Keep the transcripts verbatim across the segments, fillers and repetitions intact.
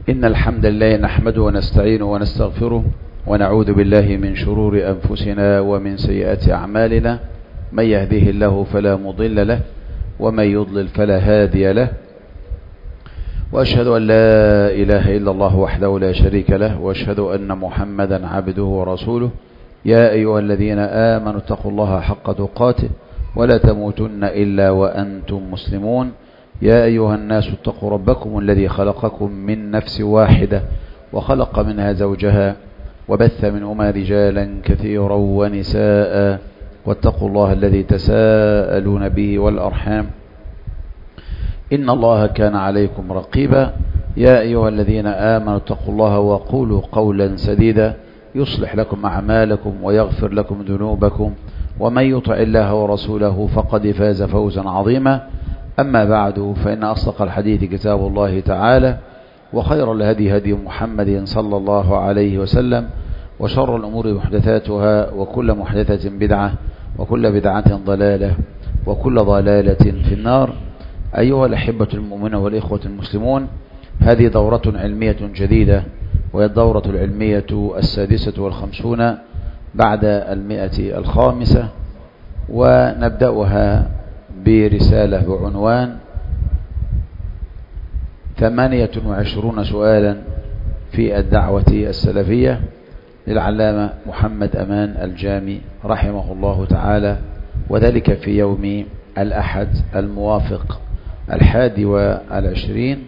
إن الحمد لله نحمده ونستعينه ونستغفره ونعوذ بالله من شرور أنفسنا ومن سيئات أعمالنا. من يهديه الله فلا مضل له ومن يضلل فلا هادي له، وأشهد أن لا إله إلا الله وحده لا شريك له، وأشهد أن محمدا عبده ورسوله. يا أيها الذين آمنوا اتقوا الله حق تقاته ولا تموتن إلا وأنتم مسلمون. يا أيها الناس اتقوا ربكم الذي خلقكم من نفس واحدة وخلق منها زوجها وبث منهما رجالا كثيرا ونساء، واتقوا الله الذي تساءلون به والأرحام إن الله كان عليكم رقيبا. يا أيها الذين آمنوا اتقوا الله وقولوا قولا سديدا يصلح لكم أعمالكم ويغفر لكم ذنوبكم، ومن يطع الله ورسوله فقد فاز فوزا عظيما. أما بعد، فإن أصدق الحديث كتاب الله تعالى، وخير الهدي هدي محمد صلى الله عليه وسلم، وشر الأمور محدثاتها، وكل محدثة بدعة، وكل بدعة ضلالة، وكل ضلالة في النار. أيها الأحبة المؤمنون والإخوة المسلمون، هذه دورة علمية جديدة، وهي الدورة العلمية السادسة والخمسون بعد المئة الخامسة، ونبدأها برسالة بعنوان ثمانية وعشرون سؤالا في الدعوة السلفية للعلامة محمد أمان الجامي رحمه الله تعالى، وذلك في يوم الأحد الموافق الحادي والعشرين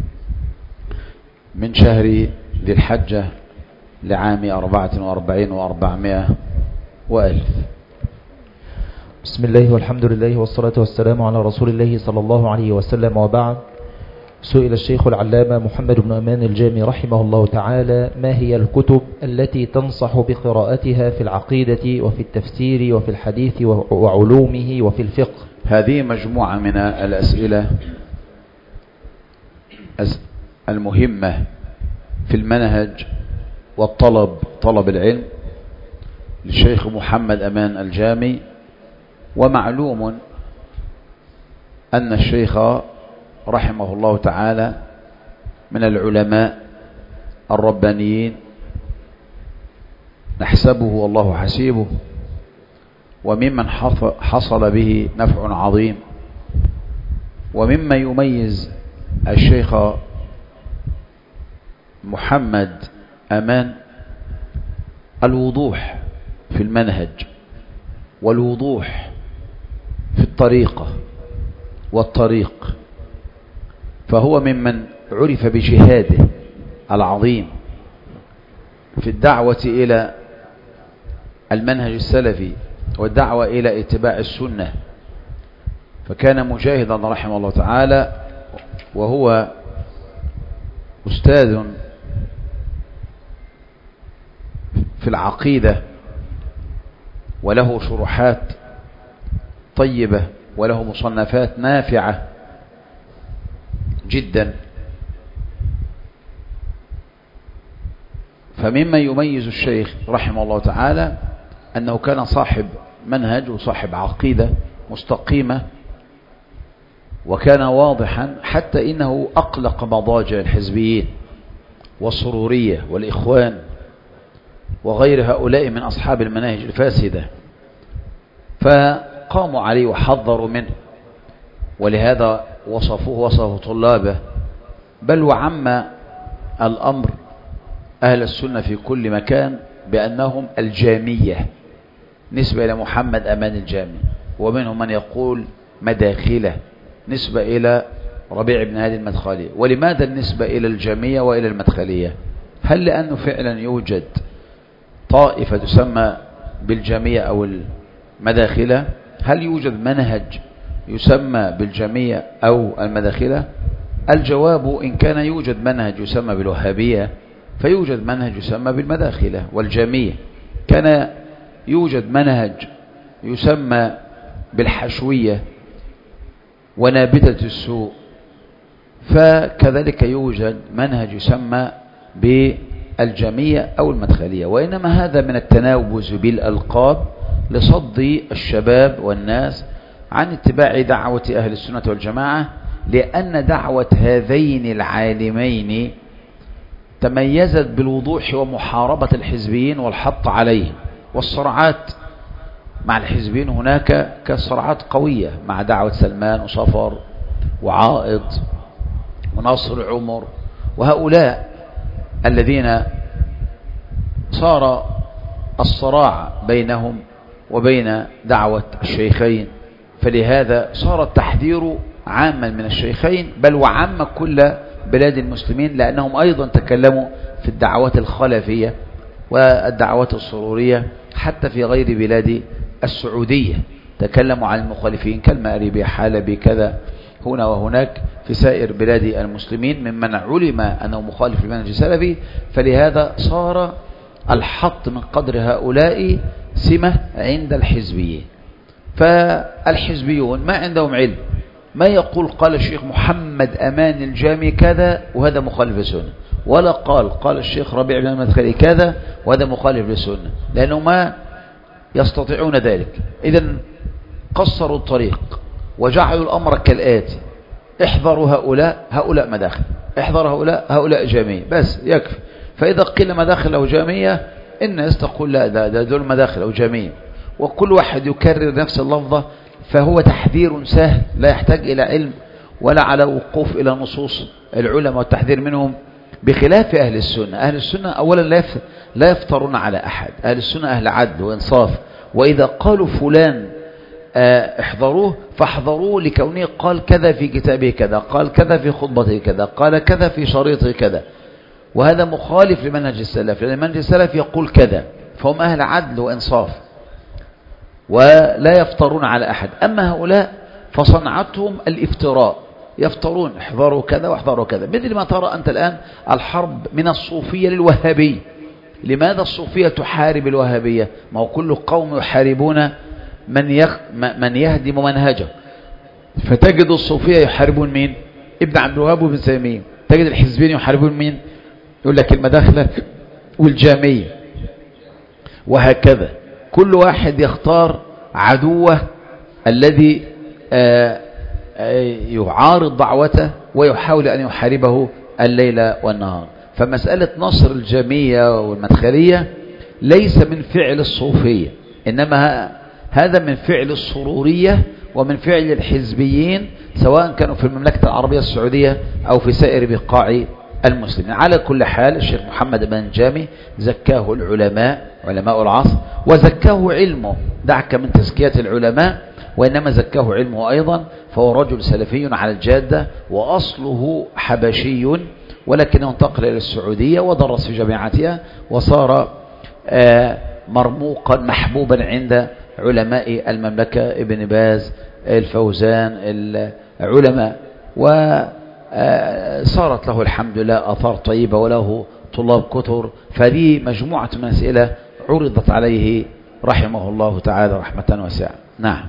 من شهر ذي الحجة لعام أربعة وأربعين وأربعمائة وألف. بسم الله والحمد لله والصلاة والسلام على رسول الله صلى الله عليه وسلم، وبعد. سئل الشيخ العلامة محمد بن أمان الجامي رحمه الله تعالى: ما هي الكتب التي تنصح بقراءتها في العقيدة وفي التفسير وفي الحديث وعلومه وفي الفقه؟ هذه مجموعة من الأسئلة المهمة في المنهج والطلب، طلب العلم للشيخ محمد أمان الجامي. ومعلوم أن الشيخ رحمه الله تعالى من العلماء الربانيين، نحسبه والله حسيبه، وممن حصل به نفع عظيم. ومما يميز الشيخ محمد أمان الوضوح في المنهج، والوضوح في الطريقة والطريق، فهو ممن عرف بجهاده العظيم في الدعوة إلى المنهج السلفي والدعوة إلى اتباع السنة، فكان مجاهدا رحمه الله تعالى، وهو أستاذ في العقيدة، وله شروحات طيبة، وله مصنفات نافعة جدا. فمما يميز الشيخ رحمه الله تعالى أنه كان صاحب منهج وصاحب عقيدة مستقيمة، وكان واضحا، حتى إنه أقلق مضاجع الحزبيين والسرورية والإخوان وغير هؤلاء من أصحاب المناهج الفاسدة، فقاموا عليه وحذروا منه، ولهذا وصفوه وصفوا طلابه، بل وعم الأمر أهل السنة في كل مكان بأنهم الجامية نسبة إلى محمد أمان الجامي، ومنهم من يقول مداخلة نسبة إلى ربيع بن هادي المدخلي. ولماذا النسبة إلى الجامية وإلى المدخلية؟ هل لأنه فعلا يوجد طائفة تسمى بالجامية أو المداخلة؟ هل يوجد منهج يسمى بالجامية أو المداخلة؟ الجواب: إن كان يوجد منهج يسمى بالوهابية فيوجد منهج يسمى بالمداخلة والجامية. كان يوجد منهج يسمى بالحشوية ونابتة السوء، فكذلك يوجد منهج يسمى بالجامية أو المدخلية. وإنما هذا من التناوز بالألقاب لصد الشباب والناس عن اتباع دعوة أهل السنة والجماعة، لأن دعوة هذين العالمين تميزت بالوضوح ومحاربة الحزبيين والحط عليهم، والصراعات مع الحزبيين هناك كانت صراعات قوية مع دعوة سلمان وصفر وعائض وناصر عمر، وهؤلاء الذين صار الصراع بينهم وبين دعوة الشيخين، فلهذا صار التحذير عاما من الشيخين بل وعام كل بلاد المسلمين، لأنهم أيضا تكلموا في الدعوات الخلفية والدعوات السرورية حتى في غير بلاد السعودية، تكلموا عن المخالفين كالمأربي حلبي كذا هنا وهناك في سائر بلاد المسلمين ممن علم أنه مخالف لمنهج السلفي. فلهذا صار الحط من قدر هؤلاء سمة عند الحزبيين. فالحزبيون ما عندهم علم، ما يقول قال الشيخ محمد أمان الجامي كذا وهذا مخالف للسنة، ولا قال قال الشيخ ربيع بن المدخلي كذا وهذا مخالف للسنة، لأنه ما يستطيعون ذلك. إذن قصروا الطريق وجعلوا الأمر كالآتي: احذروا هؤلاء، هؤلاء مداخل، احذر هؤلاء، هؤلاء جامية، بس يكفي. فإذا قيل مداخل أو جامية الناس تقول لا ده, ده دول مداخل أو جامية، وكل واحد يكرر نفس اللفظة، فهو تحذير سهل لا يحتاج إلى علم ولا على وقوف إلى نصوص العلماء والتحذير منهم، بخلاف أهل السنة. أهل السنة أولا لا يفترون على أحد، أهل السنة أهل عدل وإنصاف، وإذا قالوا فلان احذروه فاحذروه لكونه قال كذا في كتابه كذا، قال كذا في خطبته كذا، قال كذا في شريطه كذا، وهذا مخالف لمنهج السلف، لأن منهج السلف يقول كذا، فهم أهل عدل وإنصاف ولا يفترون على أحد. أما هؤلاء فصنعتهم الافتراء، يفترون احذروا كذا واحذروا كذا، مثل ما ترى أنت الآن الحرب من الصوفية للوهابية. لماذا الصوفية تحارب الوهابية؟ ما هو كل قوم يحاربون من, يخ... من يهدم منهجه، فتجد الصوفية يحاربون مين؟ ابن عبد الوهاب وابن تيمية. تجد الحزبين يحاربون مين؟ يقول لك المداخلة والجامية، وهكذا كل واحد يختار عدوه الذي آآ آآ يعارض دعوته ويحاول أن يحاربه الليل والنهار. فمسألة نصر الجامية والمدخلية ليس من فعل الصوفية، إنما هذا من فعل السرورية ومن فعل الحزبيين، سواء كانوا في المملكة العربية السعودية أو في سائر بقاع المسلمين. على كل حال الشيخ محمد أمان الجامي زكاه العلماء، علماء العصر، وزكاه علمه، دعك من تزكية العلماء، وإنما زكاه علمه أيضا، فهو رجل سلفي على الجادة، وأصله حبشي ولكنه انتقل إلى السعودية ودرس في جامعتها، وصار مرموقا محبوبا عند علماء المملكة، ابن باز، الفوزان، العلماء، وصارت له الحمد لله آثار طيبة وله طلاب كثر. فهذه مجموعة من أسئلة عرضت عليه رحمه الله تعالى رحمة واسعة. نعم.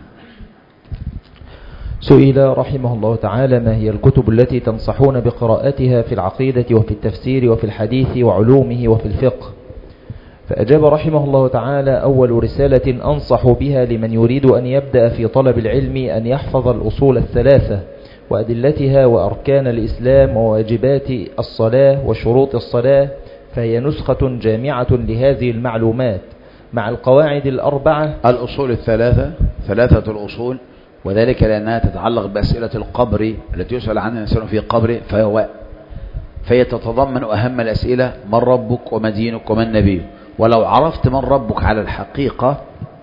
سئل رحمه الله تعالى: ما هي الكتب التي تنصحون بقراءتها في العقيدة وفي التفسير وفي الحديث وعلومه وفي الفقه؟ فأجاب رحمه الله تعالى: أول رسالة أنصح بها لمن يريد أن يبدأ في طلب العلم أن يحفظ الأصول الثلاثة وأدلتها وأركان الإسلام وواجبات الصلاة وشروط الصلاة، فهي نسخة جامعة لهذه المعلومات مع القواعد الأربعة. الأصول الثلاثة، ثلاثة الأصول، وذلك لأنها تتعلق بأسئلة القبر التي يسأل عنها الإنسان في قبره، فهو فهي تتضمن أهم الأسئلة: من ربك وما دينك ومن نبيك. ولو عرفت من ربك على الحقيقة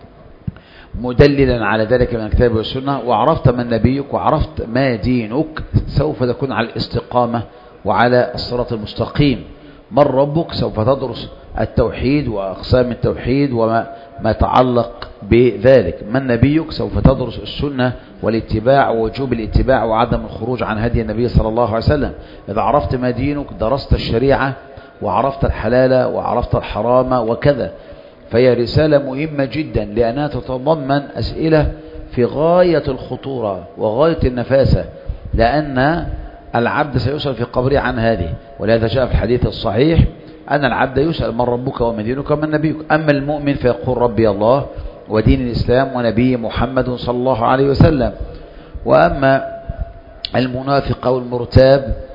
مدللا على ذلك من الكتاب والسنة، وعرفت من نبيك وعرفت ما دينك، سوف تكون على الاستقامة وعلى الصراط المستقيم. من ربك سوف تدرس التوحيد وأقسام التوحيد وما ما تعلق بذلك. من نبيك سوف تدرس السنة والاتباع ووجوب الاتباع وعدم الخروج عن هدي النبي صلى الله عليه وسلم. إذا عرفت ما دينك درست الشريعة وعرفت الحلال وعرفت الحرام وكذا. فهي رسالة مهمة جدا لأنها تتضمن أسئلة في غاية الخطورة وغاية النفاسة، لأن العبد سيسأل في قبره عن هذه. ولهذا جاء في الحديث الصحيح أن العبد يسأل من ربك وما دينك ومن نبيك. أما المؤمن فيقول ربي الله ودين الإسلام ونبي محمد صلى الله عليه وسلم. وأما المنافق أو المرتاب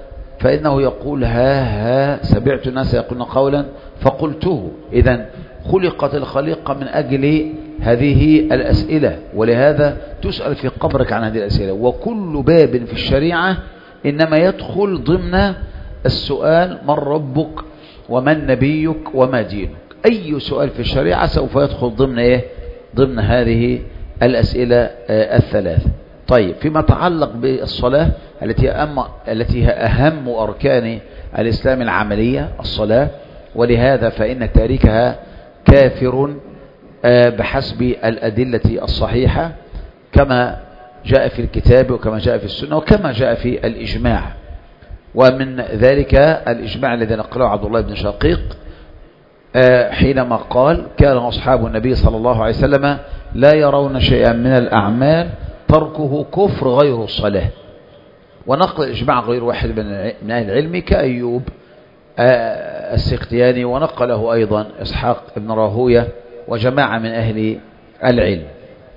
فإنه يقول ها ها سمعت الناس يقولون قولا فقلته. إذن خلقت الخليقة من أجل هذه الأسئلة، ولهذا تسأل في قبرك عن هذه الأسئلة. وكل باب في الشريعة إنما يدخل ضمن السؤال من ربك ومن نبيك وما دينك. أي سؤال في الشريعة سوف يدخل ضمن إيه؟ ضمن هذه الأسئلة الثلاث. طيب، فيما يتعلق بالصلاة التي أم التي هي أهم أركان الإسلام العملية الصلاة، ولهذا فإن تاركها كافر بحسب الأدلة الصحيحة كما جاء في الكتاب وكما جاء في السنة وكما جاء في الإجماع. ومن ذلك الإجماع الذي نقله عبد الله بن شقيق حينما قال كان أصحاب النبي صلى الله عليه وسلم لا يرون شيئا من الأعمال تركه كفر غير الصلاة. ونقل الإجماع غير واحد من أهل العلم كأيوب السختياني، ونقله أيضا إسحاق بن راهوية وجماعة من أهل العلم.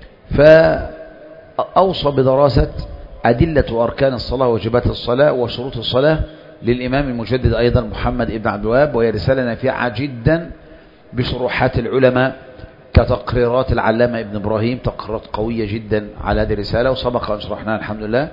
فأوصى بدراسة أدلة أركان الصلاة وواجبات الصلاة وشروط الصلاة للإمام المجدد أيضا محمد بن عبد الوهاب، وهي رسالة نافعة جدا بشروحات العلماء كتقريرات العلامة ابن إبراهيم، تقريرات قوية جدا على هذه الرسالة وسبق أن شرحناها الحمد لله،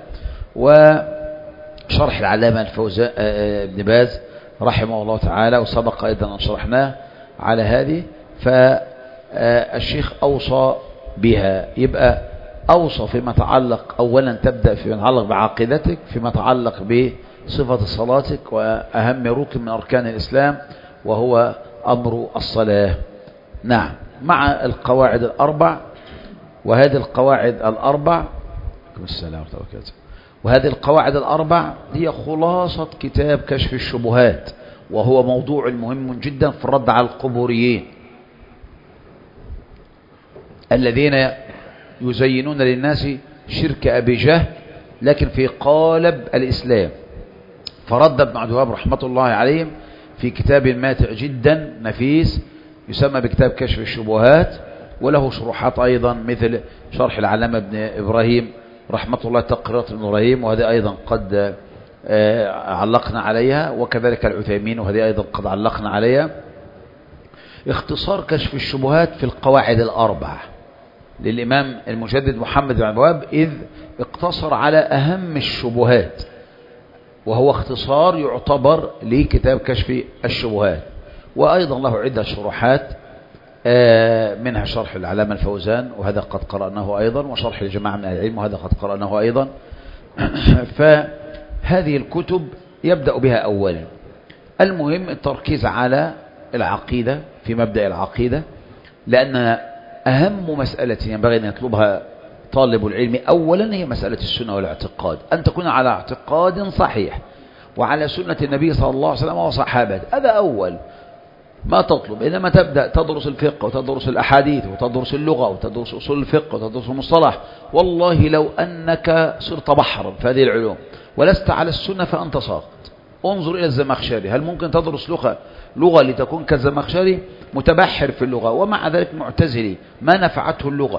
وشرح العلامة الفوزاء ابن باز رحمه الله تعالى وسبق أيضا أن شرحناه على هذه. فالشيخ أوصى بها، يبقى أوصى فيما يتعلق أولا تبدأ فيما يتعلق بعقيدتك، فيما يتعلق بصفة صلاتك، وأهم ركن من أركان الإسلام وهو أمر الصلاة. نعم، مع القواعد الأربع. وهذه القواعد الأربع وهذه القواعد الأربع هي خلاصة كتاب كشف الشبهات، وهو موضوع مهم جدا في الرد على القبوريين الذين يزينون للناس شرك أبي جهل لكن في قالب الإسلام. فرد ابن عبد الوهاب رحمة الله عليهم في كتاب ماتع جدا نفيس يسمى بكتاب كشف الشبهات، وله شروحات أيضا مثل شرح العلامة ابن إبراهيم رحمة الله تقريرات ابن إبراهيم، وهذه أيضا قد علقنا عليها، وكذلك العثيمين وهذه أيضا قد علقنا عليها. اختصار كشف الشبهات في القواعد الأربع للإمام المجدد محمد بن عبد الوهاب، إذ اقتصر على أهم الشبهات، وهو اختصار يعتبر لكتاب كشف الشبهات. وأيضا له عدة شروحات منها شرح العلامة الفوزان وهذا قد قرأناه أيضا، وشرح الجماعة من أهل العلم وهذا قد قرأناه أيضا. فهذه الكتب يبدأ بها أولا. المهم التركيز على العقيدة في مبدأ العقيدة، لأن أهم مسألة ينبغي أن يطلبها طالب العلم أولا هي مسألة السنة والاعتقاد، أن تكون على اعتقاد صحيح وعلى سنة النبي صلى الله عليه وسلم وصحابته. هذا أول ما تطلب. إنما تبدأ تدرس الفقه وتدرس الأحاديث وتدرس اللغة وتدرس أصول الفقه وتدرس المصطلح، والله لو أنك صرت بحرا في هذه العلوم ولست على السنة فأنت ساقط. انظر إلى الزمخشري، هل ممكن تدرس لغة لغة لتكون كالزمخشري متبحر في اللغة ومع ذلك معتزلي ما نفعته اللغة؟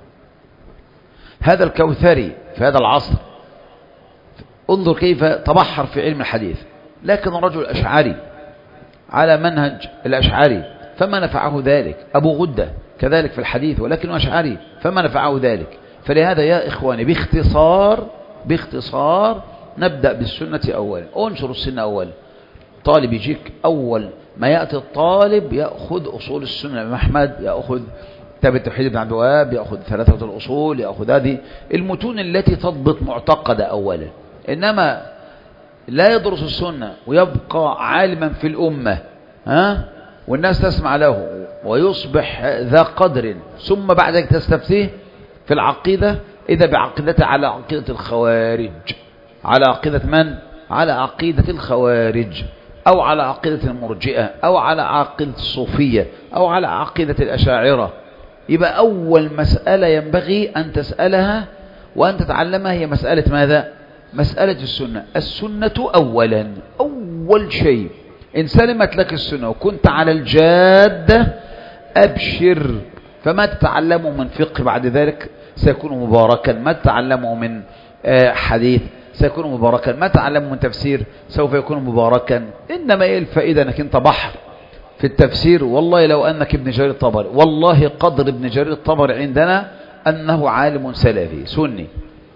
هذا الكوثري في هذا العصر انظر كيف تبحر في علم الحديث، لكن رجل أشعري على منهج الأشعري فما نفعه ذلك. أبو غدة كذلك في الحديث ولكنه أشعري فما نفعه ذلك. فلهذا يا إخواني باختصار باختصار نبدأ بالسنة أولا، انشر السنة أولا. طالب يجيك أول ما يأتي الطالب يأخذ أصول السنة الإمام أحمد، يأخذ كتاب التوحيد بن عبد الوهاب، يأخذ ثلاثة الأصول، يأخذ هذه المتون التي تضبط معتقدة أولا. إنما لا يدرس السنة ويبقى عالما في الأمة ها والناس تسمع له ويصبح ذا قدر، ثم بعد ذلك تستفتيه في العقيدة إذا بعقيدته على عقيدة الخوارج. على عقيدة من؟ على عقيدة الخوارج، أو على عقيدة المرجئة، أو على عقيدة الصوفية، أو على عقيدة الأشاعرة. يبقى أول مسألة ينبغي أن تسألها وأن تتعلمها هي مسألة ماذا؟ مسألة السنة. السنة أولا، أول شيء. إن سلمت لك السنة وكنت على الجادة أبشر، فما تتعلمه من فقه بعد ذلك سيكون مباركا، ما تتعلمه من حديث سيكون مباركا، ما تعلم من تفسير سوف يكون مباركا. إنما إيه الفائدة أنك أنت بحر في التفسير. والله لو أنك ابن جرير الطبري، والله قدر ابن جرير الطبري عندنا أنه عالم سلفي سني،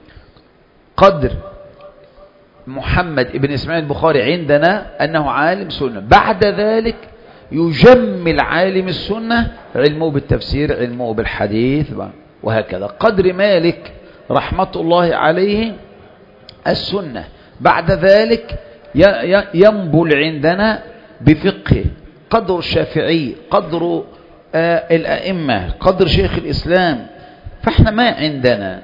قدر محمد ابن إسماعيل البخاري عندنا أنه عالم سنة. بعد ذلك يجمل عالم السنة علمه بالتفسير، علمه بالحديث، وهكذا. قدر مالك رحمة الله عليه السنة. بعد ذلك ينبل عندنا بفقه. قدر الشافعي، قدر آه الأئمة، قدر شيخ الإسلام. فاحنا ما عندنا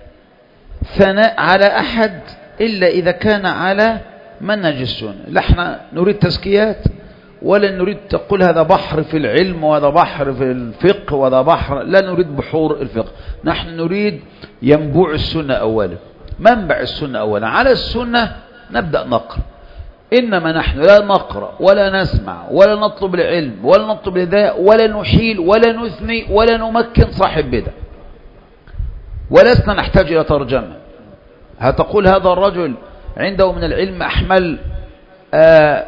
ثناء على أحد إلا إذا كان على منهج السنة. لا احنا نريد تزكيات، ولا نريد تقول هذا بحر في العلم وهذا بحر في الفقه وهذا بحر، لا نريد بحور الفقه. نحن نريد ينبوع السنة أولا، منبع السنة أولا. على السنة نبدأ نقرأ. إنما نحن لا نقرأ ولا نسمع ولا نطلب العلم ولا نطلب الهداية ولا نحيل ولا نثني ولا نمكن صاحب بدع، ولسنا نحتاج إلى ترجمة. هتقول هذا الرجل عنده من العلم أحمل آآ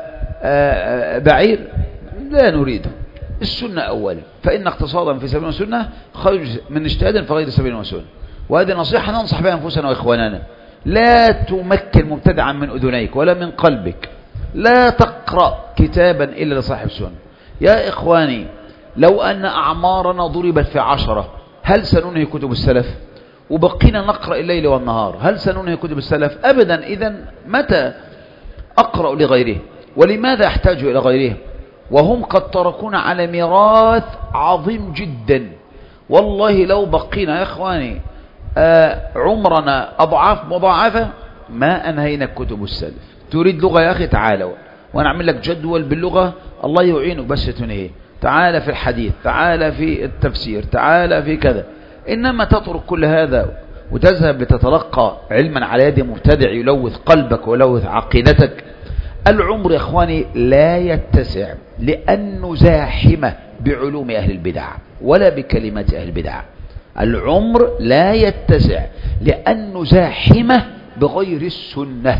آآ بعير، لا نريده. السنة أولا، فإن اقتصادا في سبيل وسنة خرج من اجتهاد فغير سبيل وسنة. وهذه نصيحة ننصح بها أنفسنا وإخواننا. لا تمكن مبتدعا من أذنيك ولا من قلبك. لا تقرأ كتابا إلا لصاحب سنة. يا إخواني، لو أن أعمارنا ضربت في عشرة، هل سننهي كتب السلف؟ وبقينا نقرأ الليل والنهار، هل سننهي كتب السلف؟ أبدا. إذن متى أقرأ لغيره؟ ولماذا أحتاج إلى غيره وهم قد تركونا على ميراث عظيم جدا؟ والله لو بقينا يا إخواني آه عمرنا أضعاف مضاعفة ما أنهينا كتب السلف. تريد لغة يا أخي، تعالوا وأنا أعمل لك جدول باللغة، الله يعينك بس تنهي. تعال في الحديث، تعال في التفسير، تعال في كذا. إنما تترك كل هذا وتذهب لتتلقى علما على يد مبتدع يلوث قلبك ويلوث عقيدتك. العمر يا إخواني لا يتسع لأن نزاحمه بعلوم أهل البدع ولا بكلمات أهل البدع. العمر لا يتسع لأن نزاحمه بغير السنة.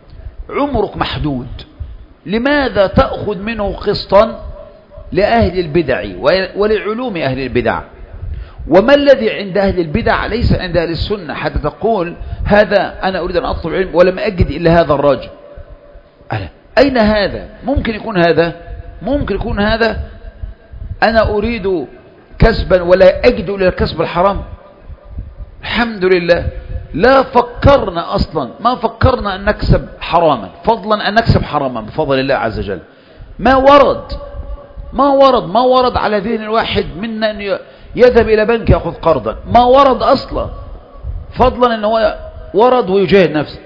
عمرك محدود، لماذا تأخذ منه قسطا لأهل البدع ولعلوم أهل البدع؟ وما الذي عند أهل البدع ليس عند أهل السنة حتى تقول هذا أنا أريد أن أطلب علم ولم أجد إلا هذا الرجل؟ ألا أين هذا؟ ممكن يكون هذا، ممكن يكون هذا. أنا أريد كسبا ولا أجد إلا الكسب الحرام. الحمد لله لا فكرنا أصلا، ما فكرنا أن نكسب حراما، فضلا أن نكسب حراما بفضل الله عز وجل. ما ورد ما ورد ما ورد على ذهن الواحد منا أن يذهب إلى بنك يأخذ قرضا، ما ورد أصلا، فضلا أنه ورد ويجاهد نفسه.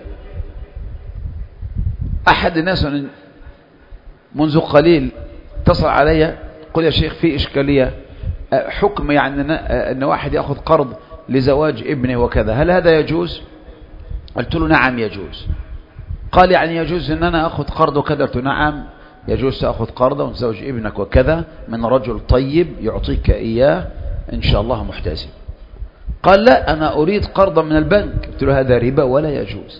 أحد الناس منذ قليل اتصل علي قل يا شيخ في إشكالية، حكم يعني أن واحد يأخذ قرض لزواج ابنه وكذا، هل هذا يجوز؟ قلت له نعم يجوز. قال يعني يجوز أن أنا أخذ قرض وكذا؟ قلت نعم يجوز تأخذ قرض وتزوج ابنك وكذا من رجل طيب يعطيك إياه إن شاء الله محتسب. قال لا أنا أريد قرضا من البنك. قلت له هذا ربا ولا يجوز.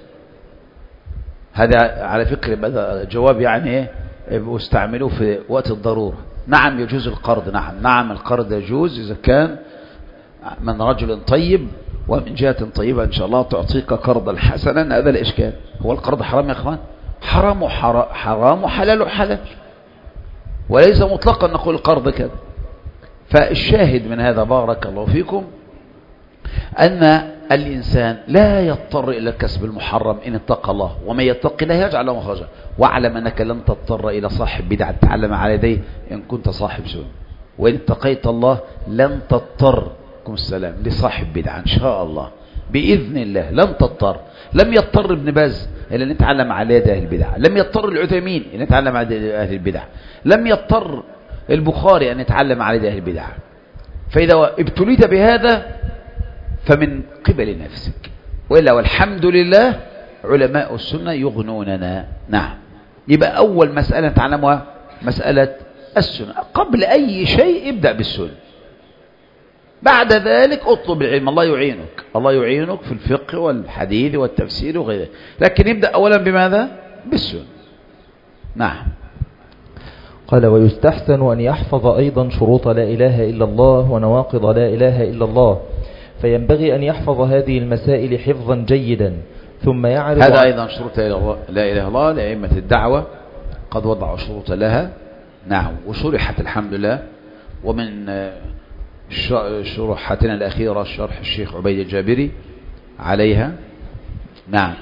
هذا على فكرة هذا جواب يعني ايه استعملوه في وقت الضرورة. نعم يجوز القرض، نعم نعم القرض يجوز إذا كان من رجل طيب ومن جهة طيبة إن شاء الله تعطيك قرضا حسنا. هذا الإشكال. هو القرض حرام يا أخوان؟ حرام حرام وحلال حلال، وليس مطلقا نقول القرض كذا. فالشاهد من هذا بارك الله فيكم أن الإنسان لا يضطر إلى الكسب المحرم إن اتقى الله، ومن يتق الله يجعل له مخرجا. واعلم أنك لن تضطر إلى صاحب بدعة تعلم على يديه إن كنت صاحب سنة، وإن اتقيت الله لن تضطر السلام لصاحب بدعة إن شاء الله بإذن الله. لن تضطر. لم يضطر ابن باز إلا أن يتعلم على يد أهل البدع، لم يضطر العثيمين أن يتعلم على يد أهل البدع، لم يضطر البخاري أن يتعلم على يد أهل البدع. فإذا ابتليت بهذا فمن قبل نفسك، وإلا والحمد لله علماء السنة يغنوننا. نعم. يبقى أول مسألة نتعلمها مسألة السنة. قبل أي شيء ابدأ بالسنة. بعد ذلك اطلب العلم، الله يعينك، الله يعينك في الفقه والحديث والتفسير وغيره، لكن يبدأ أولا بماذا؟ بالسنة. نعم. قال: ويستحسن أن يحفظ أيضا شروط لا إله إلا الله ونواقض لا إله إلا الله، فينبغي أن يحفظ هذه المسائل حفظا جيدا، ثم يعرض هذا أيضا شروط لا إله إلا الله لأئمة الدعوة قد وضعوا شروط لها. نعم. وشرحت الحمد لله، ومن شروحاتنا الأخيرة شرح الشيخ عبيد الجابري عليها. نعم.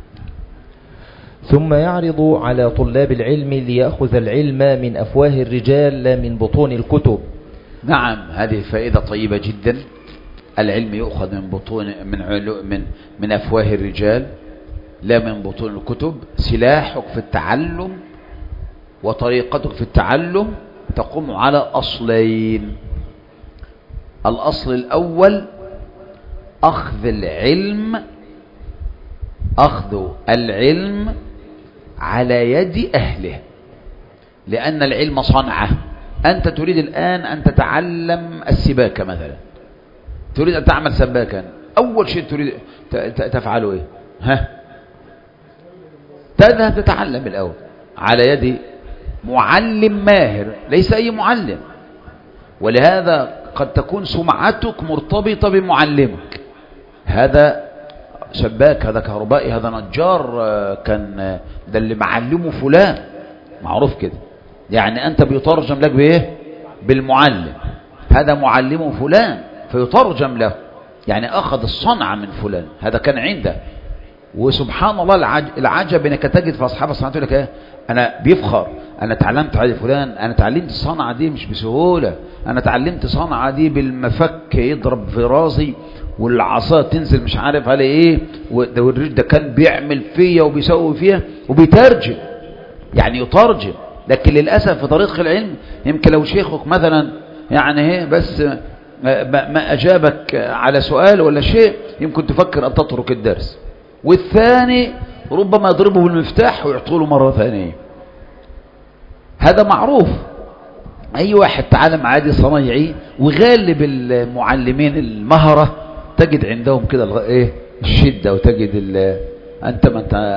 ثم يعرض على طلاب العلم ليأخذ العلم من أفواه الرجال لا من بطون الكتب. نعم، هذه فائدة طيبة جدا. العلم يؤخذ من بطون من علو من من أفواه الرجال لا من بطون الكتب. سلاحك في التعلم وطريقتك في التعلم تقوم على أصلين. الأصل الأول أخذ العلم أخذ العلم على يد أهله، لأن العلم صنعة. أنت تريد الآن أن تتعلم السباكة مثلا، تريد أن تعمل سباكا، أول شيء تريد تفعله إيه؟ ها؟ تذهب تتعلم الأول على يد معلم ماهر، ليس أي معلم. ولهذا قد تكون سمعتك مرتبطة بمعلمك، هذا سباك، هذا كهربائي، هذا نجار، كان ده اللي معلمه فلان، معروف كده. يعني أنت بيترجم لك بإيه؟ بالمعلم، هذا معلمه فلان فيترجم له، يعني أخذ الصنعة من فلان، هذا كان عنده. وسبحان الله العجب انك تجد في اصحاب الصنعه يقول لك ايه، انا بيفخر، انا تعلمت على فلان، انا تعلمت الصنعه دي مش بسهوله، انا تعلمت الصنعه دي بالمفك يضرب في راسي والعصا تنزل مش عارف على ايه، والرجل ده كان بيعمل فيا وبيسوي فيها وبيترجم، يعني يترجم. لكن للاسف في طريق العلم يمكن لو شيخك مثلا يعني ايه بس ما اجابك على سؤال ولا شيء يمكن تفكر ان تترك الدرس، والثاني ربما يضربه بالمفتاح ويعطوله مرة ثانية. هذا معروف، أي واحد تعلم عادي صنايعي، وغالب المعلمين المهرة تجد عندهم كده ايه الشدة، وتجد أنت ما أنت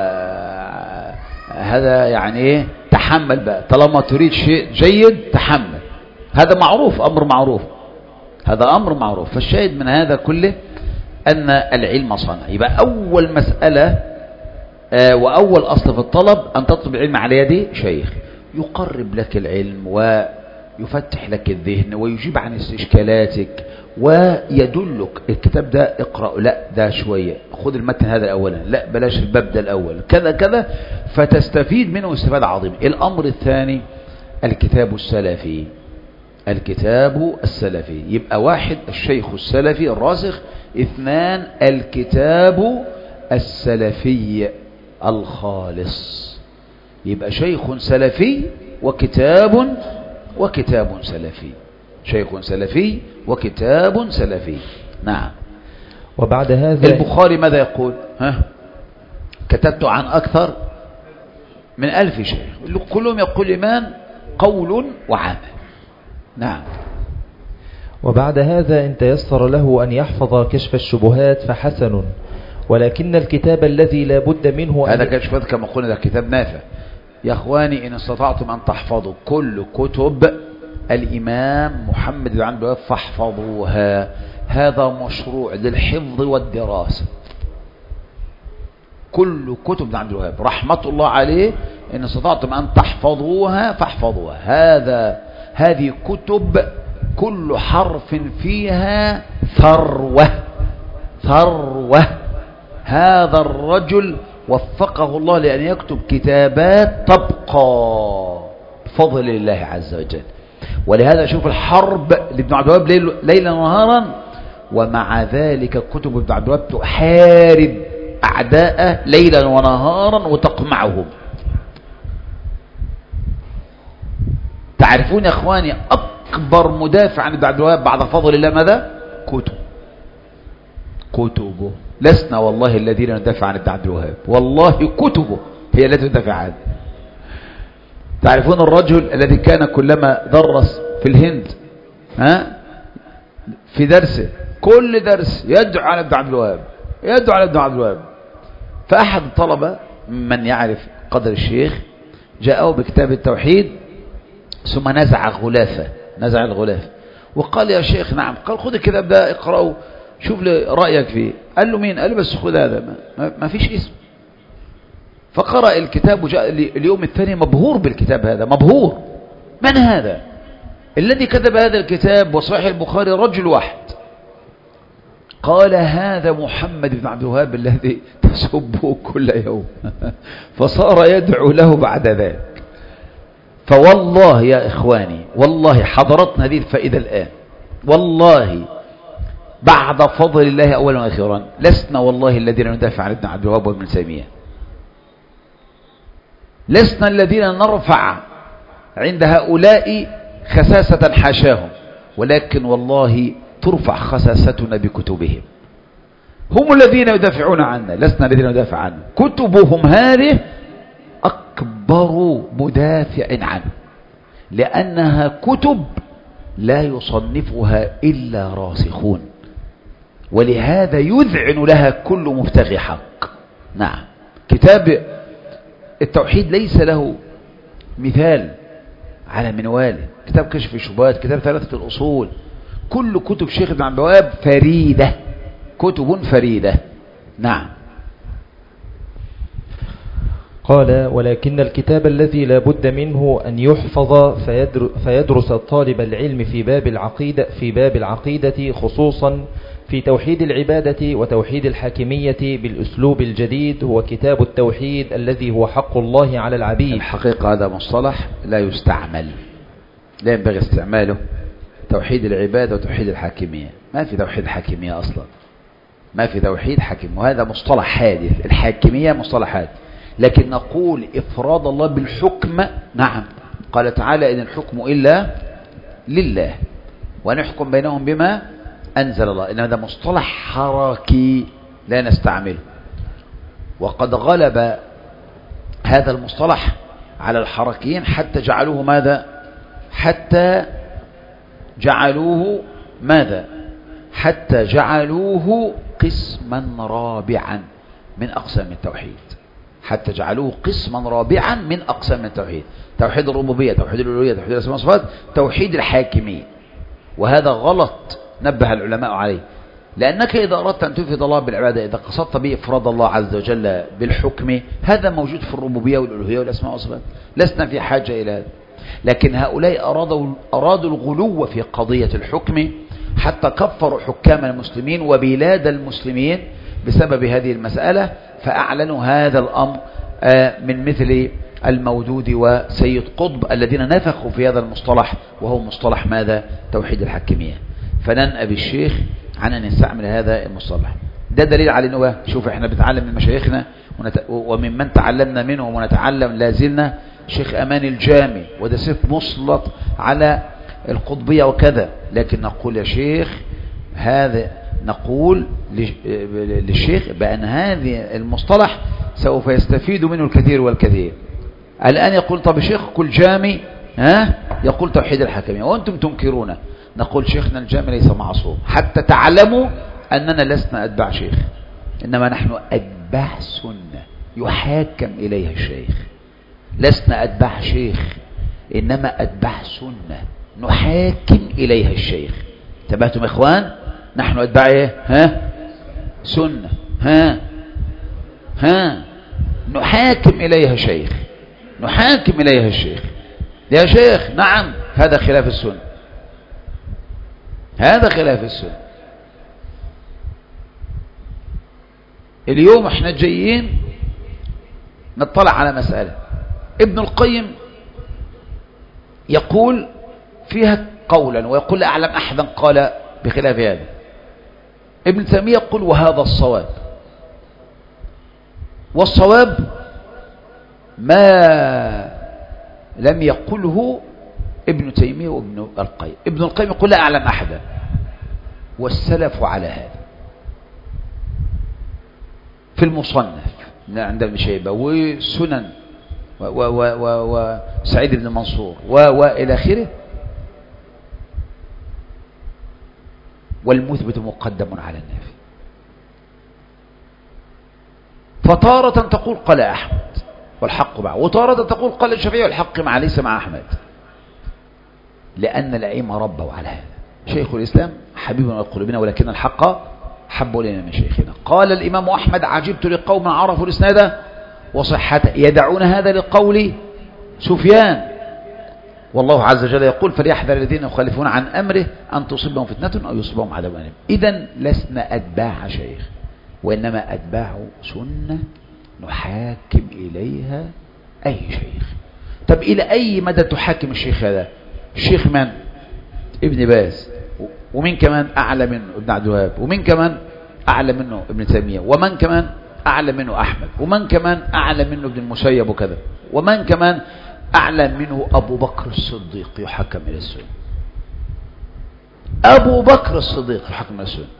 هذا يعني ايه تحمل بقى، طالما تريد شيء جيد تحمل، هذا معروف، أمر معروف، هذا أمر معروف. فالشاهد من هذا كله أن العلم صنع. يبقى أول مسألة آه وأول أصل في الطلب أن تطلب العلم على يد شيخ يقرب لك العلم ويفتح لك الذهن ويجيب عن استشكالاتك ويدلك الكتاب ده اقرأ، لا ده شوية، خذ المتن هذا أولا، لا بلاش الباب ده الأول، كذا كذا، فتستفيد منه استفادة عظيمة. الأمر الثاني الكتاب السلفي، الكتاب السلفي. يبقى واحد الشيخ السلفي الراسخ، اثنان الكتاب السلفي الخالص. يبقى شيخ سلفي وكتاب وكتاب سلفي، شيخ سلفي وكتاب سلفي. نعم. وبعد هذا البخاري ماذا يقول؟ ها؟ كتبت عن أكثر من ألف شيخ، كلهم يقول إيمان قول وعمل. نعم. وبعد هذا إن تيسر له أن يحفظ كشف الشبهات فحسن، ولكن الكتاب الذي لا بد منه هذا كشف كما قلنا ده كتاب نافع. يا أخواني إن استطعتم أن تحفظوا كل كتب الإمام محمد بن عبد الوهاب فاحفظوها، هذا مشروع للحفظ والدراسة. كل كتب ابن عبد الوهاب رحمة الله عليه إن استطعتم أن تحفظوها فاحفظوها، هذا هذه كتب كل حرف فيها ثروة ثروة. هذا الرجل وفقه الله لأن يكتب كتابات تبقى بفضل الله عز وجل. ولهذا شوف الحرب لابن عبد الوهاب ليل ليلا ونهارا، ومع ذلك كتب ابن عبد الوهاب تحارب أعداءه ليلا ونهارا وتقمعهم. تعرفون يا اخواني اكبر مدافع عن ابن عبد الوهاب بعد فضل الله ماذا؟ كتب كتبه. لسنا والله الذين ندافع عن ابن عبد الوهاب، والله كتبه هي التي تدافع عنه. تعرفون الرجل الذي كان كلما درس في الهند ها في درسه كل درس يدعو على ابن عبد الوهاب، يدعو على ابن عبد الوهاب. فأحد الطلبة من يعرف قدر الشيخ جاءه بكتاب التوحيد ثم نزع غلافه، نزع الغلاف وقال يا شيخ نعم. قال خذ الكتاب ده اقرأه شوف لي رأيك فيه. قال له مين؟ قال له بس خذ هذا، ما, ما فيش اسم. فقرأ الكتاب وجاء اليوم الثاني مبهور بالكتاب هذا، مبهور. من هذا الذي كتب هذا الكتاب وصحيح البخاري؟ رجل واحد. قال هذا محمد بن عبد الوهاب الذي تسبه كل يوم. فصار يدعو له بعد ذلك. فوالله يا إخواني، والله حضرتنا هذه الفائدة الآن، والله بعد فضل الله أولا وأخيرا لسنا والله الذين ندافع عن ابن عبد الوهاب وابن تيمية، لسنا الذين نرفع عند هؤلاء خساسة حاشاهم، ولكن والله ترفع خساستنا بكتبهم. هم الذين يدافعون عنا، لسنا الذين ندافع عنه. كتبهم هذه أكبر مدافع عنه، لأنها كتب لا يصنفها إلا راسخون، ولهذا يذعن لها كل مبتغي حق. نعم، كتاب التوحيد ليس له مثال على منواله، كتاب كشف الشبهات، كتاب ثلاثة الأصول، كل كتب شيخ ابن عبد الوهاب فريدة، كتب فريدة. نعم. قال ولكن الكتاب الذي لا بد منه أن يحفظ فيدرس طالب العلم في باب العقيدة في باب العقيدة خصوصا في توحيد العبادة وتوحيد الحاكمية بالأسلوب الجديد هو كتاب التوحيد الذي هو حق الله على العبيد. الحقيقة هذا مصطلح لا يستعمل، لا ينبغي استعماله. توحيد العبادة وتوحيد الحاكمية، ما في توحيد حاكمية أصلا، ما في توحيد حاكم، وهذا مصطلح حادث. الحاكمية مصطلح حادث، لكن نقول إفراد الله بالحكم. نعم، قال تعالى إن الحكم إلا لله ونحكم بينهم بما أنزل الله. إن هذا مصطلح حركي لا نستعمله، وقد غلب هذا المصطلح على الحركيين حتى جعلوه ماذا؟ حتى جعلوه ماذا؟ حتى جعلوه قسما رابعا من أقسام التوحيد، حتى جعلوه قسما رابعا من أقسام التوحيد: توحيد الربوبية، توحيد الألوهية، توحيد الأسماء والصفات، توحيد الحاكمية. وهذا غلط نبه العلماء عليه، لأنك إذا أردت أن تفرد الله بالعبادة، إذا قصدت به إفراد الله عز وجل بالحكم، هذا موجود في الربوبية والألوهية والأسماء والصفات، لسنا في حاجة إلى هذا. لكن هؤلاء أرادوا, أرادوا الغلو في قضية الحكم حتى كفروا حكام المسلمين وبلاد المسلمين بسبب هذه المسألة، فأعلنوا هذا الأمر من مثل المودود وسيد قطب الذين نفخوا في هذا المصطلح، وهو مصطلح ماذا؟ توحيد الحاكمية. فننأى بالشيخ عن أن نستعمل هذا المصطلح. ده دليل على أنه شوف احنا بنتعلم من مشايخنا وممن تعلمنا منهم ونتعلم لازلنا. شيخ أمان الجامي، وده سيف مسلط على القطبية وكذا، لكن نقول يا شيخ هذا، نقول للشيخ بأن هذه المصطلح سوف يستفيد منه الكثير والكثير. الآن يقول طب شيخ كل جامي ها يقول توحيد الحاكمية وأنتم تنكرونه. نقول شيخنا الجامي ليس معصوم، حتى تعلموا أننا لسنا أتباع شيخ، إنما نحن أتباع سنة يحاكم إليها الشيخ. لسنا أتباع شيخ، إنما أتباع سنة نحاكم إليها الشيخ. تبعتم إخوان؟ نحن أتباع إيه؟ ها؟ سنة. ها؟ ها؟ نحاكم إليها شيخ، نحاكم إليها الشيخ. يا شيخ نعم، هذا خلاف السنة، هذا خلاف السنة. اليوم احنا جايين نطلع على مسألة ابن القيم يقول فيها قولا، ويقول أعلم أحدا قال بخلاف هذا. ابن تيمية يقول وهذا الصواب، والصواب ما لم يقله ابن تيمية وابن القيم. ابن القيم يقول لا أعلم أحدا، والسلف على هذا في المصنف عند ابن شيبة وسنن وسعيد بن منصور وإلى آخره. والمثبت مقدم على النافي. فتارة تقول قال أحمد والحق معه، وتارة تقول قال الشافعي والحق مع ليس مع أحمد، لأن الأئمة ربوا على هذا. شيخ الإسلام حبيبنا قلوبنا ولكن الحق حب لنا من شيخنا. قال الإمام أحمد عجبت لقوم عرفوا الإسناد وصحته يدعون هذا لقول سفيان، والله عز وجل يقول فليحذر الذين يخالفون عن أمره أن تصيبهم فتنة أو يصيبهم عذاب أليم. إذن لسنا أتباع شيخ، وإنما أتباع سنة نحاكم إليها أي شيخ. طب إلى أي مدى تحاكم الشيخ هذا؟ الشيخ من؟ ابن باز، ومن كمان أعلى منه ابن عبد الوهاب، ومن كمان أعلى منه ابن تيمية، ومن كمان أعلى منه أحمد، ومن كمان أعلى منه ابن المسيب وكذا، ومن كمان أعلى منه أبو بكر الصديق يحكم إلى السنة. أبو بكر الصديق يحكم إلى السنة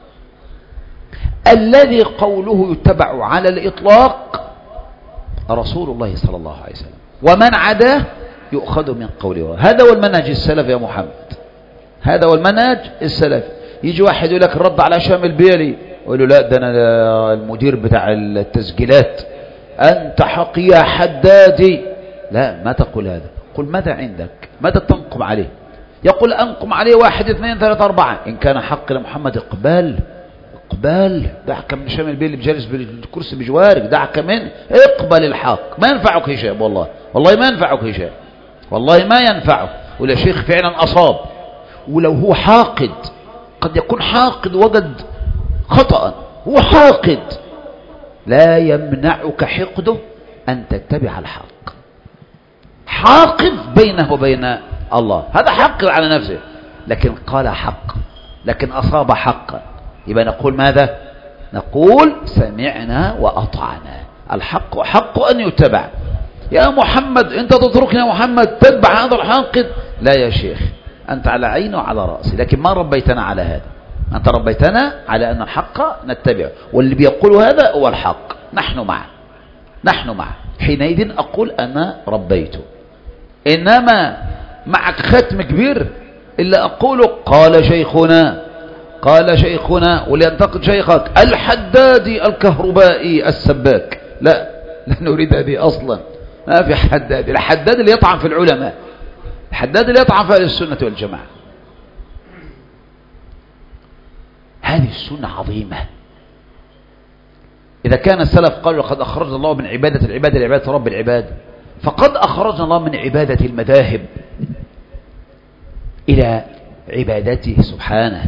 الذي قوله يتبع على الإطلاق رسول الله صلى الله عليه وسلم، ومن عداه يؤخذ من قوله. هذا هو المنهج السلف يا محمد، هذا هو المنهج السلف. يجي واحد يقول لك الرد على هشام البيلي، يقول له لا ده أنا المدير بتاع التسجيلات، أنت حقي يا حدادي. لا، ما تقول هذا، قل ماذا عندك، ماذا تنقم عليه. يقول أنقم عليه واحد اثنين ثلاثة أربعة، إن كان حق لمحمد اقبال اقبال، دعك من هشام البيلي بجالس بالكرسي بجوارك، دعك منه، اقبل الحق. ما ينفعك هشام، والله والله ما ينفعك هشام، والله ما ينفعه. ولا شيخ فعلا أصاب، ولو هو حاقد، قد يكون حاقد وجد خطأ، هو حاقد، لا يمنعك حقده أن تتبع الحق. حاقد بينه وبين الله، هذا حق على نفسه، لكن قال حق، لكن أصاب حقا، يبقى نقول ماذا؟ نقول سمعنا وأطعنا، الحق حق أن يتبع. يا محمد أنت تتركنا يا محمد تتبع هذا الحاقد؟ لا يا شيخ، أنت على عيني وعلى رأسي، لكن ما ربيتنا على هذا. أنت ربيتنا على أن الحق نتبعه، واللي بيقول هذا هو الحق، نحن معه، نحن معه. حينئذ أقول أنا ربيته. إنما معك ختم كبير إلا أقول قال شيخنا، قال شيخنا، ولينتقد شيخك الحدادي الكهربائي السباك. لا، لا نريد هذه أصلا، ما في حدادي. الحداد اللي يطعن في العلماء، الحداد اللي يطعن في أهل السنة والجماعة. هذه السنة عظيمة. إذا كان السلف قالوا لقد أخرجنا الله من عبادة العباد لعبادة رب العباد، فقد أخرجنا الله من عبادة المذاهب إلى عبادته سبحانه،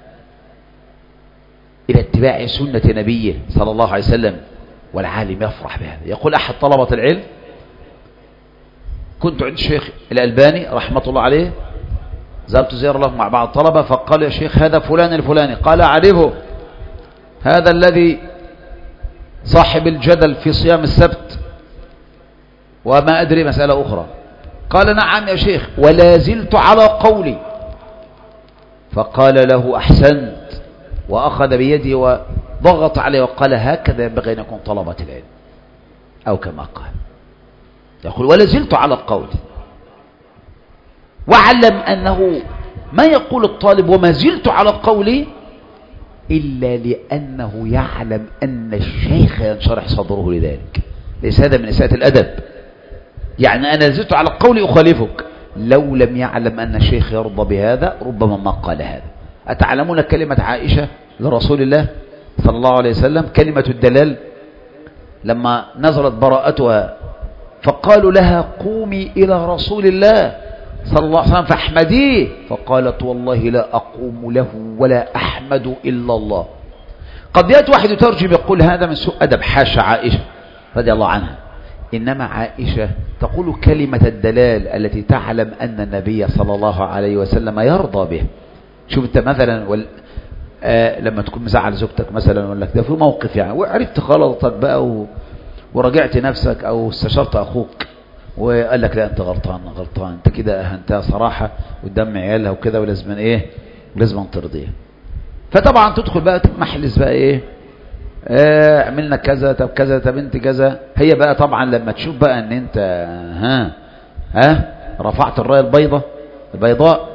إلى اتباع سنة نبيه صلى الله عليه وسلم. والعالم يفرح بهذا. يقول أحد طلبة العلم: كنت عند الشيخ الألباني رحمة الله عليه، ذهبت زيارة له مع بعض الطلبة، فقال يا شيخ هذا فلان الفلاني. قال أعرفه، هذا الذي صاحب الجدل في صيام السبت وما أدري مسألة أخرى. قال نعم يا شيخ، ولا زلت على قولي. فقال له أحسنت، وأخذ بيدي وضغط عليه وقال هكذا ينبغي أن يكون طلبة العلم، أو كما قال. يقول ولا زلت على قولي. واعلم أنه ما يقول الطالب وما زلت على قولي إلا لأنه يعلم أن الشيخ ينشرح صدره لذلك. ليس هذا من إساءة الأدب، يعني أنا زلت على قولي أخالفك، لو لم يعلم أن الشيخ يرضى بهذا ربما ما قال هذا. أتعلمون كلمة عائشة لرسول الله صلى الله عليه وسلم، كلمة الدلال، لما نزلت براءتها فقالوا لها قومي إلى رسول الله صلى الله عليه وسلم فاحمديه، فقالت والله لا أقوم له ولا أحمد إلا الله. قد يأتي واحد يترجم يقول هذا من سوء أدب، حاشا عائشة رضي الله عنها. إنما عائشة تقول كلمة الدلال التي تعلم أن النبي صلى الله عليه وسلم يرضى به. شوف أنت مثلا وال... آه لما تكون مزعل زوجتك مثلا، ولا ده في موقف يعني وعرفت غلطك بقى و... ورجعت نفسك أو استشرت أخوك وقال لك لا أنت غلطان غلطان أنت كده أهنتها صراحة قدام عيالها وكده، ولازم إيه لازم ترضيها. فطبعا تدخل بقى تمحلس بقى إيه آه عملنا كذا، طب كذا، طب انت كذا. هي بقى طبعا لما تشوف بقى ان انت ها ها رفعت الرايه البيضاء البيضاء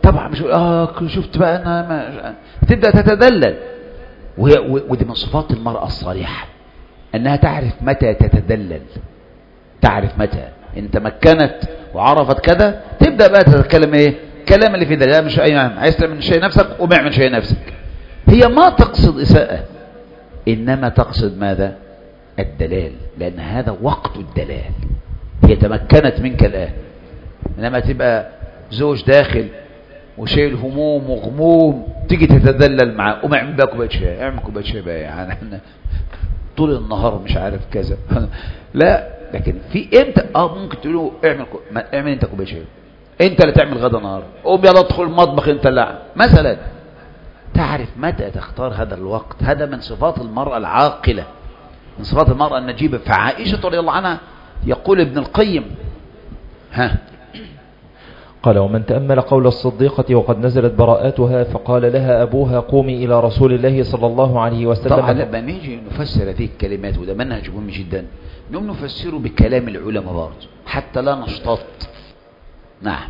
طبعا مش اه شفت بقى انا ما... تبدأ تتدلل. وهي ودي من صفات المرأة الصالحة انها تعرف متى تتدلل، تعرف متى ان تمكنت وعرفت كذا تبدأ بقى تتكلم ايه كلام اللي في دلال. مش اي مهم عايز تعمل شيء نفسك قوم اعمل شيء نفسك. هي ما تقصد اساءة انما تقصد ماذا؟ الدلال، لان هذا وقت الدلال. هي تمكنت منك الان، انما تبقى زوج داخل وشايل هموم وغموم تيجي تتدلل معاه قوم اعمل بقى كوبايه شاي، اعمل كوبايه شاي بقى يعني احنا طول النهار مش عارف كذا لا. لكن في امتى اه ممكن تقول له اعمل كو... اعمل انت كوبايه شاي، انت اللي تعمل غدا نهار، قوم يلا ادخل المطبخ انت اللي مثلا. تعرف متى تختار هذا الوقت. هذا من صفات المرأة العاقلة، من صفات المرأة النجيبة. فعائشة رضي الله عنها يقول ابن القيم ها قال: ومن تأمل قول الصديقة وقد نزلت براءاتها فقال لها أبوها قومي إلى رسول الله صلى الله عليه وسلم. طبعا لما نيجي نفسر هذه الكلمات وده منهج مهم جدا نقوم نفسره بكلام العلماء برضه حتى لا نشتط. نعم.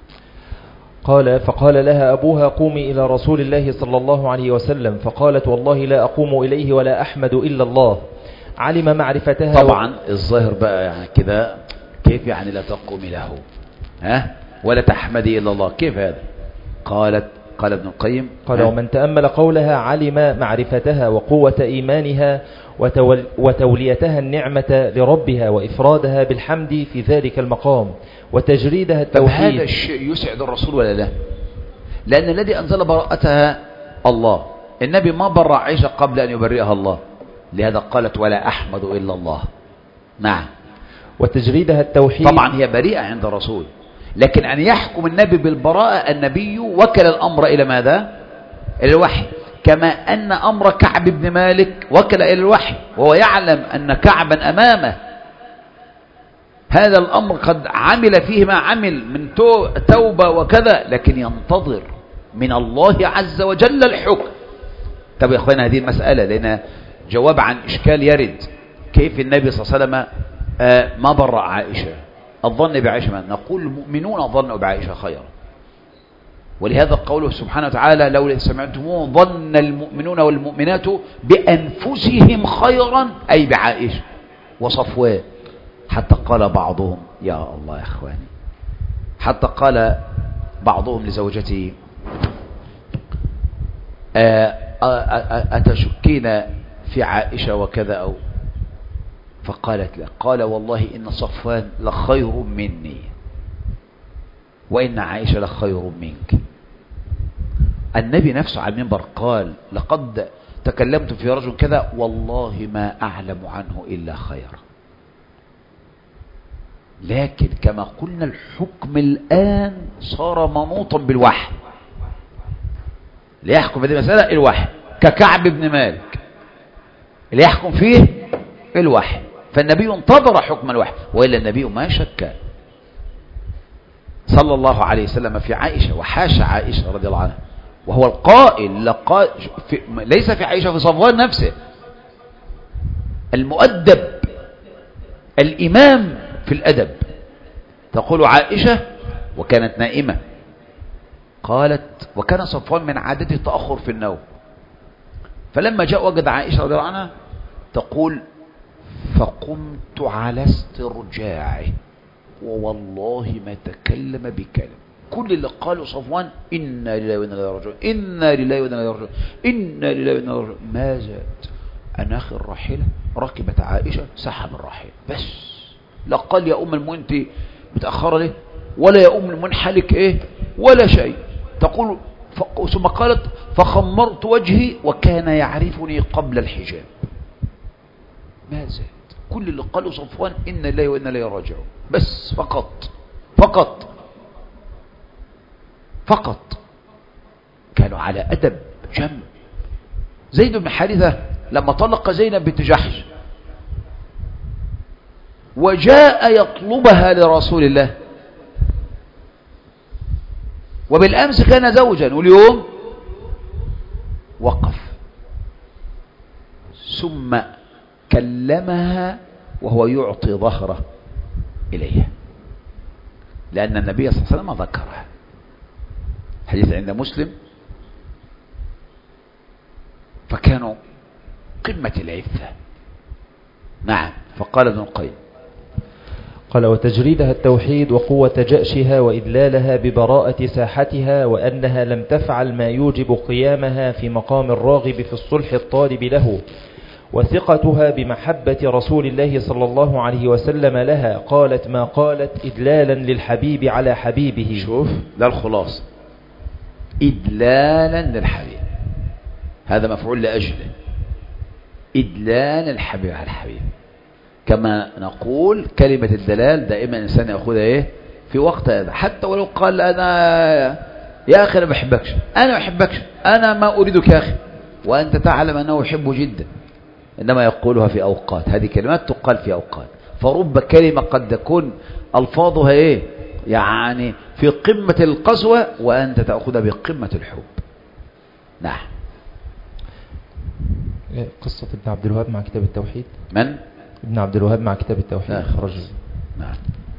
قال: فقال لها أبوها قومي إلى رسول الله صلى الله عليه وسلم فقالت والله لا أقوم إليه ولا أحمد إلا الله. علم معرفتها. طبعا و... الظاهر بقى يعني كده كيف يعني لا تقوم له ها ولا تحمدي إلا الله، كيف هذا؟ قالت قال ابن القيم قال: ومن تأمل قولها علم معرفتها وقوة إيمانها وتول وتوليتها النعمة لربها وإفرادها بالحمد في ذلك المقام وتجريدها التوحيد. هذا الشيء يسعد الرسول ولا لا؟ لأن الذي أنزل براءتها الله. النبي ما برأ عائشة قبل أن يبرئها الله، لهذا قالت ولا أحمد إلا الله. نعم. وتجريدها التوحيد. طبعا هي بريئة عند الرسول، لكن أن يحكم النبي بالبراءة النبي وكل الأمر إلى ماذا؟ إلى الوحي. كما أن أمر كعب بن مالك وكل إلى الوحي، وهو يعلم أن كعبا أمامه هذا الأمر قد عمل فيه ما عمل من توبة وكذا، لكن ينتظر من الله عز وجل الحكم. طب يا أخوانا هذه المسألة لأن جواب عن إشكال يرد كيف النبي صلى الله عليه وسلم آه ما برأ عائشة. الظن بعائشة ما نقول المؤمنون ظنوا بعائشة خيرا، ولهذا قوله سبحانه وتعالى لولا سمعتموه ظن المؤمنون والمؤمنات بأنفسهم خيرا أي بعائشة وصفوان. حتى قال بعضهم يا الله يا أخواني حتى قال بعضهم لزوجته أتشكين في عائشة وكذا أو فقالت لا. قال والله إن صفوان لخير مني وإن عائشة لخير منك. النبي نفسه على المنبر قال لقد تكلمت في رجل كذا والله ما أعلم عنه إلا خيرا. لكن كما قلنا الحكم الآن صار منوطا بالوحي، اللي يحكم في هذه المسألة الوحي ككعب بن مالك اللي يحكم فيه الوحي. فالنبي انتظر حكم الوحي، وإلا النبي ما شك صلى الله عليه وسلم في عائشة وحاش عائشة رضي الله عنها، وهو القائل لقا في ليس في عائشة في صفوان نفسه المؤدب الإمام في الأدب. تقول عائشة وكانت نائمة قالت وكان صفوان من عادته تأخر في النوم، فلما جاء وجد عائشة رضي الله عنها تقول فقمت على استرجاعه ووالله ما تكلم بكلمة. كل اللي قاله صفوان إنا لله وإنا إليه راجعون إنا لله وإنا إليه راجعون إنا لله وإنا إليه راجعون. ما زاد أن آخر الراحلة ركبت عائشة سحب الراحلة بس، لا قال يا أم المؤمنين متأخرة ليه ولا يا أم المؤمنين حالك إيه ولا شيء. تقول ثم قالت فخمرت وجهي وكان يعرفني قبل الحجاب. ما زاد. كل اللي قاله صفوان إنا لله وإنا إليه راجعون بس، فقط فقط فقط. كانوا على أدب جم. زيد بن حارثة لما طلق زينب بنت جحش وجاء يطلبها لرسول الله، وبالأمس كان زوجا واليوم وقف، ثم كلمها وهو يعطي ظهره إليها، لأن النبي صلى الله عليه وسلم ذكرها. حديث عند مسلم. فكانوا قمة العفة. نعم. فقال ابن القيم قال وتجريدها التوحيد وقوة جأشها وإذلالها ببراءة ساحتها، وأنها لم تفعل ما يوجب قيامها في مقام الراغب في الصلح الطالب له، وثقتها بمحبة رسول الله صلى الله عليه وسلم لها، قالت ما قالت إدلالا للحبيب على حبيبه. شوف ده الخلاص، إدلالا للحبيب، هذا مفعول لأجله، إدلال الحبيب على الحبيب. كما نقول كلمة الدلال دائما الإنسان يأخذها إيه في وقت هذا، حتى ولو قال أنا يا أخي أنا ما بحبكش، أنا ما بحبكش، أنا ما أريدك يا أخي، وأنت تعلم أنه يحبه جدا، إنما يقولها في أوقات. هذه كلمات تقال في أوقات. فرب كلمة قد تكون ألفاظها إيه يعني في قمة القسوة وأنت تأخذها بقمة الحب. نعم. قصة ابن عبد الوهاب مع كتاب التوحيد. من؟ ابن عبد الوهاب مع كتاب التوحيد. رجل. نعم.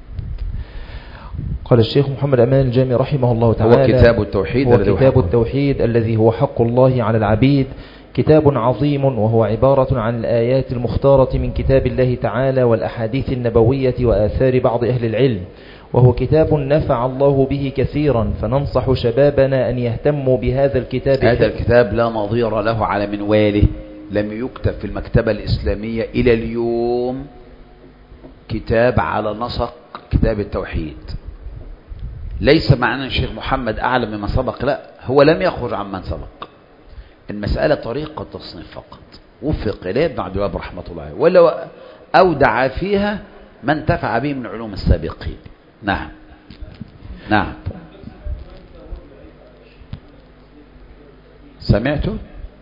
قال الشيخ محمد أمان الجامي رحمه الله تعالى هو كتاب التوحيد هو كتاب التوحيد الذي هو حق الله على العبيد، كتاب عظيم، وهو عبارة عن الآيات المختارة من كتاب الله تعالى والأحاديث النبوية وآثار بعض أهل العلم، وهو كتاب نفع الله به كثيرا، فننصح شبابنا أن يهتموا بهذا الكتاب. هذا الكتاب لا نظير له على منواله، لم يكتب في المكتبة الإسلامية إلى اليوم كتاب على نسق كتاب التوحيد. ليس معنى الشيخ محمد أعلم مما سبق، لا، هو لم يخرج عن من سبق. المسألة طريقة تصنيف فقط، وفق إليه ابن عبد الوهاب رحمة الله، ولو أودع فيها ما انتفع به من علوم السابقين. نعم. نعم. سمعته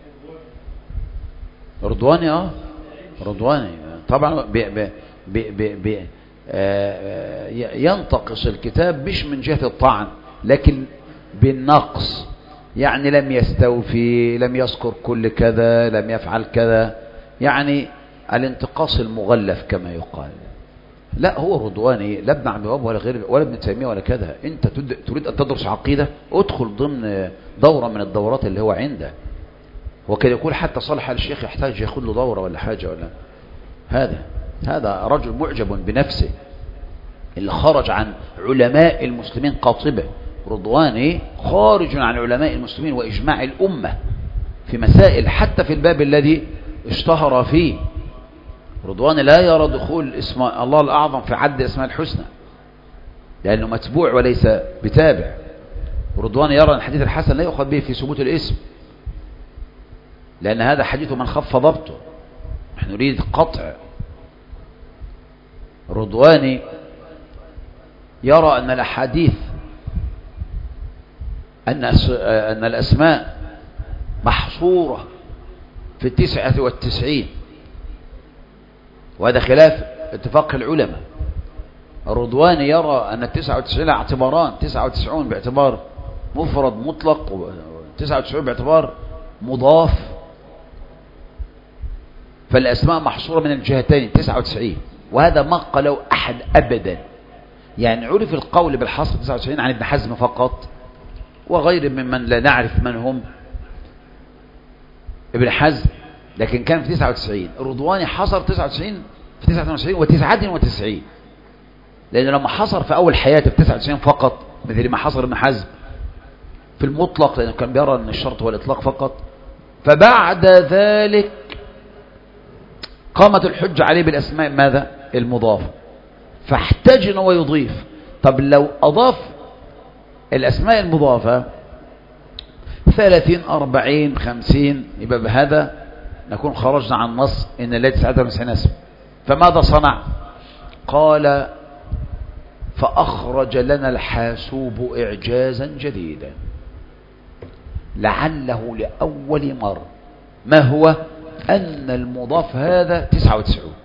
رضواني. اه رضواني طبعا بي بي بي بي بي آه ينتقص الكتاب مش من جهة الطعن، لكن بالنقص، يعني لم يستوفي، لم يذكر كل كذا، لم يفعل كذا، يعني الانتقاص المغلف كما يقال. لا، هو رضواني لا ابن عبد الوهاب ولا غير ولا ابن تيمية ولا كذا. انت تريد ان تدرس عقيدة، ادخل ضمن دورة من الدورات اللي هو عنده. وكان يقول حتى صالح الشيخ يحتاج ياخذ له دورة ولا حاجة ولا هذا هذا رجل معجب بنفسه اللي خرج عن علماء المسلمين قاطبة. رضواني خارج عن علماء المسلمين وإجماع الأمة في مسائل، حتى في الباب الذي اشتهر فيه. رضواني لا يرى دخول اسم الله الأعظم في عد اسماء الحسنى لأنه متبوع وليس بتابع. رضواني يرى أن الحديث الحسن لا يؤخذ به في ثبوت الاسم، لأن هذا حديث من خف ضبطه، نحن نريد قطع. رضواني يرى أن الأحاديث أن أن الأسماء محصورة في التسعة والتسعين، وهذا خلاف اتفاق العلماء. الرضواني يرى أن التسعة والتسعين اعتباران، تسعة وتسعون باعتبار مفرد مطلق، وتسعة وتسعون باعتبار مضاف، فالأسماء محصورة من الجهتين تسعة وتسعين، وهذا ما قاله أحد أبدا. يعني عرف القول بالحصر تسعة وتسعين عن ابن حزم فقط وغير ممن لا نعرف من هم ابن حزم، لكن كان في تسعة وتسعين. الرضواني حصر تسعة وتسعين في تسعة وتسعين وتسعة وتسعين، لأنه لما حصر في أول حياته في تسعة وتسعين فقط مثل ما حصر ابن حزم في المطلق، لأنه كان بيرى أن الشرط هو الإطلاق فقط، فبعد ذلك قامت الحجة عليه بالأسماء ماذا؟ المضافة، فاحتاج أنه يضيف. طب لو أضاف الأسماء المضافة ثلاثين أربعين خمسين، يبقى بهذا نكون خرجنا عن نص إن لا تسعة وتسعين اسم. فماذا صنع؟ قال فأخرج لنا الحاسوب إعجازا جديدا لعله لأول مرة. ما هو؟ أن المضاف هذا تسعة وتسعون.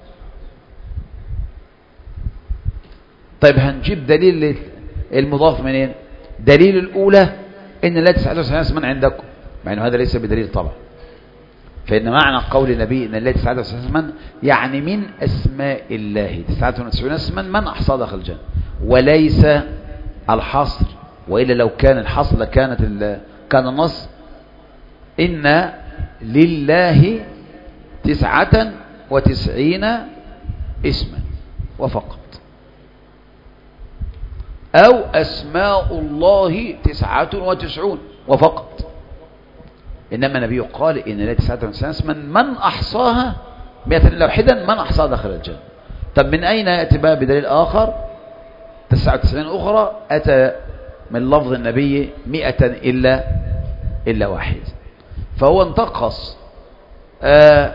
طيب هنجيب دليل المضاف منين؟ دليل الأولى إن لا تسعة وتسعين اسما عندكم، مع أنه هذا ليس بدليل طبعا. فإن معنى قول النبي إن لا تسعة وتسعين اسما يعني من أسماء الله تسعة وتسعين اسما من أحصى دخل الجنة، وليس الحصر وإلا لو كان الحصل كانت كان النص إن لله تسعة وتسعين اسما وفقط، أو أسماء الله تسعة وتسعون وفقط. إنما النبي قال إن لا تسعة وتسعين اسما من أحصاها مئة إلا واحدا من أحصاها دخل الجنة. طب من أين يأتي بقى بدليل آخر تسعة وتسعين أخرى؟ أتى من لفظ النبي مئة إلا إلا واحد، فهو انتقص آه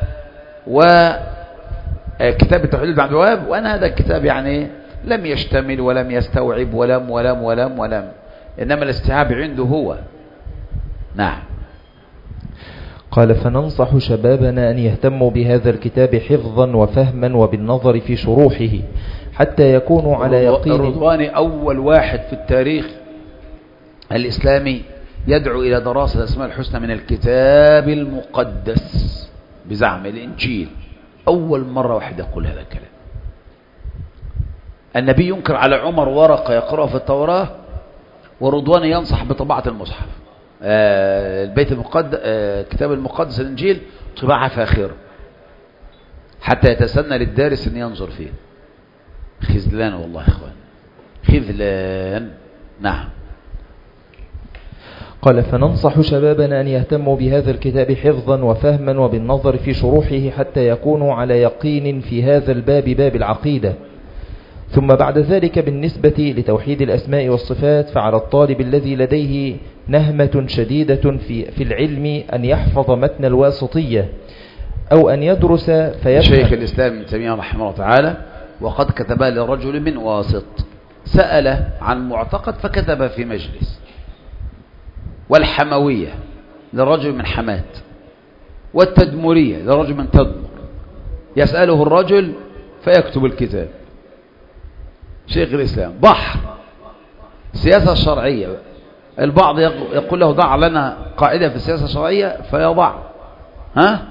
وكتاب التوحيد بعد الوهاب، وأن هذا الكتاب يعني لم يشتمل ولم يستوعب ولم ولم ولم ولم إنما الاستيعاب عنده هو. نعم. قال فننصح شبابنا أن يهتموا بهذا الكتاب حفظا وفهما وبالنظر في شروحه حتى يكونوا على يقين. الرضواني أول واحد في التاريخ الإسلامي يدعو إلى دراسة الأسماء الحسنى من الكتاب المقدس بزعم الإنجيل. أول مرة واحد يقول هذا الكلام. النبي ينكر على عمر ورقة يقرأ في التوراة، ورضواني ينصح بطباعة المصحف. آه البيت المقدس، آه الكتاب المقدس الإنجيل طباعة فاخرة حتى يتسنى للدارس أن ينظر فيه. خذلان والله يا إخوان، خذلان. نعم. قال فننصح شبابنا أن يهتموا بهذا الكتاب حفظا وفهما وبالنظر في شروحه حتى يكونوا على يقين في هذا الباب، باب العقيدة. ثم بعد ذلك بالنسبة لتوحيد الأسماء والصفات، فعلى الطالب الذي لديه نهمة شديدة في, في العلم أن يحفظ متن الواسطية أو أن يدرس فيفهم. شيخ الإسلام ابن تيمية رحمه الله تعالى وقد كتب لرجل من واسط سأل عن معتقد فكتب في مجلس، والحموية لرجل من حمات، والتدمرية لرجل من تدمر، يسأله الرجل فيكتب الكتاب. شيخ الإسلام بحر السياسة الشرعية. البعض يقول له ضع لنا قاعدة في السياسة الشرعية فيضع ها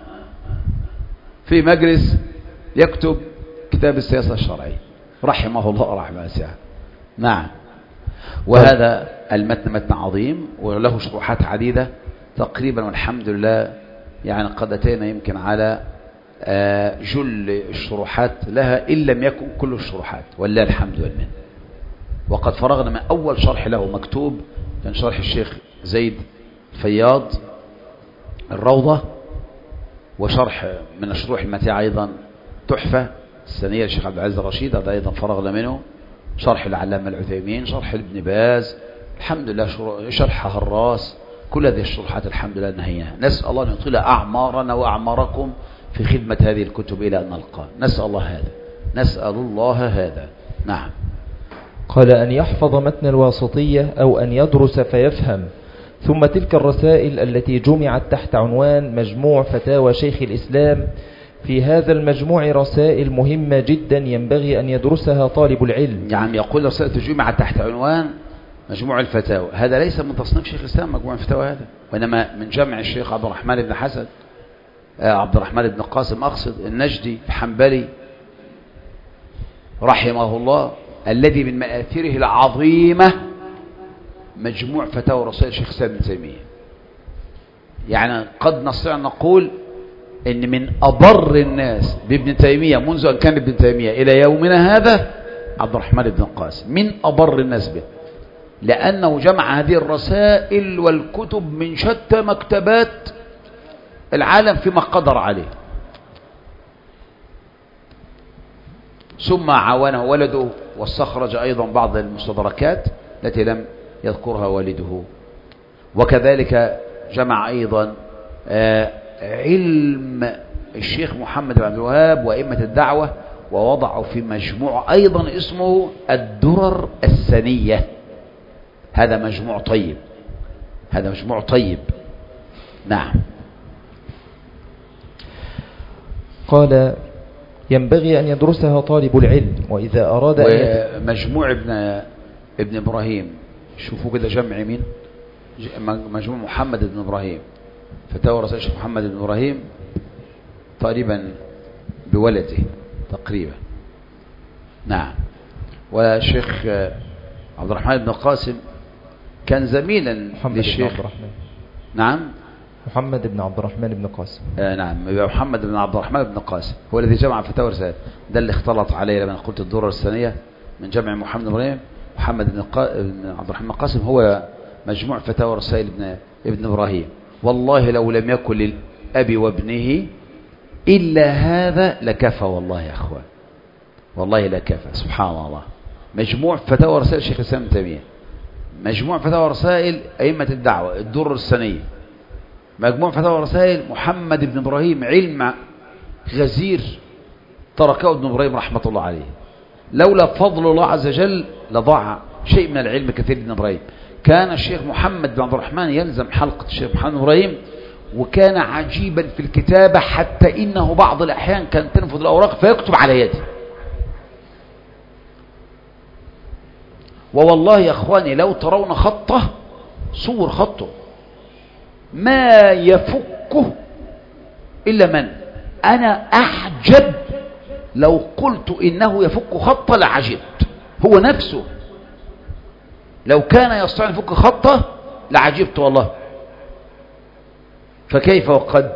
في مجلس يكتب كتاب السياسة الشرعية رحمه الله رحمه واسعة. نعم. وهذا المتن متن عظيم وله شروحات عديدة تقريبا، والحمد لله يعني قد أتينا يمكن على جل الشروحات لها إن لم يكن كل الشروحات، ولله الحمد والمنه. وقد فرغنا من أول شرح له مكتوب كان شرح الشيخ زيد فياض الروضة، وشرح من الشروح المتيعة أيضا تحفة السنية للشيخ عبد العزيز الرشيد، هذا أيضا فرغنا منه. شرح العلامة العثيمين، شرح ابن باز، الحمد لله، شرح هراس، كل هذه الشروحات الحمد لله نهيناها. نسأل الله أن يطيل أعمارنا وأعماركم في خدمة هذه الكتب إلى أن نلقى. نسأل الله هذا، نسأل الله هذا. نعم. قال أن يحفظ متن الواسطية أو أن يدرس فيفهم. ثم تلك الرسائل التي جمعت تحت عنوان مجموع فتاوى شيخ الإسلام. في هذا المجموع رسائل مهمة جدا ينبغي أن يدرسها طالب العلم. يعني يقول رسائل جمعت تحت عنوان مجموع الفتاوى، هذا ليس من تصنيف شيخ الإسلام مجموع الفتاوى هذا، وإنما من جمع الشيخ عبد الرحمن بن حسن عبد الرحمن بن قاسم أقصد النجدي الحنبلي رحمه الله، الذي من مآثره العظيمة مجموع فتاوى رسائل شيخ الإسلام ابن تيمية. يعني قد نستطيع أن نقول إن من أبر الناس بابن تيمية منذ أن كان ابن تيمية إلى يومنا هذا عبد الرحمن بن قاسم، من أبر الناس به، لأنه جمع هذه الرسائل والكتب من شتى مكتبات العالم فيما قدر عليه. ثم عاونه ولده واستخرج أيضا بعض المستدركات التي لم يذكرها والده. وكذلك جمع أيضا علم الشيخ محمد بن عبد الوهاب وأئمة الدعوة، ووضعوا في مجموع أيضا اسمه الدرر السنية. هذا مجموع طيب، هذا مجموع طيب. نعم. قال ينبغي أن يدرسها طالب العلم، وإذا أراد أن مجموع ابن ابن إبراهيم، شوفوا كده جمع مين؟ مجموع محمد بن إبراهيم، فتاوى رسائل الشيخ محمد بن إبراهيم تقريبا بولده تقريبا. نعم. والشيخ عبد الرحمن بن قاسم كان زميلا محمد للشيخ بن عبد الرحمن. نعم محمد بن عبد الرحمن بن قاسم. آه نعم، يبقى محمد بن عبد الرحمن بن قاسم هو الذي جمع فتاوى رسالة. ده اللي اختلط عليه لما قلت الدورة الثانية من جمع محمد بن ابراهيم. محمد بن, قا... بن عبد الرحمن قاسم هو مجموع فتاوى رسائل ابن ابن ابراهيم. والله لو لم يكن للأب وابنه إلا هذا لكفى، والله يا أخوان، والله لكفى. سبحان الله. مجموع فتاوى رسائل الشيخ الإسلام ابن تيمية، مجموع فتاوى رسائل أئمة الدعوة الدر السنية، مجموع فتاوى رسائل محمد بن إبراهيم، علم غزير تركه ابن إبراهيم رحمة الله عليه. لولا فضل الله عز وجل لضاع شيء من العلم كثير ابن إبراهيم. كان الشيخ محمد بن عبد الرحمن يلزم حلقة الشيخ محمد بن إبراهيم، وكان عجيبا في الكتابة حتى إنه بعض الأحيان كان تنفذ الأوراق فيكتب على يده. ووالله يا أخواني لو ترون خطه، صور خطه ما يفكه إلا من أنا أعجب. لو قلت إنه يفك خطه لعجبت، هو نفسه لو كان يستطيع أن يفك خطه لعجبت والله. فكيف وقد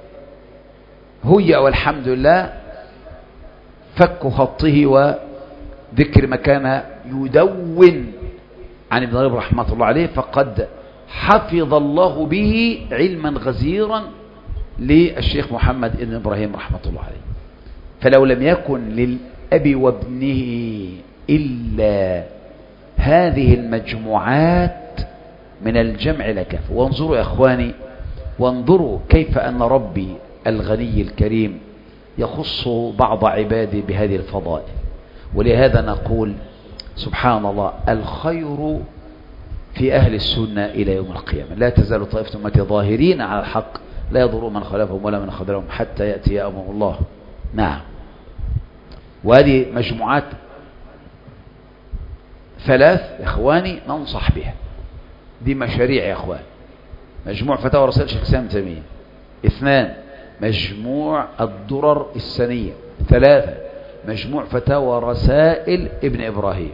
هي والحمد لله فك خطه وذكر ما كان يدون عن ابن إبراهيم رحمة الله عليه، فقد حفظ الله به علما غزيرا للشيخ محمد بن إبراهيم رحمة الله عليه. فلو لم يكن للأب وابنه إلا هذه المجموعات من الجمع لكفى. وانظروا يا أخواني، وانظروا كيف أن ربي الغني الكريم يخص بعض عباده بهذه الفضائل. ولهذا نقول سبحان الله، الخير في أهل السنة إلى يوم القيامة. لا تزال طائفة أمتي ظاهرين على الحق لا يضروا من خلفهم ولا من خذلهم حتى يأتي أمر الله. نعم. وهذه مجموعات ثلاث يا إخواني ننصح بها، دي مشاريع يا إخوان. مجموع فتاوى رسائل الشيخ الإسلام ابن تيمية. اثنان مجموع الدرر السنية. ثلاثة مجموع فتاوى رسائل ابن إبراهيم.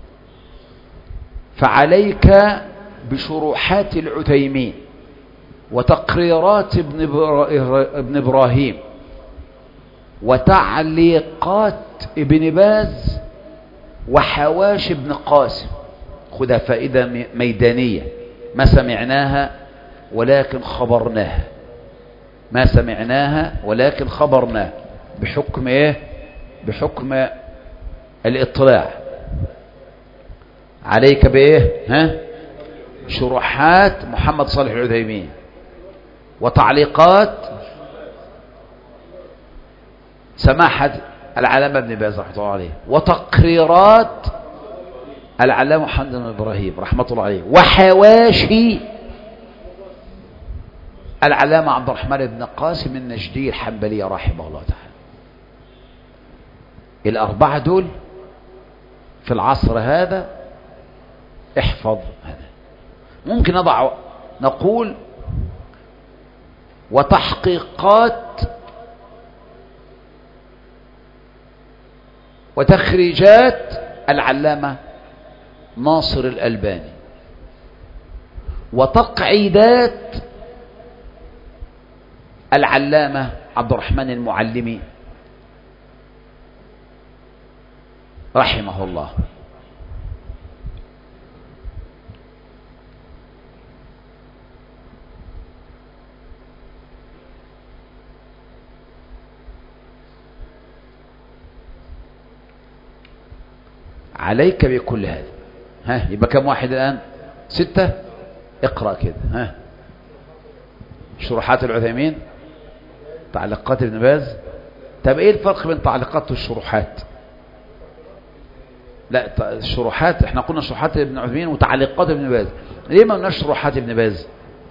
فعليك بشروحات العثيمين وتقريرات ابن, ابن إبراهيم وتعليقات ابن باز وحواشي ابن قاسم. خذها فائدة ميدانية، ما سمعناها ولكن خبرناها، ما سمعناها ولكن خبرناها بحكم ايه؟ بحكم الاطلاع. عليك بايه؟ ها؟ شروحات محمد صالح العثيمين وتعليقات سماحة العلامة ابن باز رحمة الله عليه وتقريرات العلامة محمد بن إبراهيم رحمة الله عليه وحواشي العلامة عبد الرحمن بن قاسم النجدي الحنبلي رحمه الله تعالى. الأربعة دول في العصر هذا احفظ هذا. ممكن نضع نقول وتحقيقات وتخريجات العلامة ناصر الألباني وتقعيدات العلامة عبد الرحمن المعلمي رحمه الله. عليك بكل هذا. ها يبقى كم واحد الآن؟ ستة. اقرأ كده. ها شروحات العثيمين، تعليقات ابن باز. طب ايه الفرق بين تعليقات والشروحات؟ لا الشروحات احنا قلنا شروحات ابن عثيمين وتعليقات ابن باز. ليه ما قلناش شروحات ابن باز؟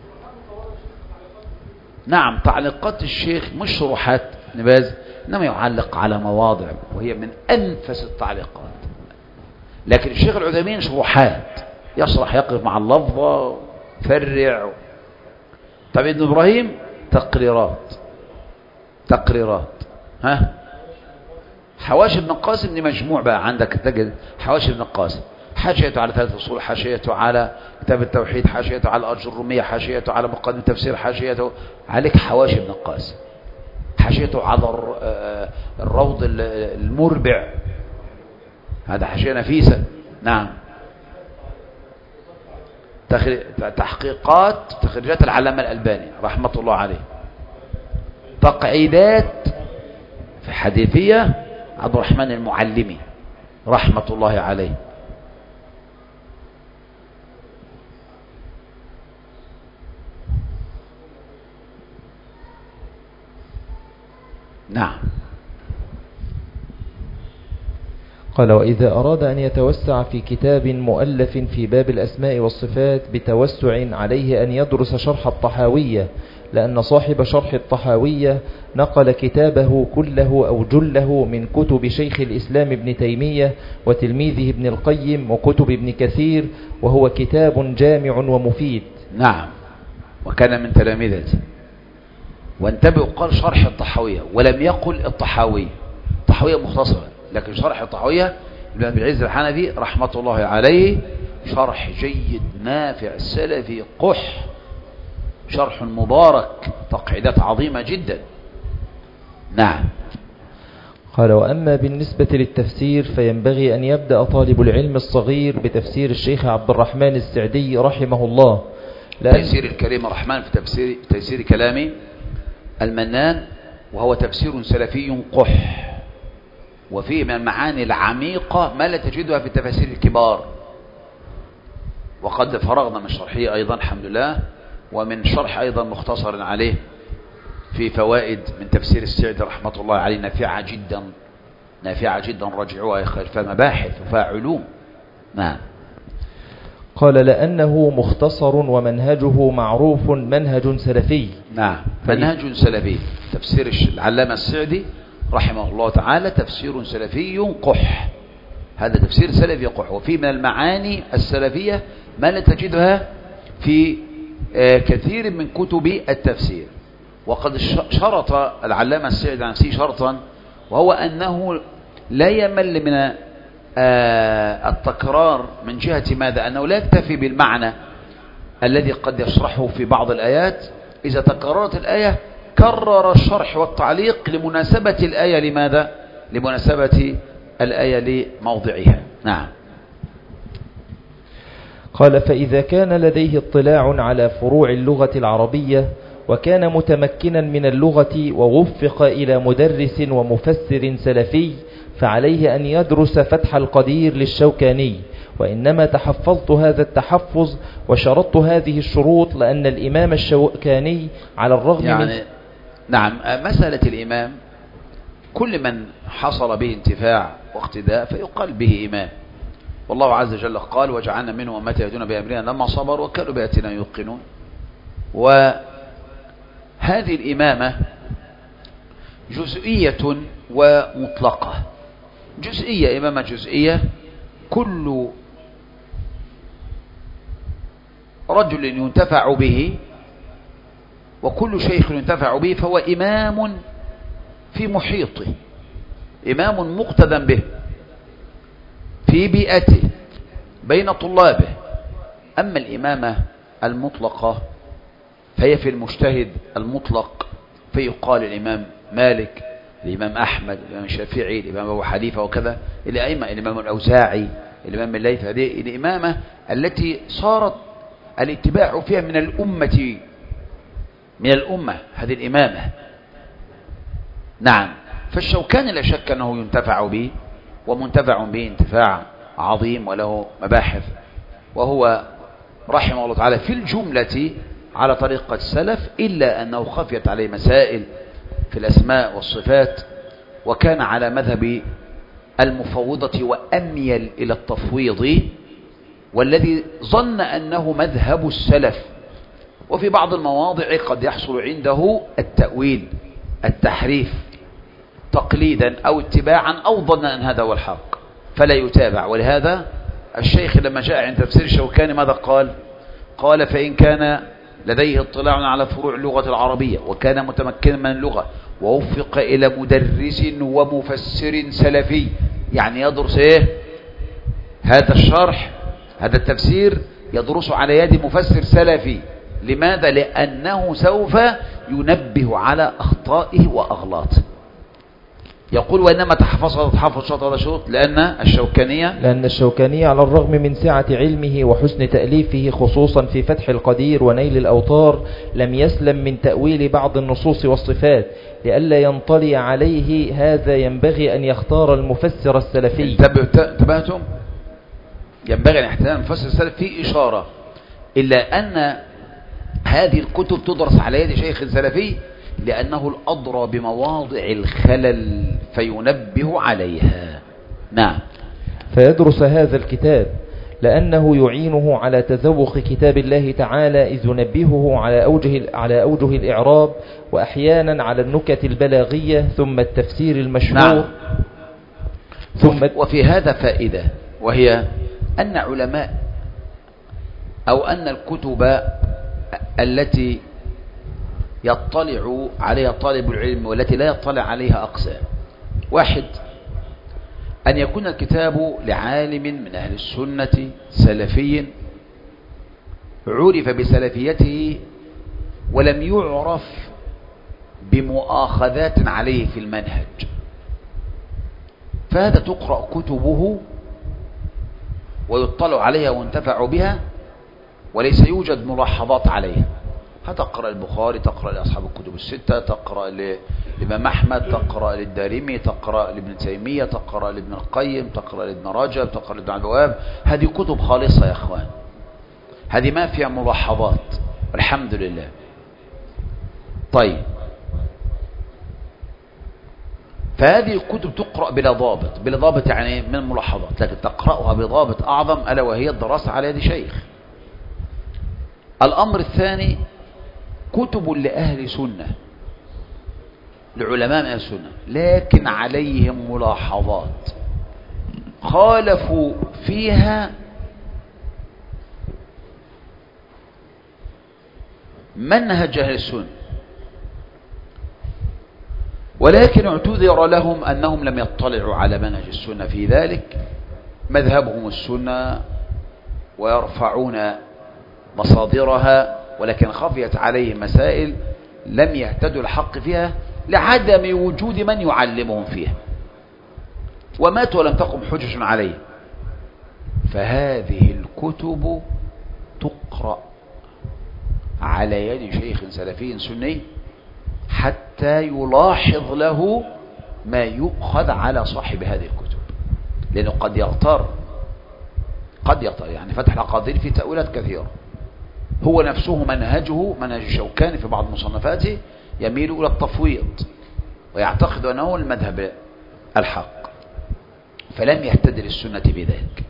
نعم تعليقات الشيخ مش شروحات ابن باز، انما يعلق على مواضع وهي من انفس التعليقات. لكن الشيخ العثيمين شروحات، يشرح يقف مع اللفظة فرع. طب ابن إبراهيم تقريرات تقريرات. ها حواشي ابن قاسم دي مجموع بقى عندك تجد حواشي ابن قاسم، حاشيته على ثلاث فصول، حاشيته على كتاب التوحيد حاشيته على الأجرمية، حاشيته على مقدمة تفسير، حاشيته عليك حواشي ابن القاسم، حاشيته على الروض المربع، هذا حاشية نفيسة. نعم. تحقيقات تخريجات العلامة الألباني رحمة الله عليه. تقعيدات في حديثية عبد الرحمن المعلمي رحمة الله عليه. نعم. قال: وإذا أراد أن يتوسع في كتاب مؤلف في باب الأسماء والصفات بتوسع عليه أن يدرس شرح الطحاوية، لأن صاحب شرح الطحاوية نقل كتابه كله أو جله من كتب شيخ الإسلام ابن تيمية وتلميذه ابن القيم وكتب ابن كثير، وهو كتاب جامع ومفيد. نعم، وكان من تلاميذته. وانتبهوا، قال شرح الطحاوية ولم يقل الطحاوية. الطحاوية مختصرة، لكن شرح الطحاوية ابن أبي العز الحنفي رحمة الله عليه شرح جيد نافع سلفي قح، شرح مبارك، تقعيدات عظيمة جدا. نعم. قال: وأما بالنسبة للتفسير فينبغي أن يبدأ طالب العلم الصغير بتفسير الشيخ عبد الرحمن السعدي رحمه الله، لأن تيسير الكريم الرحمن في تفسير, تيسير كلام المنان، وهو تفسير سلفي قح، وفيه من المعاني العميقة ما لا تجدها في التفاسير الكبار. وقد فرغنا من شرحه أيضا الحمد لله، ومن شرح أيضا مختصر عليه في فوائد من تفسير السعدي رحمة الله عليه، نافعة جدا نافعة جدا، رجعوها يا خير، فمباحث وفيها علوم. نعم. قال: لأنه مختصر ومنهجه معروف منهج سلفي. نعم، منهج سلفي. تفسير العلامة السعدي رحمه الله تعالى تفسير سلفي قح، هذا تفسير سلفي قح، وفيه من المعاني السلفية ما لا تجدها في كثير من كتب التفسير. وقد شرط العلامة السعدي عن نفسه شرطا، وهو أنه لا يمل من التكرار، من جهة ماذا؟ أنه لا يكتفي بالمعنى الذي قد يشرحه في بعض الآيات، إذا تكررت الآية كرر الشرح والتعليق لمناسبة الآية. لماذا؟ لمناسبة الآية لموضعها. نعم. قال: فإذا كان لديه اطلاع على فروع اللغة العربية وكان متمكنا من اللغة ووفق إلى مدرس ومفسر سلفي، فعليه أن يدرس فتح القدير للشوكاني. وإنما تحفظت هذا التحفظ وشرطت هذه الشروط لأن الإمام الشوكاني على الرغم يعني من نعم، مسألة الإمام كل من حصل به انتفاع واقتداء فيقال به إمام. والله عز وجل قال: وجعلنا منهم أمة يهدون بأمرنا لما صبروا وكانوا بآياتنا يوقنون. وهذه الإمامة جزئية ومطلقة. جزئية، إمامة جزئية، كل رجل ينتفع به وكل شيخ ينتفع به فهو إمام في محيطه، إمام مقتدى به في بيئته بين طلابه. أما الإمامة المطلقة فهي في المجتهد المطلق، فيقال الإمام مالك، الإمام أحمد، الإمام الشافعي، الإمام أبو حنيفة وكذا الأئمة، الإمام الأوزاعي، الإمام الليث. هذه الإمامة التي صارت الاتباع فيها من الأمة من الأمة هذه الإمامة. نعم. فالشوكاني لا شك أنه ينتفع به ومنتفع به انتفاع عظيم وله مباحث، وهو رحمه الله تعالى في الجملة على طريقة السلف، إلا أنه خفيت عليه مسائل في الأسماء والصفات، وكان على مذهب المفوضة وأميل إلى التفويض، والذي ظن أنه مذهب السلف. وفي بعض المواضع قد يحصل عنده التأويل، التحريف، تقليدا أو اتباعا، أو ظن أن هذا هو الحق فلا يتابع. ولهذا الشيخ لما جاء عند تفسير الشوكاني ماذا قال؟ قال: فإن كان لديه اطلاع على فروع اللغة العربية وكان متمكنا من اللغة ووفق إلى مدرس ومفسر سلفي، يعني يدرس إيه؟ هذا الشرح، هذا التفسير يدرس على يد مفسر سلفي. لماذا؟ لأنه سوف ينبه على أخطائه وأغلاطه. يقول وإنما تحفظ تحفظ شرط هذا شروط لأن الشوكانية لأن الشوكانية على الرغم من سعة علمه وحسن تأليفه خصوصا في فتح القدير ونيل الأوطار لم يسلم من تأويل بعض النصوص والصفات لئلا ينطلي عليه. هذا ينبغي أن يختار المفسر السلفي. انتبهتم؟ ينبغي أن يحترم المفسر السلفي في إشارة إلا أن هذه الكتب تدرس على يد شيخ سلفي لأنه الأضرى بمواضع الخلل فينبه عليها. نعم. فيدرس هذا الكتاب لأنه يعينه على تذوق كتاب الله تعالى إذ ينبهه على أوجه, على أوجه الإعراب وأحيانا على النكت البلاغية ثم التفسير المشهور. نعم. ثم وفي هذا فائدة وهي أن علماء أو أن الكتب التي يطلع عليها طالب العلم والتي لا يطلع عليها أقسام. واحد، أن يكون الكتاب لعالم من أهل السنة سلفي عرف بسلفيته ولم يعرف بمؤاخذات عليه في المنهج، فهذا تقرأ كتبه ويطلع عليها وينتفع بها وليس يوجد ملاحظات عليها. هتقرأ البخاري، تقرأ لأصحاب الكتب الستة، تقرأ لإمام أحمد، تقرأ للدارمي، تقرأ لابن تيمية، تقرأ لابن القيم، تقرأ لابن رجب، تقرأ لابن عبد الوهاب. هذه كتب خالصة يا أخوان، هذه ما فيها ملاحظات الحمد لله. طيب، فهذه الكتب تقرأ بلا ضابط. بلا ضابط يعني من ملاحظات، لكن تقرأها بضابط أعظم ألا وهي الدراسة على يد شيخ. الأمر الثاني كتب لأهل سنة، لعلماء أهل السنة، لكن عليهم ملاحظات خالفوا فيها منهج أهل السنة، ولكن اعتذر لهم أنهم لم يطلعوا على منهج السنة في ذلك. مذهبهم السنة ويرفعون مصادرها، ولكن خفيت عليهم مسائل لم يهتدوا الحق فيها لعدم وجود من يعلمهم فيها، وماتوا ولم تقم حجج عليه. فهذه الكتب تقرأ على يد شيخ سلفي سني حتى يلاحظ له ما يؤخذ على صاحب هذه الكتب، لأنه قد يغتر قد يغتر يعني فتح الأقادير في تأويلات كثيرة، هو نفسه منهجه منهج الشوكاني في بعض مصنفاته يميل إلى التفويض ويعتقد أنه المذهب الحق، فلم يهتدي للسنة بذلك.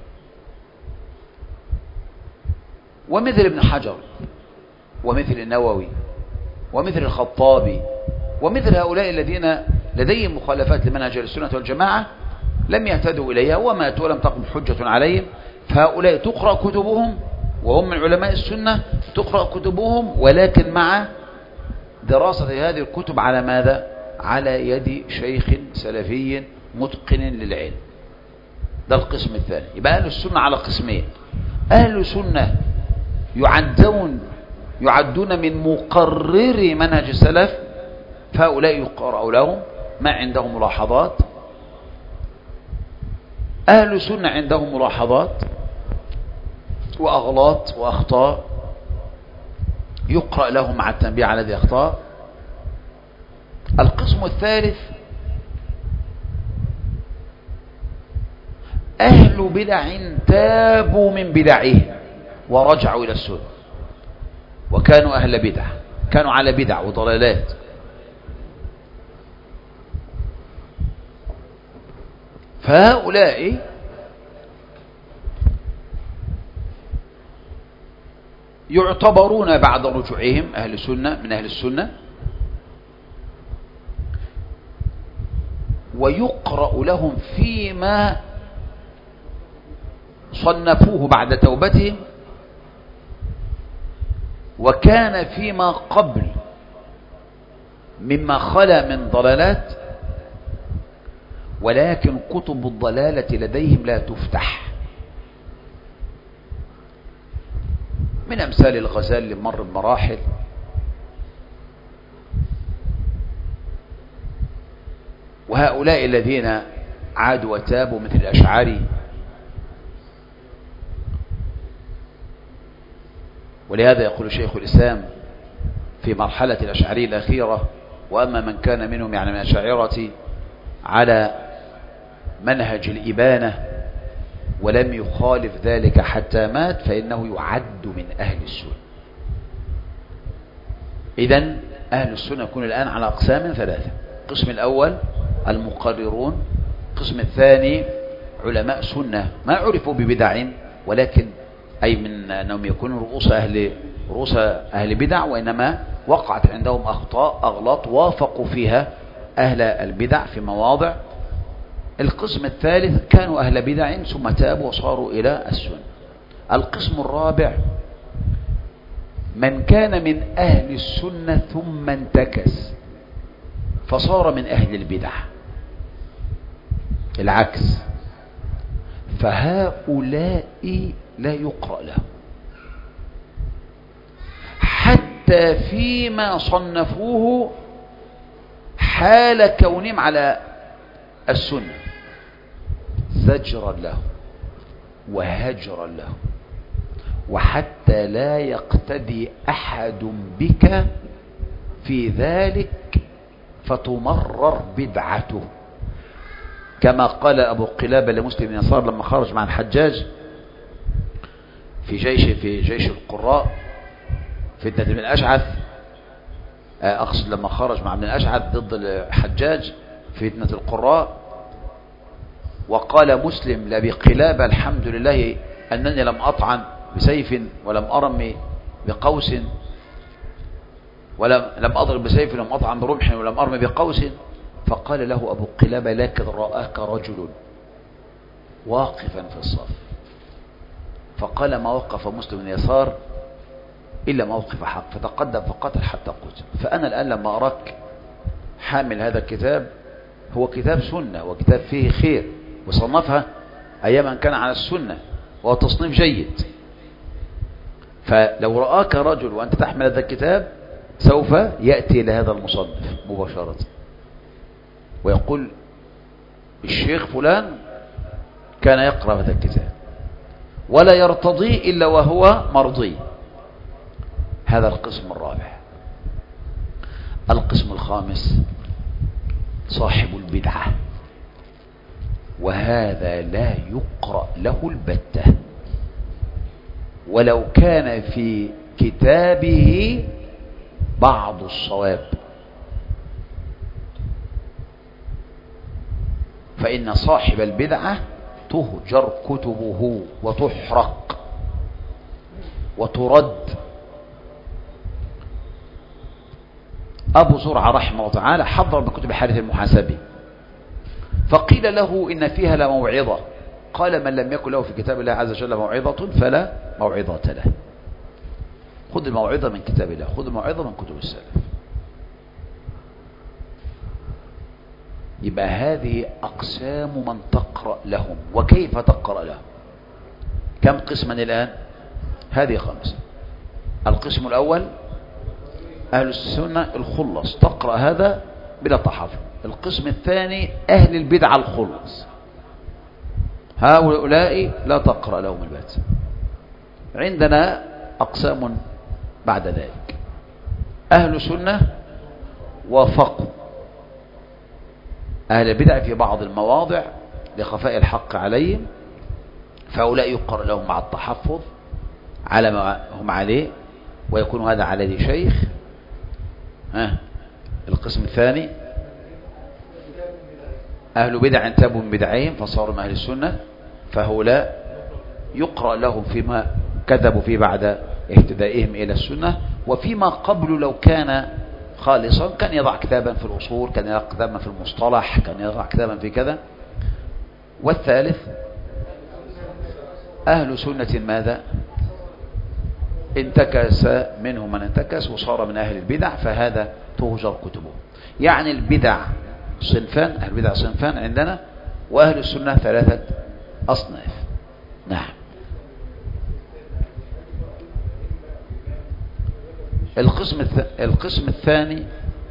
ومثل ابن حجر ومثل النووي ومثل الخطابي ومثل هؤلاء الذين لديهم مخالفات لمنهج السنة والجماعة لم يهتدوا إليها وماتوا ولم تقم حجة عليهم. فهؤلاء تقرأ كتبهم وهم من علماء السنة، تقرأ كتبهم ولكن مع دراسة هذه الكتب على ماذا؟ على يد شيخ سلفي متقن للعلم. ده القسم الثاني. يبقى أهل السنة على قسمين: أهل السنة يعدون يعدون من مقرر منهج السلف، فهؤلاء يقرأ لهم ما عندهم ملاحظات. أهل السنة عندهم ملاحظات وأغلاط وأخطاء، يقرأ لهم مع التنبيه على هذه الأخطاء. القسم الثالث أهل بدع تابوا من بدعهم ورجعوا إلى السنة، وكانوا أهل بدع، كانوا على بدع وضلالات. فهؤلاء يعتبرون بعد رجوعهم أهل السنة من أهل السنة، ويقرأ لهم فيما صنفوه بعد توبتهم، وكان فيما قبل مما خلا من ضلالات، ولكن كتب الضلالة لديهم لا تفتح. من أمثال الغزال اللي مر بمراحل، وهؤلاء الذين عادوا وتابوا مثل الأشعري. ولهذا يقول شيخ الإسلام في مرحلة الأشعري الأخيرة: وأما من كان منهم يعني من الأشاعرة على منهج الإبانة ولم يخالف ذلك حتى مات فإنه يعد من أهل السنة. إذن أهل السنة يكون الآن على أقسام ثلاثة: القسم الأول المقررون، القسم الثاني علماء سنة ما عرفوا ببدع، ولكن أي من أنهم يكونوا رؤوس أهل رؤوس أهل بدع، وإنما وقعت عندهم أخطاء أغلاط وافقوا فيها أهل البدع في مواضع. القسم الثالث كانوا أهل بدع ثم تابوا وصاروا إلى السنة. القسم الرابع من كان من أهل السنة ثم انتكس فصار من أهل البدع، العكس، فهؤلاء لا يقرأ لهم حتى فيما صنفوه حال كونهم على السنة زجرا له وهجرا له، وحتى لا يقتدي أحد بك في ذلك فتمرر بدعته، كما قال أبو قلابة لمسلم بن يسار لما خرج مع الحجاج في جيش في جيش القراء فتنة بن الأشعث، أقصد لما خرج مع ابن الأشعث ضد الحجاج في فتنة القراء، وقال مسلم لأبي قلابة: الحمد لله أنني لم أطعن بسيف ولم أرمي بقوس ولم لم أضرب بسيف ولم أطعن برمح ولم أرمي بقوس. فقال له أبو قلابة: لكن رآك رجل واقفا في الصف. فقال: ما وقف مسلم بن يسار إلا موقف حق، فتقدم فقاتل حتى قتل. فأنا الآن لما أراك حامل هذا الكتاب، هو كتاب سنة وكتاب فيه خير، وصنفها أيام أن كان على السنة، وهو تصنيف جيد. فلو رآك رجل وأنت تحمل هذا الكتاب سوف يأتي إلى هذا المصنف مباشرة ويقول: الشيخ فلان كان يقرأ هذا الكتاب ولا يرتضي إلا وهو مرضي. هذا القسم الرابع. القسم الخامس صاحب البدعة، وهذا لا يقرأ له البتة ولو كان في كتابه بعض الصواب، فإن صاحب البدعة تهجر كتبه وتحرق وترد. أبو زرعة رحمه الله تعالى حضر بكتب حارث المحاسبي، فقيل له إن فيها لموعظة، قال: من لم يكن له في كتاب الله عز وجل موعظة فلا موعظة له. خذ الموعظة من كتاب الله، خذ الموعظة من كتب السلف. يبقى هذه أقسام من تقرأ لهم. وكيف تقرأ لهم؟ كم قسما الآن؟ هذه خمسة. القسم الأول أهل السنة الخلص، تقرأ هذا بلا تحفظ. القسم الثاني أهل البدع الخلص، هؤلاء لا تقرأ لهم البت. عندنا أقسام بعد ذلك: أهل سنة وفقوا أهل البدع في بعض المواضع لخفاء الحق عليهم، فهؤلاء يقرأ لهم مع التحفظ على ما هم عليه، ويكون هذا على ذي شيخ. ها القسم الثاني أهل بدع تابوا من بدعهم فصاروا من أهل السنة، فهؤلاء يقرأ لهم فيما كذبوا فيه بعد اهتدائهم إلى السنة، وفيما قبل لو كان خالصا كان يضع كتابا في الأصول، كان يضع كتابا في المصطلح، كان يضع كتابا في كذا. والثالث أهل سنة ماذا؟ انتكس منهم من انتكس وصار من أهل البدع، فهذا تهجر كتبه. يعني البدع صنفان، أهل البدع صنفان عندنا، وأهل السنة ثلاثة أصناف. نعم. القسم القسم الثاني،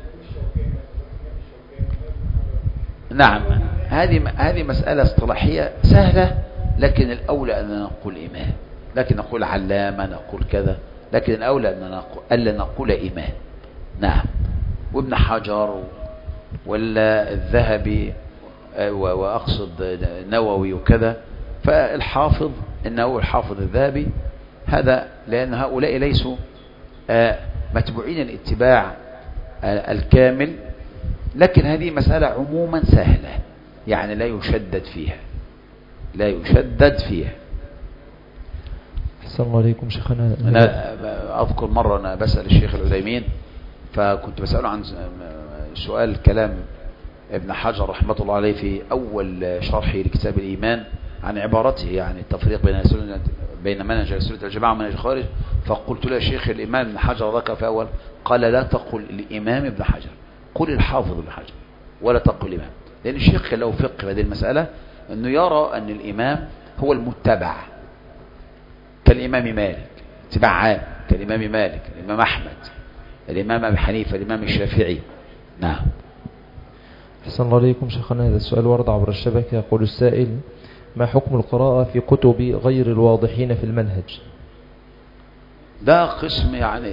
نعم، هذه هذه مسألة اصطلاحية سهلة، لكن الأولى أن نقول إمام، لكن نقول علامة، نقول كذا، لكن الأولى أن نقول ألا نقول إمام. نعم. وابن حجر ولا الذهبي وأقصد نووي وكذا، فالحافظ إنه الحافظ الذهبي هذا، لأن هؤلاء ليسوا متبوعين الاتباع الكامل، لكن هذه مسألة عموما سهلة، يعني لا يشدد فيها، لا يشدد فيها. أحسن الله عليكم شيخنا. أنا أذكر مرة أنا بسأل الشيخ العثيمين، فكنت بسأله عن سؤال كلام ابن حجر رحمة الله عليه في أول شرحه لكتاب الإيمان عن عبارته، يعني التفريق بين بين منهج السنة والجماعة ومنهج الخوارج. فقلت له يا شيخ الإمام ابن حجر ذكر في أول، قال لا تقل الإمام ابن حجر، قل الحافظ ابن حجر، ولا تقل الإمام، لأن الشيخ له فقه في هذه المسألة، أنه يرى أن الإمام هو المتبع، كالإمام مالك اتباع عام، كالإمام مالك، الإمام أحمد، الإمام أبي حنيفة، الإمام الشافعي. نعم. أحسن الله عليكم شيخنا. هذا السؤال ورد عبر الشبكة. يقول السائل: ما حكم القراءة في كتب غير الواضحين في المنهج؟ ده قسم يعني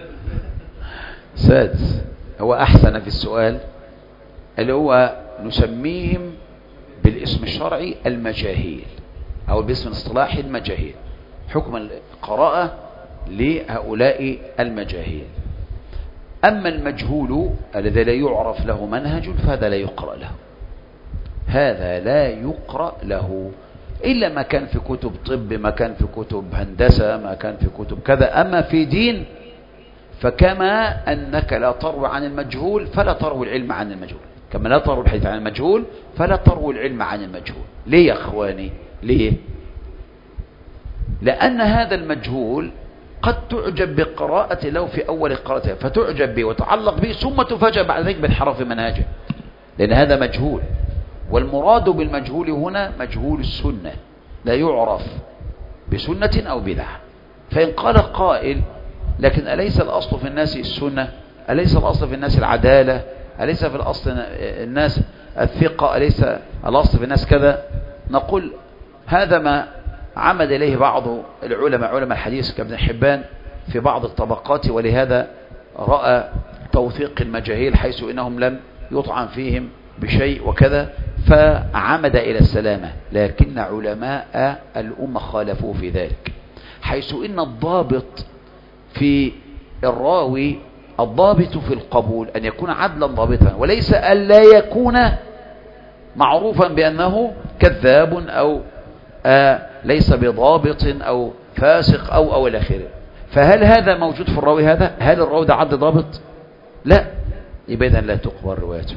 سادس، هو أحسن في السؤال، اللي هو نسميهم بالاسم الشرعي المجاهيل، أو بالاسم الاصطلاحي المجاهيل. حكم القراءة لهؤلاء المجاهيل. أما المجهول الذي لا يعرف له منهج فهذا لا يقرأ له، هذا لا يقرأ له إلا ما كان في كتب طب، ما كان في كتب هندسة، ما كان في كتب كذا. أما في دين فكما أنك لا تروي عن المجهول فلا تروي العلم عن المجهول، كما لا تروي الحديث عن المجهول فلا تروي العلم عن المجهول. ليه يا أخواني؟ ليه؟ لأن هذا المجهول قد تعجب بقراءة له في أول قراءته، فتعجب به وتعلق به، ثم تفاجأ بعد ذلك بانحراف منهجه، لأن هذا مجهول. والمراد بالمجهول هنا مجهول السنة، لا يعرف بسنة أو بدعة. فإن قال قائل: لكن أليس الأصل في الناس السنة؟ أليس الأصل في الناس العدالة؟ أليس في الأصل الناس الثقة؟ أليس الأصل في الناس كذا؟ نقول هذا ما عمد إليه بعض العلماء، علماء الحديث كابن حبان في بعض الطبقات، ولهذا رأى توثيق المجاهيل حيث إنهم لم يطعن فيهم بشيء وكذا، فعمد إلى السلامة. لكن علماء الأمة خالفوا في ذلك، حيث إن الضابط في الراوي، الضابط في القبول أن يكون عدلا ضابطا، وليس أن لا يكون معروفا بأنه كذاب أو آه ليس بضابط أو فاسق أو أو إلى آخره. فهل هذا موجود في الراوي هذا؟ هل الراوي ده عدل ضابط؟ لا، يبقى إذن لا تقبل روايته،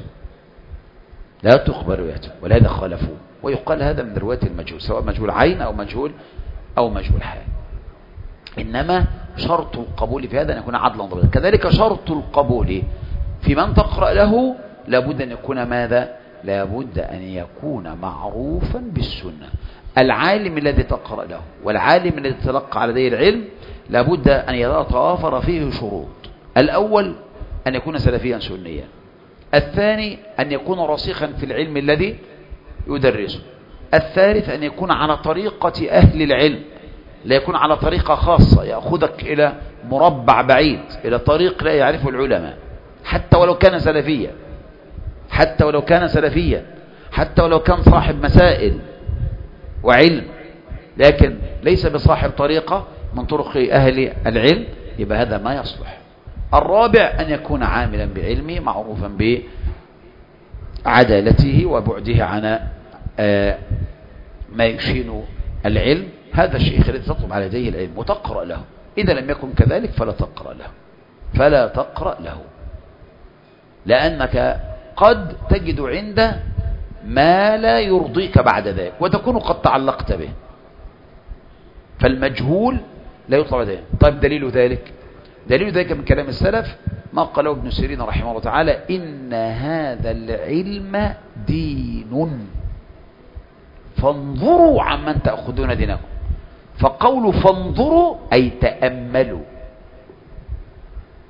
لا تقبل روايته، ولهذا خالفوه. ويقال هذا من رواية المجهول، سواء مجهول عين أو مجهول أو مجهول حال. إنما شرط القبول في هذا أن يكون عدلا ضابطا. كذلك شرط القبول في من تقرأ له لابد أن يكون ماذا؟ لابد أن يكون معروفا بالسنة. العالم الذي تقرأ له والعالم الذي تلقى على يديه العلم لابد أن يتوافر فيه شروط. الأول أن يكون سلفيا سنيا، الثاني أن يكون راسخا في العلم الذي يدرسه، الثالث أن يكون على طريقة أهل العلم، لا يكون على طريقة خاصة يأخذك إلى مربع بعيد، إلى طريق لا يعرفه العلماء، حتى ولو كان سلفيا، حتى ولو كان سلفيا، حتى ولو كان صاحب مسائل وعلم، لكن ليس بصاحب طريقة من طرق أهل العلم، يبقى هذا ما يصلح. الرابع أن يكون عاملا بعلمه، معروفا بعدالته وبعده عن ما يشين العلم. هذا الشيخ الذي تطلب على يديه العلم وتقرأ له. إذا لم يكن كذلك فلا تقرأ له، فلا تقرأ له، لأنك قد تجد عنده ما لا يرضيك بعد ذلك وتكون قد تعلقت به. فالمجهول لا يطلب عليه. طيب دليل ذلك؟ دليل ذلك من كلام السلف ما قاله ابن سيرين رحمه الله تعالى: إن هذا العلم دين فانظروا عمن تأخذون دينكم. فقول فانظروا أي تأملوا،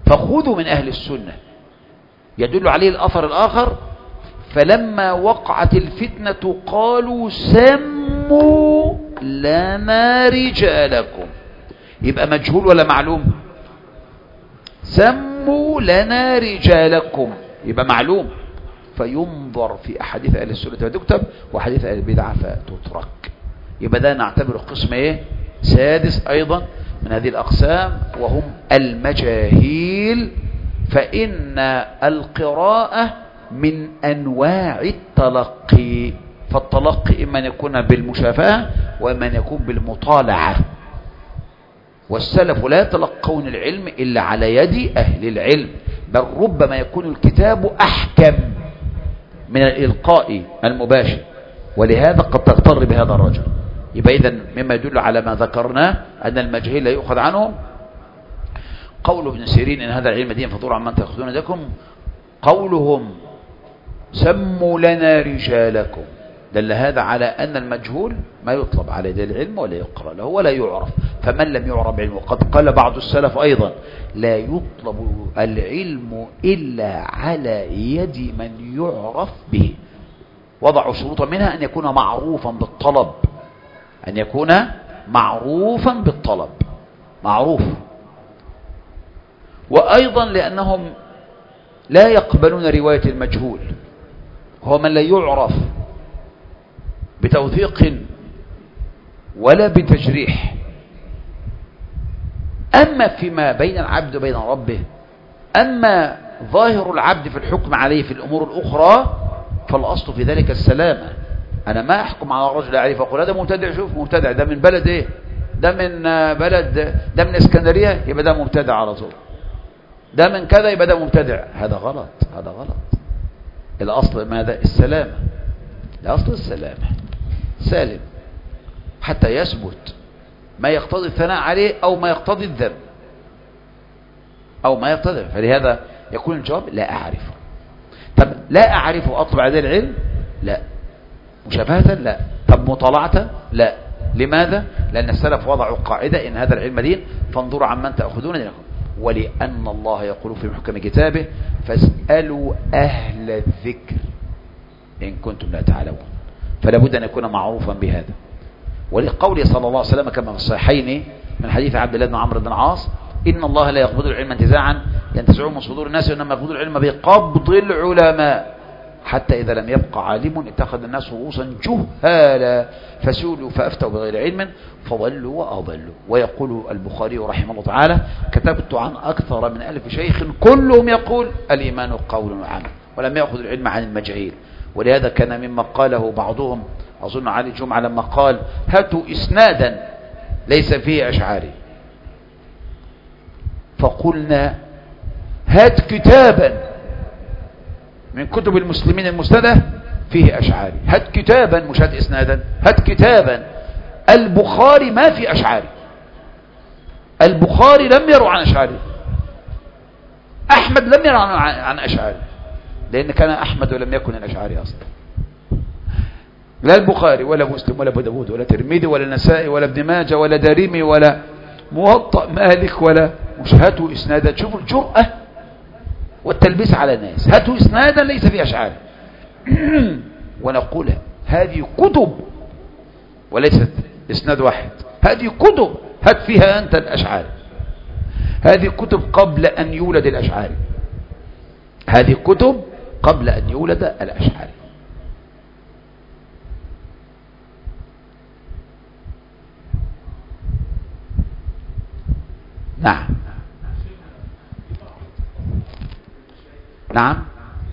فخذوا من أهل السنة. يدل عليه الأثر الآخر: فلما وقعت الفتنة قالوا سموا لنا رجالكم. يبقى مجهول ولا معلوم؟ سموا لنا رجالكم يبقى معلوم، فينظر في أحاديث أهل السنة فتكتب، وحديث أهل البدعة فتترك. يبقى ده نعتبر قسم ايه؟ سادس أيضا من هذه الأقسام، وهم المجاهيل. فإن القراءة من أنواع التلقي، فالتلقي إما أن يكون بالمشافهة وإما أن يكون بالمطالعة. والسلف لا يتلقون العلم إلا على يد أهل العلم، بل ربما يكون الكتاب أحكم من الإلقاء المباشر، ولهذا قد تغتر بهذا الرجل. يبقى إذن مما يدل على ما ذكرناه أن المجاهيل لا يؤخذ عنهم. قول ابن سيرين: إن هذا العلم دين فطور عمن تأخذون لكم. قولهم سموا لنا رجالكم دل هذا على أن المجهول ما يطلب على يد العلم ولا يقرأ له ولا يعرف. فمن لم يعرف علمه، وقد قال بعض السلف أيضا: لا يطلب العلم إلا على يد من يعرف به. وضعوا شروطا منها أن يكون معروفا بالطلب، أن يكون معروفا بالطلب، معروف. وأيضا لأنهم لا يقبلون رواية المجهول، هو من لا يعرف بتوثيق ولا بتجريح. أما فيما بين العبد وبين ربه، أما ظاهر العبد في الحكم عليه في الأمور الأخرى، فالأصل في ذلك السلامة. أنا ما أحكم على الرجل أعرف أقول هذا مبتدع، شوف مبتدع ده من بلد إيه، ده من بلد، ده من اسكندرية يبقى ده مبتدع على طول، ده من كذا يبقى ده مبتدع. هذا غلط، هذا غلط. الأصل ماذا؟ السلامة. الأصل السلامة، سالم حتى يثبت ما يقتضي الثناء عليه أو ما يقتضي الذم أو ما يقتضي. فلهذا يكون الجواب لا أعرفه. طب لا أعرفه أطلب على العلم؟ لا. مشابهة؟ لا. طب مطالعة؟ لا. لماذا؟ لأن السلف وضعوا قاعدة: إن هذا العلم دين فانظروا عمن تأخذون دينكم. ولأن الله يقول في محكم كتابه: فاسألوا أهل الذكر إن كنتم لا تعلمون. فلا بد أن يكون معروفا بهذا. ولقوله صلى الله عليه وسلم كما في الصحيحين من حديث عبد الله بن عمرو بن العاص: إن الله لا يقبض العلم انتزاعا ينتزعه من صدور الناس، وإنما يقبض العلم بقبض العلماء، حتى إذا لم يبقى عالم اتخذ الناس رؤوسا جهالا فسولوا فأفتوا بغير علم فضلوا وأضلوا. ويقول البخاري رحمه الله تعالى: كتبت عن أكثر من ألف شيخ كلهم يقول الإيمان قول وعمل، ولم يأخذ العلم عن المجاهيل. ولهذا كان مما قاله بعضهم، أظن علي الجمعة، لما قال: هاتوا إسنادا ليس فيه أشعاري، فقلنا: هات كتابا من كتب المسلمين المسندة فيه أشعاري. هات كتابا، مش هات إسنادا، هات كتابا. البخاري ما في أشعاري، البخاري لم يروا عن أشعاري، أحمد لم يروا عن أشعاري، لأن كان أحمد ولم يكن الأشعاري أصلا. لا البخاري ولا مسلم ولا أبو داود ولا ترمذي ولا نسائي ولا ابن ماجه ولا دارمي ولا موطأ مالك ولا. مش هاتوا إسنادا. شوفوا الجرأة والتلبيس على الناس. هاتوا إسنادا ليس فيه أشعار. ونقول هذه كتب وليست إسناد واحد، هذه كتب هات فيها أنت الأشعار. هذه كتب قبل أن يولد الأشعار، هذه كتب قبل أن يولد الأشعار. نعم نعم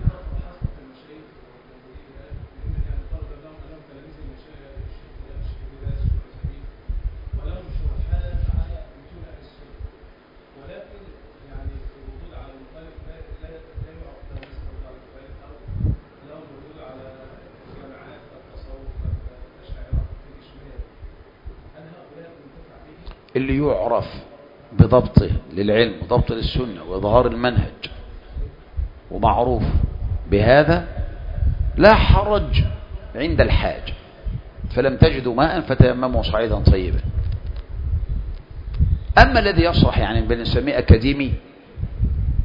اللي يعرف بضبطه للعلم وضبط للسنة وإظهار المنهج ومعروف بهذا لا حرج عند الحاجة. فلم تجدوا ماء فتيمموا صعيدا طيبا. أما الذي يصلح يعني بنسميه أكاديمي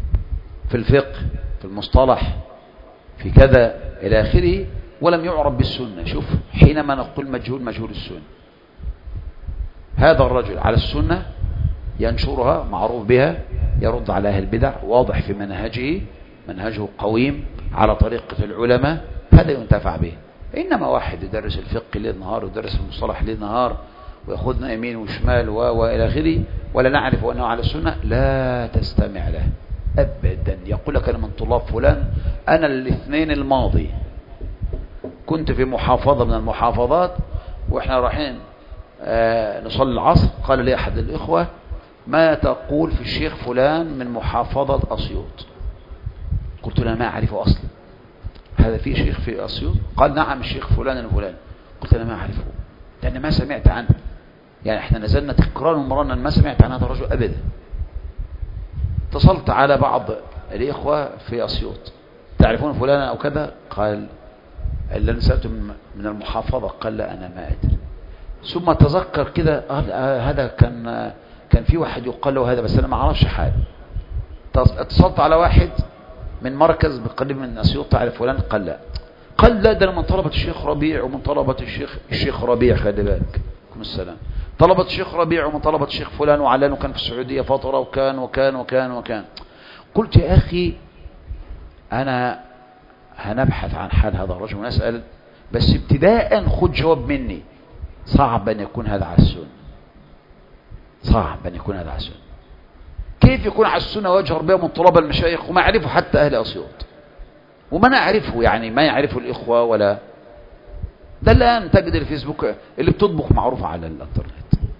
في الفقه، في المصطلح، في كذا إلى آخره، ولم يعرف بالسنة. شوف، حينما نقول مجهول مجهول السنة، هذا الرجل على السنة ينشرها، معروف بها، يرد على أهل البدع، واضح في منهجه، منهجه قويم على طريقة العلماء، هذا ينتفع به. إنما واحد يدرس الفقه ليل نهار ويدرس المصطلح ليل نهار ويأخذنا يمين وشمال وإلى آخره، ولا نعرف أنه على السنة، لا تستمع له أبدا. يقول لك أنا من طلاب فلان، أنا الاثنين الماضي كنت في محافظة من المحافظات، وإحنا رايحين آه نصلي العصر، قال لي أحد الإخوة ما تقول في الشيخ فلان من محافظة أسيوط؟ قلت له ما أعرفه أصلا، هذا في شيخ في أسيوط؟ قال نعم الشيخ فلان الفلان. قلت له ما أعرفه، لأن ما سمعت عنه، يعني احنا نزلنا تكرار ومرنا ما سمعت عن هذا الرجل أبدا. اتصلت على بعض الإخوة في أسيوط، تعرفون فلانا أو كذا؟ قال اللي أنا سألته من المحافظة. قال لا أنا ما أدري. ثم تذكر كده هذا كان كان في واحد يقال له هذا، بس أنا ما أعرفش حاجة. اتصلت على واحد من مركز بقريب من أسيوط، تعرف فلان؟ قال لا. قال لا ده أنا من طلبة الشيخ ربيع ومن طلبة الشيخ الشيخ ربيع، خلي بالك، عليكم السلام، طلبة الشيخ ربيع ومن طلبة الشيخ فلان وعلان، وكان في السعودية فترة وكان وكان وكان وكان. قلت يا أخي أنا هنبحث عن حال هذا الرجل ونسأل، بس ابتداء خد جواب مني، صعب أن يكون هذا على السنة، صعب أن يكون هذا على السنة. كيف يكون على السنة ويجهر بها من طلاب المشايخ وما يعرفه حتى أهل أسيوط، وما نعرفه، يعني ما يعرفه الإخوة ولا ده. الآن تجد الفيسبوك اللي بتطبخ معروفة على الانترنت،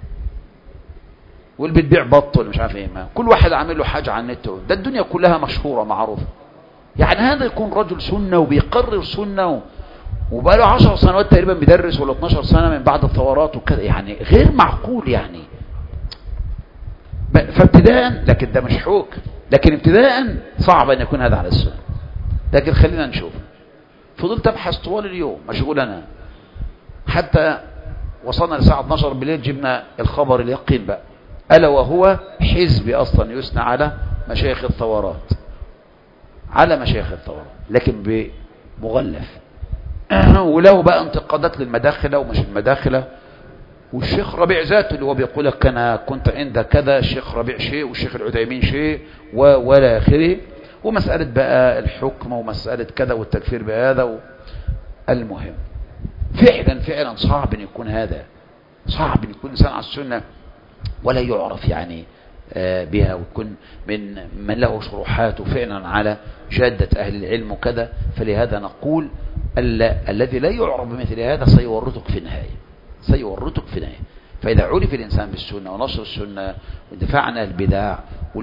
واللي بتبيع بط ولا مش عارف ايه، ما كل واحد عامل له حاجة على النت، ده الدنيا كلها مشهورة معروفة. يعني هذا يكون رجل سنة وبيقرر سنة وبقى له عشر سنوات تقريبا بيدرس، ولا اتناشر سنة من بعد الثورات وكذا، يعني غير معقول يعني. فابتداء، لكن ده مش حوك، لكن ابتداء صعب ان يكون هذا على السنة. لكن خلينا نشوف. فضلت ابحث طوال اليوم مشغول انا، حتى وصلنا لساعة اتناشر بالليل، جبنا الخبر اليقين بقى، ألا وهو حزب أصلا يثنى على مشايخ الثورات، على مشايخ الثورات، لكن بمغلف وله بقى انتقادات للمداخلة ومش المداخلة. والشيخ ربيع ذاته اللي هو بيقول لك أنا كنت عند كذا، الشيخ ربيع شيء والشيخ العثيمين شيء ولا آخره، ومسألة بقى الحكم ومسألة كذا والتكفير بهذا و... المهم فعلا فعلا صعب أن يكون هذا، صعب أن يكون إنسان على السنة ولا يعرف يعني بها، ويكون من من له شروحات فعلا على جادة أهل العلم وكذا. فلهذا نقول الذي لا يعرف بمثل هذا سيورطك في النهاية، سيورطك في النهاية. فإذا عرف الإنسان بالسنة ونشر السنة والدفاع عن البدع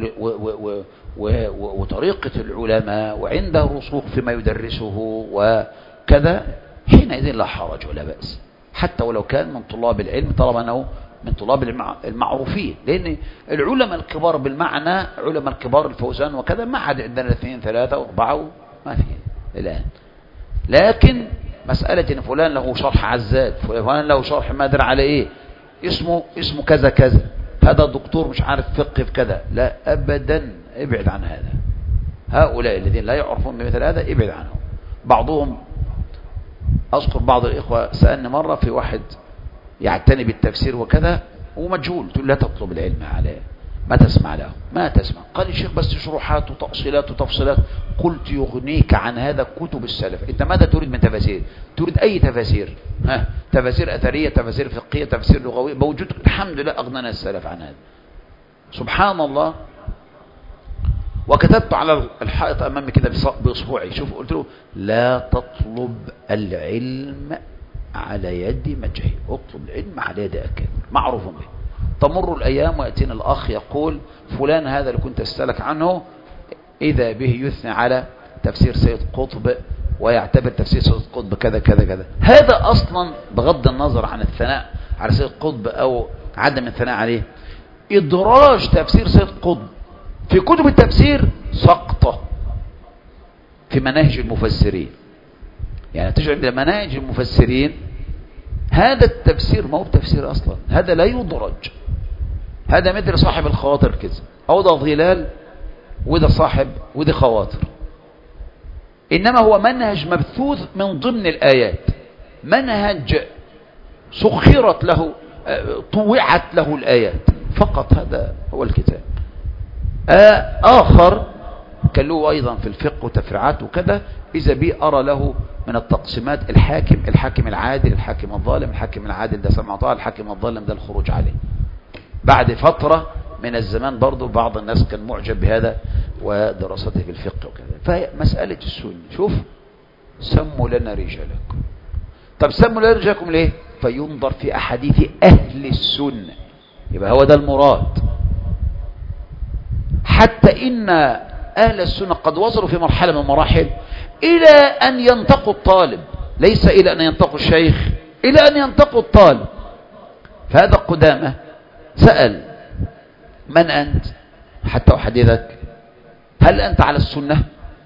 وطريقة العلماء وعنده رسوخ فيما يدرسه وكذا، حينئذ لا حرج ولا بأس، حتى ولو كان من طلاب العلم، طالما أنه من طلاب المعروفين. لأن العلماء الكبار بالمعنى، علماء الكبار الفوزان وكذا، ما عاد عندنا اثنين ثلاثة واربعة، ما في الآن. لكن مسألة إن فلان له شرح عزاد، فلان له شرح ما أدري على إيه، اسمه اسمه كذا كذا، هذا دكتور مش عارف فقه في كذا، لا أبدا، ابعد عن هذا. هؤلاء الذين لا يعرفون بمثل هذا ابعد عنهم. بعضهم، أذكر بعض الإخوة سألني مرة في واحد يعتني بالتفسير وكذا ومجهول، تقول لا تطلب العلم عليه، ما تسمع له، ما تسمع. قال الشيخ بس شروحات وتأصيلات وتفصيلات. قلت يغنيك عن هذا كتب السلف. انت ماذا تريد من تفاسير؟ تريد اي تفاسير؟ ها، تفاسير اثريه، تفاسير فقهيه، تفاسير لغويه، موجود الحمد لله، اغنانا السلف عن هذا سبحان الله. وكتبت على الحائط امامي كده باصبعي، شوف، قلت له لا تطلب العلم على يد مجهل، اطلب العلم على يد اكابر معروف به. تمر الايام وياتينا الاخ يقول فلان هذا اللي كنت اسالك عنه اذا به يثني على تفسير سيد قطب ويعتبر تفسير سيد قطب كذا كذا كذا. هذا اصلا بغض النظر عن الثناء على سيد قطب او عدم الثناء عليه، ادراج تفسير سيد قطب في كتب التفسير سقطة في مناهج المفسرين. يعني تجعل عند مناهج المفسرين هذا التفسير ما هو بتفسير اصلا، هذا لا يدرج، هذا مثل صاحب الخواطر كده، اوضع ظلال وده صاحب وده خواطر. إنما هو منهج مبثوث من ضمن الآيات، منهج سخرت له طوعت له الآيات فقط، هذا هو الكتاب. آخر كان له أيضا في الفقه وتفريعات وكذا، إذا بي أرى له من التقسيمات الحاكم، الحاكم العادل، الحاكم الظالم، الحاكم العادل ده سمع طاعة، الحاكم الظالم ده الخروج عليه. بعد فترة من الزمان برضو بعض الناس كان معجب بهذا ودراسته في الفقه وكذا. فمسألة السنة، شوف سموا لنا رجالكم. طب سموا لنا رجالكم ليه؟ فينظر في أحاديث أهل السنة، يبقى هو ده المراد. حتى إن أهل السنة قد وصلوا في مرحلة من المراحل إلى أن ينتقوا الطالب، ليس إلى أن ينتقوا الشيخ، إلى أن ينتقوا الطالب. فهذا قدامه سأل: من أنت حتى أحدثك؟ هل أنت على السنة؟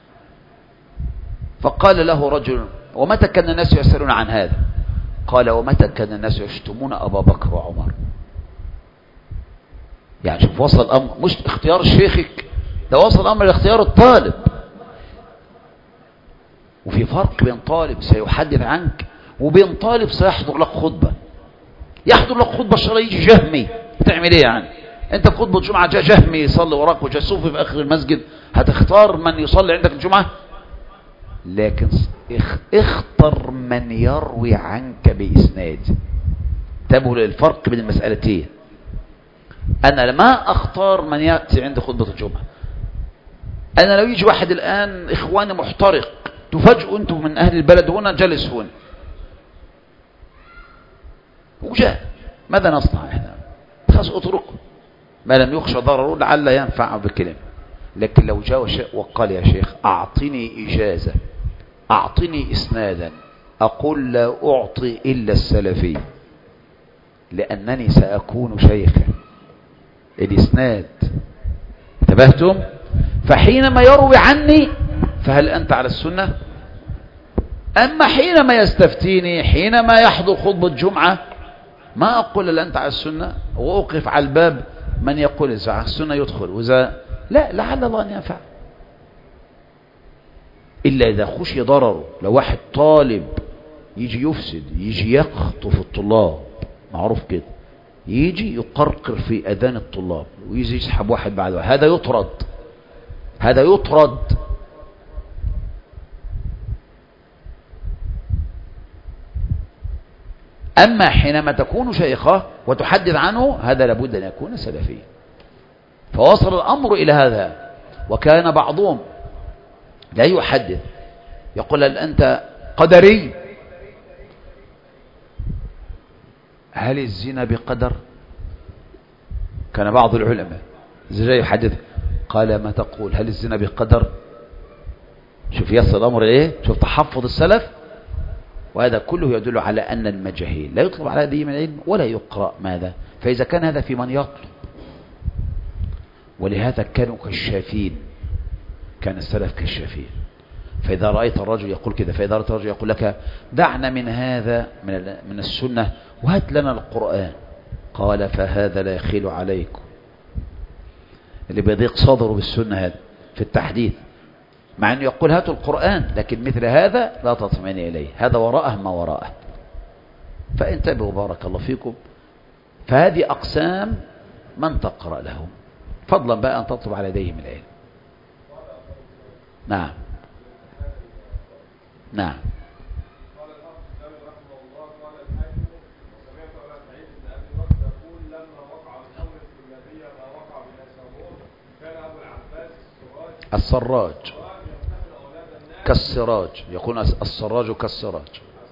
فقال له رجل: ومتى كان الناس يسألون عن هذا؟ قال: ومتى كان الناس يشتمون أبا بكر وعمر. يعني شوف وصل الأمر مش اختيار شيخك، ده وصل الأمر لاختيار الطالب. وفي فرق بين طالب سيحدث عنك وبين طالب سيحضر لك خطبة. يحضر لك خطبة الشرعية يجي جهمي، تعمل ايه يعني؟ انت في خطبة الجمعة جاء جهمي يصلي وراك وجاء صوفي في اخر المسجد، هتختار من يصلي عندك الجمعة؟ لكن اختر من يروي عنك بإسناد. انتبهوا للفرق بين المسألتين. انا لما اختار من يأتي عند خطبة الجمعة، انا لو يجي واحد الان اخواني محترق، تفاجئوا انتم من اهل البلد هنا جلس هنا وجاء، ماذا نصنع احنا؟ خلاص اتركه، ما لم يخشى ضرره لعل ينفع بكلمة. لكن لو جاء وقال: يا شيخ أعطني إجازة، أعطني إسنادا، أقول: لا أعطي إلا السلفي لأنني سأكون شيخا. الإسناد، انتبهتم؟ فحينما يروي عني فهل أنت على السنة؟ أما حينما يستفتيني، حينما يحضر خطبة جمعة، ما أقول لا أنت على السنة، وأوقف على الباب من يقول إذا على السنة يدخل وإذا لا، لعل الله أن ينفع. إلا إذا خشي ضرره. لو واحد طالب يجي يفسد، يجي يخطف الطلاب، معروف كده، يجي يقرقر في أذان الطلاب ويجي يسحب واحد بعد واحد، هذا يطرد، هذا يطرد. أما حينما تكون شيخه وتحدث عنه، هذا لابد أن يكون سلفيا. فوصل الأمر إلى هذا. وكان بعضهم لا يحدث، يقول: هل أنت قدري؟ هل الزنا بقدر؟ كان بعض العلماء إذا جاء يحدث قال: ما تقول؟ هل الزنا بقدر؟ شوف يصل الأمر إيه؟ شوف تحفظ السلف. وهذا كله يدل على أن المجاهيل لا يطلب على هذه من العلم ولا يقرأ ماذا. فإذا كان هذا في من يطلب، ولهذا كانوا كشافين، كان السلف كشافين. فإذا رأيت الرجل يقول كده، فإذا رأيت الرجل يقول لك: دعنا من هذا من من السنة وهات لنا القرآن، قال: فهذا لا يخيل عليكم. اللي بيضيق صدره بالسنة هذا في التحديث، مع أنه يقول هاتوا القرآن، لكن مثل هذا لا تطمئن إليه، هذا وراءه ما وراءه. فانتبهوا بارك الله فيكم. فهذه أقسام من تقرأ لهم، فضلا بقى أن تطلب على يديهم العلم. نعم نعم. السراج كالسراج، يكون السراج كالسراج.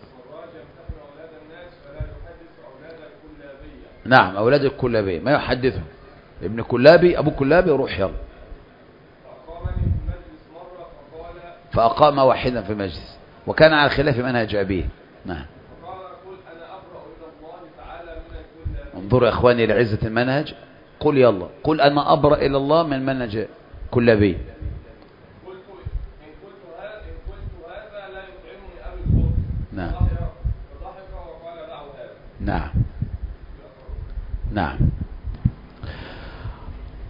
نعم، أولاد الكلابية ما يحدثهم. ابن كلابي، أبو كلابي، روح يلا. فأقام واحدا في مجلس، وكان على خلاف منهج أبيه. نعم. انظروا يا إخواني لعزة المنهج. قل يلا، قل أنا أبرأ إلى الله من منهج كلابي. نعم نعم نعم.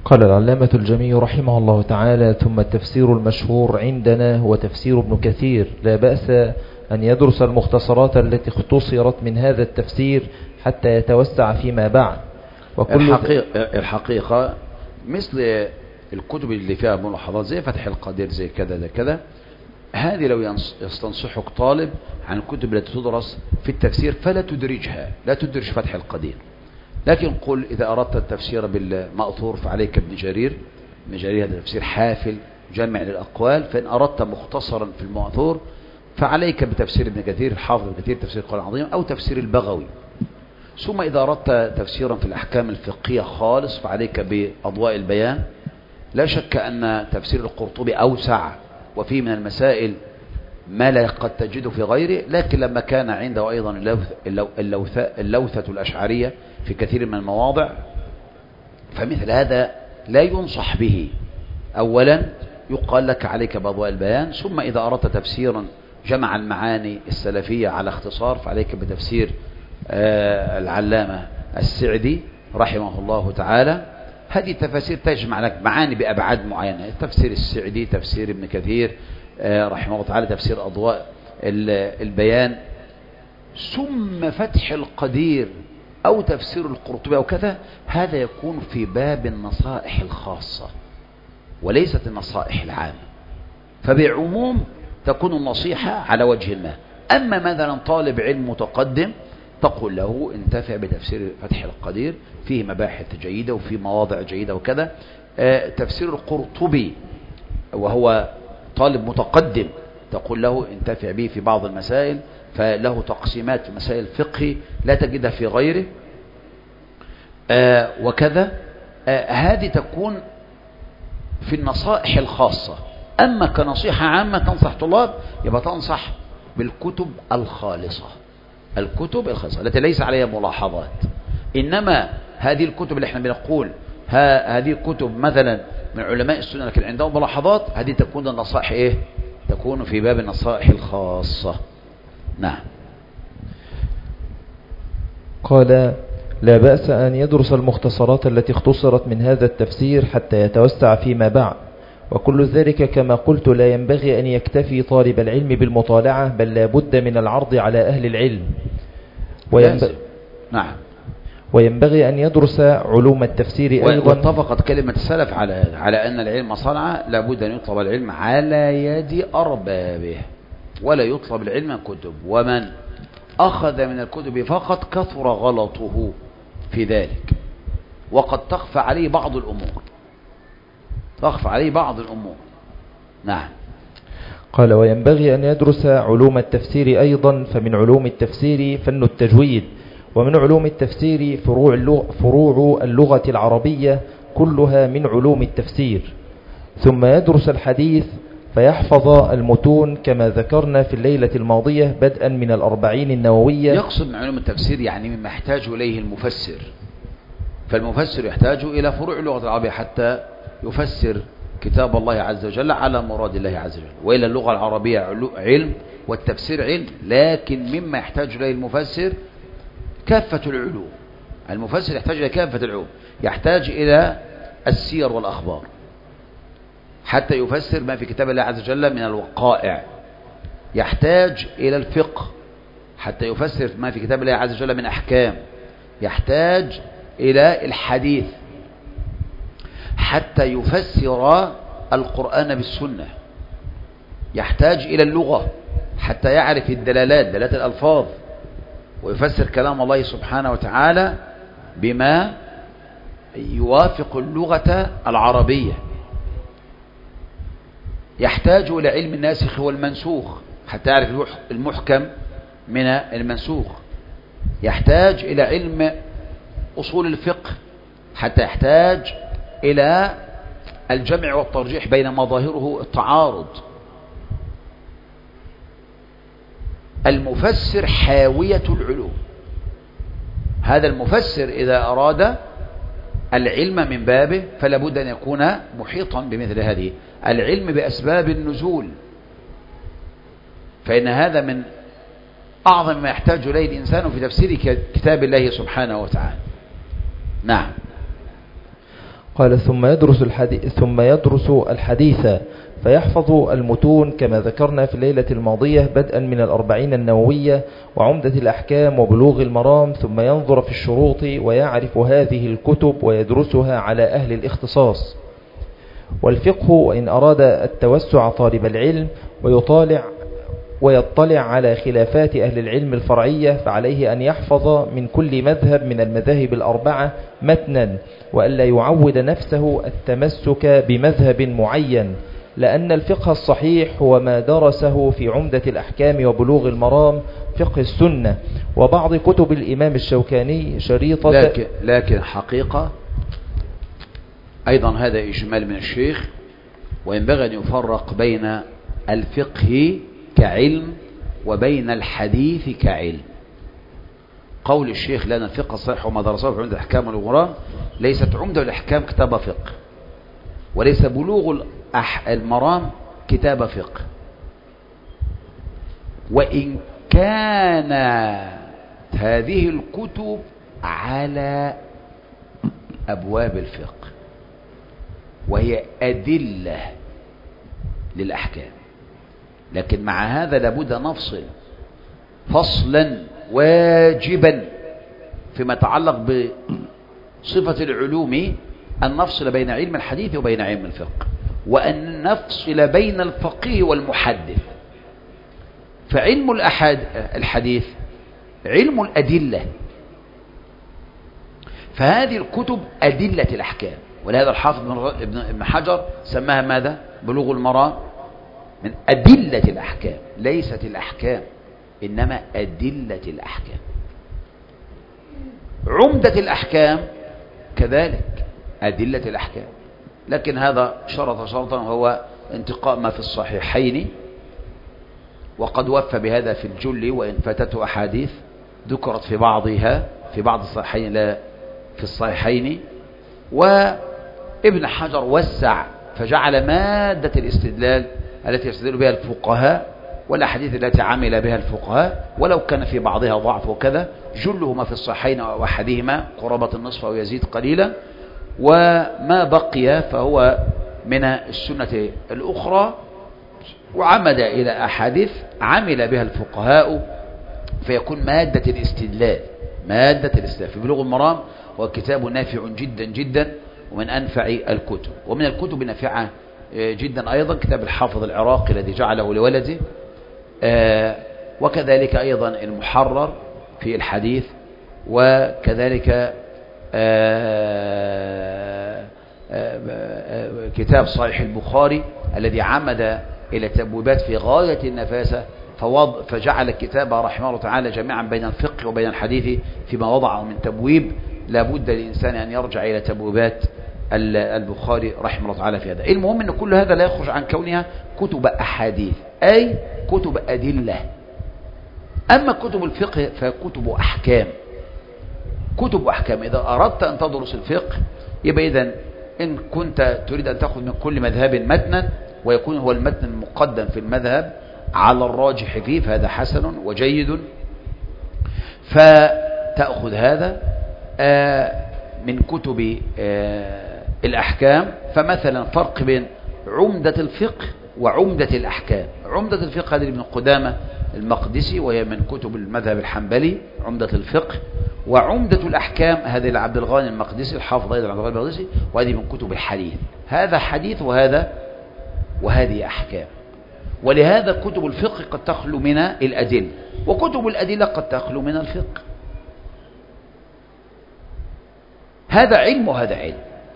قال العلامة الجمي رحمه الله تعالى: ثم التفسير المشهور عندنا هو تفسير ابن كثير. لا بأس أن يدرس المختصرات التي اختصرت من هذا التفسير حتى يتوسع فيما بعد. وكل الحقيقة, الحقيقة مثل الكتب اللي فيها ملاحظات زي فتح القدير زي كذا ده كذا، هذه لو يستنصحك طالب عن الكتب التي تدرس في التفسير فلا تدرجها، لا تدرج فتح القدير، لكن قل إذا أردت التفسير بالمأثور فعليك ابن جرير. ابن جرير هذا تفسير حافل جمع للأقوال. فإن أردت مختصرا في المأثور فعليك بتفسير ابن كثير الحافظ ابن كثير تفسير القرآن العظيم أو تفسير البغوي. ثم إذا أردت تفسيرا في الأحكام الفقهية خالص فعليك بأضواء البيان. لا شك أن تفسير القرطبي أوسع وفيه من المسائل ما لا قد تجده في غيره، لكن لما كان عنده أيضا اللوثة, اللوثة الأشعرية في كثير من المواضع فمثل هذا لا ينصح به. أولا يقال لك عليك بأضواء البيان، ثم إذا أردت تفسيرا جمع المعاني السلفية على اختصار فعليك بتفسير آه العلامة السعدي رحمه الله تعالى. هذه التفاسير تجمع لك معاني بأبعاد معينة، تفسير السعدي، تفسير ابن كثير آه رحمه الله تعالى، تفسير أضواء البيان. ثم فتح القدير أو تفسير القرطبي أو كذا، هذا يكون في باب النصائح الخاصة وليست النصائح العامة، فبعموم تكون النصيحة على وجه ما. أما مثلا طالب علم متقدم تقول له انتفع بتفسير فتح القدير، فيه مباحث جيدة وفيه مواضع جيدة وكذا. آه تفسير القرطبي وهو طالب متقدم تقول له انتفع به في بعض المسائل، فله تقسيمات في مسائل الفقه لا تجدها في غيره آه وكذا. آه هذه تكون في النصائح الخاصة. أما كنصيحة عامة تنصح طلاب يبقى تنصح بالكتب الخالصة، الكتب الخاصة التي ليس عليها ملاحظات. إنما هذه الكتب اللي احنا بنقول ها هذه الكتب مثلا من علماء السنة لكن عندهم ملاحظات، هذه تكون النصائح ايه؟ تكون في باب النصائح الخاصة. نعم. قال: لا بأس أن يدرس المختصرات التي اختصرت من هذا التفسير حتى يتوسع فيما بعد، وكل ذلك كما قلت لا ينبغي أن يكتفي طالب العلم بالمطالعة، بل لا بد من العرض على أهل العلم. وينبغي, نعم. وينبغي أن يدرس علوم التفسير أيضا. واتفقت كلمة السلف على على أن العلم صنعة، لا بد أن يطلب العلم على يد أربابه ولا يطلب العلم من كتب، ومن أخذ من الكتب فقط كثر غلطه في ذلك، وقد تخفى عليه بعض الأمور تخفى عليه بعض الأمور. نعم. قال: وينبغي أن يدرس علوم التفسير أيضا، فمن علوم التفسير فن التجويد، ومن علوم التفسير فروع اللغة, فروع اللغة العربية كلها من علوم التفسير. ثم يدرس الحديث فيحفظ المتون كما ذكرنا في الليلة الماضية بدءا من الأربعين النووية. يقصد من علوم التفسير يعني مما يحتاج إليه المفسر، فالمفسر يحتاج إلى فروع اللغة العربية حتى يفسر كتاب الله عز وجل على مراد الله عز وجل. وإلى اللغة العربية علم والتفسير علم، لكن مما يحتاج إليه المفسر كافة العلوم. المفسر يحتاج إلى كافة العلوم، يحتاج إلى السير والأخبار حتى يفسر ما في كتاب الله عز وجل من الوقائع، يحتاج إلى الفقه حتى يفسر ما في كتاب الله عز وجل من أحكام، يحتاج إلى الحديث حتى يفسر القرآن بالسنة، يحتاج إلى اللغة حتى يعرف الدلالات دلالات الألفاظ ويفسر كلام الله سبحانه وتعالى بما يوافق اللغة العربية، يحتاج إلى علم الناسخ والمنسوخ حتى يعرف المحكم من المنسوخ، يحتاج إلى علم أصول الفقه حتى يحتاج إلى الجمع والترجيح بين مظاهره التعارض. المفسر حاوية العلوم. هذا المفسر إذا أراد العلم من بابه فلا بد أن يكون محيطا بمثل هذه العلم بأسباب النزول، فإن هذا من أعظم ما يحتاج إليه الإنسان في تفسير كتاب الله سبحانه وتعالى. نعم. قال ثم يدرس الحديث, ثم يدرس الحديث فيحفظ المتون كما ذكرنا في الليلة الماضية بدءا من الأربعين النووية وعمدة الأحكام وبلوغ المرام، ثم ينظر في الشروط ويعرف هذه الكتب ويدرسها على أهل الاختصاص. والفقه وإن أراد التوسع طالب العلم ويطالع ويطلع على خلافات أهل العلم الفرعية فعليه أن يحفظ من كل مذهب من المذاهب الأربعة متنا، وألا يعود نفسه التمسك بمذهب معين، لأن الفقه الصحيح هو ما درسه في عمدة الأحكام وبلوغ المرام فقه السنة وبعض كتب الإمام الشوكاني شريطة. لكن, لكن حقيقة أيضا هذا إجمال من الشيخ، وينبغي أن يفرق بين الفقه كعلم وبين الحديث كعلم. قول الشيخ لأن الفقه الصحيح وما درسه في عمدة الأحكام والمرام ليست عمدة الأحكام كتاب فقه، وليس بلوغ المرام كتاب فقه، وإن كان هذه الكتب على أبواب الفقه وهي أدلة للأحكام، لكن مع هذا لابد نفصل فصلا واجبا فيما يتعلق بصفة العلوم، أن نفصل بين علم الحديث وبين علم الفقه، وأن نفصل بين الفقيه والمحدث. فعلم الحديث علم الأدلة، فهذه الكتب أدلة الأحكام، ولهذا الحافظ ابن حجر سماها ماذا؟ بلوغ المرام من أدلة الأحكام، ليست الأحكام إنما أدلة الأحكام. عمدة الأحكام كذلك أدلة الأحكام، لكن هذا شرط شرطا هو انتقاء ما في الصحيحين، وقد وفى بهذا في الجل، وإن فاتته أحاديث ذكرت في بعضها في بعض الصحيحين لا في الصحيحين. وابن حجر وسع فجعل مادة الاستدلال التي يستدل بها الفقهاء والأحاديث التي عمل بها الفقهاء، ولو كان في بعضها ضعف وكذا، جلهما في الصحيحين أو أحدهما قرابة النصف أو يزيد قليلا، وما بقي فهو من السنة الأخرى، وعمد إلى أحاديث عمل بها الفقهاء فيكون مادة الاستدلال. مادة الاستدلال في بلوغ المرام هو كتاب نافع جدا جدا ومن أنفع الكتب، ومن الكتب النافعة جدا أيضا كتاب الحافظ العراقي الذي جعله لولده، وكذلك أيضا المحرر في الحديث، وكذلك كتاب صحيح البخاري الذي عمد إلى تبويبات في غاية النفاسة، فجعل الكتاب رحمه الله تعالى جميعا بين الفقه وبين الحديث فيما وضعه من تبويب. لابد للإنسان أن يرجع إلى تبويبات البخاري رحمه الله تعالى في هذا. المهم أن كل هذا لا يخرج عن كونها كتب أحاديث، أي كتب أدلة. أما كتب الفقه فكتب أحكام، كتب أحكام. إذا أردت أن تدرس الفقه يبقى إذن إن كنت تريد أن تأخذ من كل مذهب متنا ويكون هو المتن المقدم في المذهب على الراجح فيه فهذا حسن وجيد، فتأخذ هذا من كتب الأحكام. فمثلا فرق بين عمدة الفقه وعمدة الأحكام. عمدة الفقه هذه ابن قدامة المقدسي وهي من كتب المذهب الحنبلي عمدة الفقه، وعمدة الأحكام هذه لعبد الغني المقدسي الحافظ أيضا عبد الغني المقدسي، وهذه من كتب الحديث. هذا حديث وهذا وهذه أحكام. ولهذا كتب الفقه قد تخلو من الأدلة، وكتب الأدلة قد تخلو من الفقه. هذا علم وهذا علم.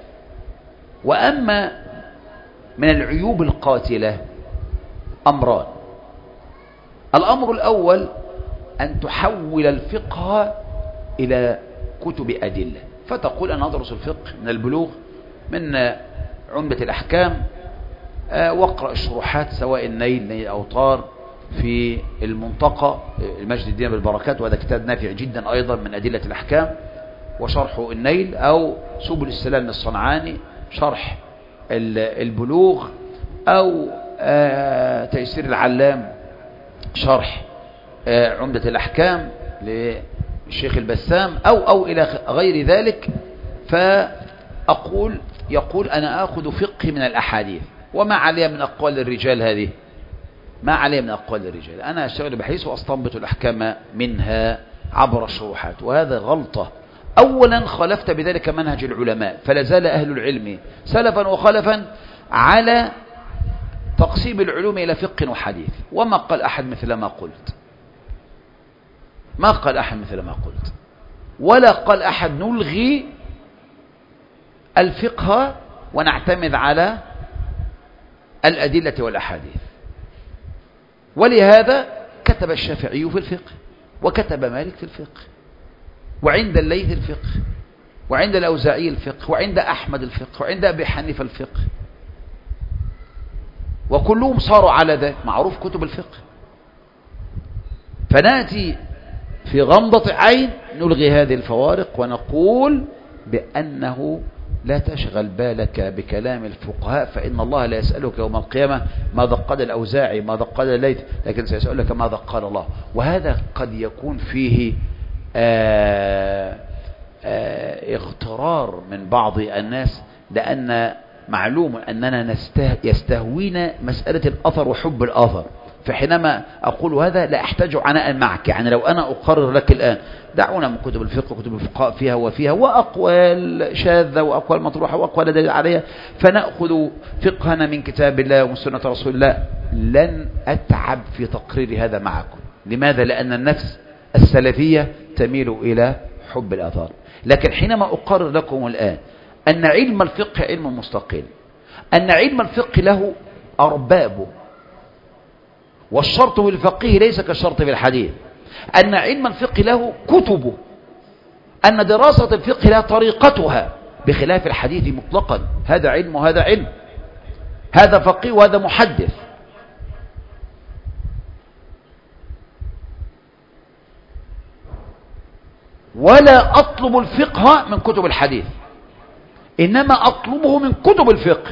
وأما من العيوب القاتلة أمران. الأمر الأول أن تحول الفقه إلى كتب أدلة، فتقول أنا أدرس الفقه من البلوغ من عمدة الأحكام، واقرأ الشروحات سواء النيل نيل أوطار في المنطقة المجد الدين بالبركات، وهذا كتاب نافع جدا أيضا من أدلة الأحكام، وشرحه النيل، أو سبل السلام الصنعاني شرح البلوغ، أو تيسير العلام شرح عمدة الأحكام للشيخ البسام، أو أو إلى غير ذلك. أقول يقول أنا أخذ فقه من الأحاديث، وما علي من أقوال الرجال هذه، ما علي من أقوال الرجال، أنا أشتغل بحيث وأستنبط الأحكام منها عبر الشروحات، وهذا غلطة. أولا خالفت بذلك منهج العلماء، فلا زال أهل العلم سلفا وخلفا على تقسيم العلوم إلى فقه وحديث، وما قال أحد مثل ما قلت، ما قال أحد مثل ما قلت، ولا قال أحد نلغي الفقه ونعتمد على الأدلة والأحاديث. ولهذا كتب الشافعي في الفقه، وكتب مالك في الفقه، وعند الليث الفقه، وعند الأوزاعي الفقه، وعند أحمد الفقه، وعند أبي حنيفة الفقه، وكلهم صاروا على ذلك، معروف كتب الفقه. فنأتي في غمضة عين نلغي هذه الفوارق ونقول بأنه لا تشغل بالك بكلام الفقهاء، فإن الله لا يسألك يوم القيامة ماذا قال الأوزاعي ماذا قال الليث، لكن سيسألك ماذا قال الله. وهذا قد يكون فيه آآ آآ اغترار من بعض الناس، لأن معلوم أننا نسته يستهوينا مسألة الأثر وحب الأثر، فحينما أقول هذا لا أحتاج عناء معك. يعني لو أنا أقرر لك الآن دعونا من كتب الفقه وكتب الفقهاء فيها وفيها وأقوال شاذة وأقوال مطروحة وأقوال دليل عليها، فنأخذ فقهنا من كتاب الله ومن سنة رسول الله، لن أتعب في تقرير هذا معكم. لماذا؟ لأن النفس السلفية تميل إلى حب الآثار. لكن حينما أقرر لكم الآن أن علم الفقه علم مستقل، أن علم الفقه له أربابه، والشرط بالفقه ليس كالشرط بالحديث، أن علم الفقه له كتبه، أن دراسة الفقه لها طريقتها بخلاف الحديث مطلقا، هذا علم وهذا علم، هذا فقيه وهذا محدث. ولا أطلب الفقه من كتب الحديث، إنما أطلبه من كتب الفقه،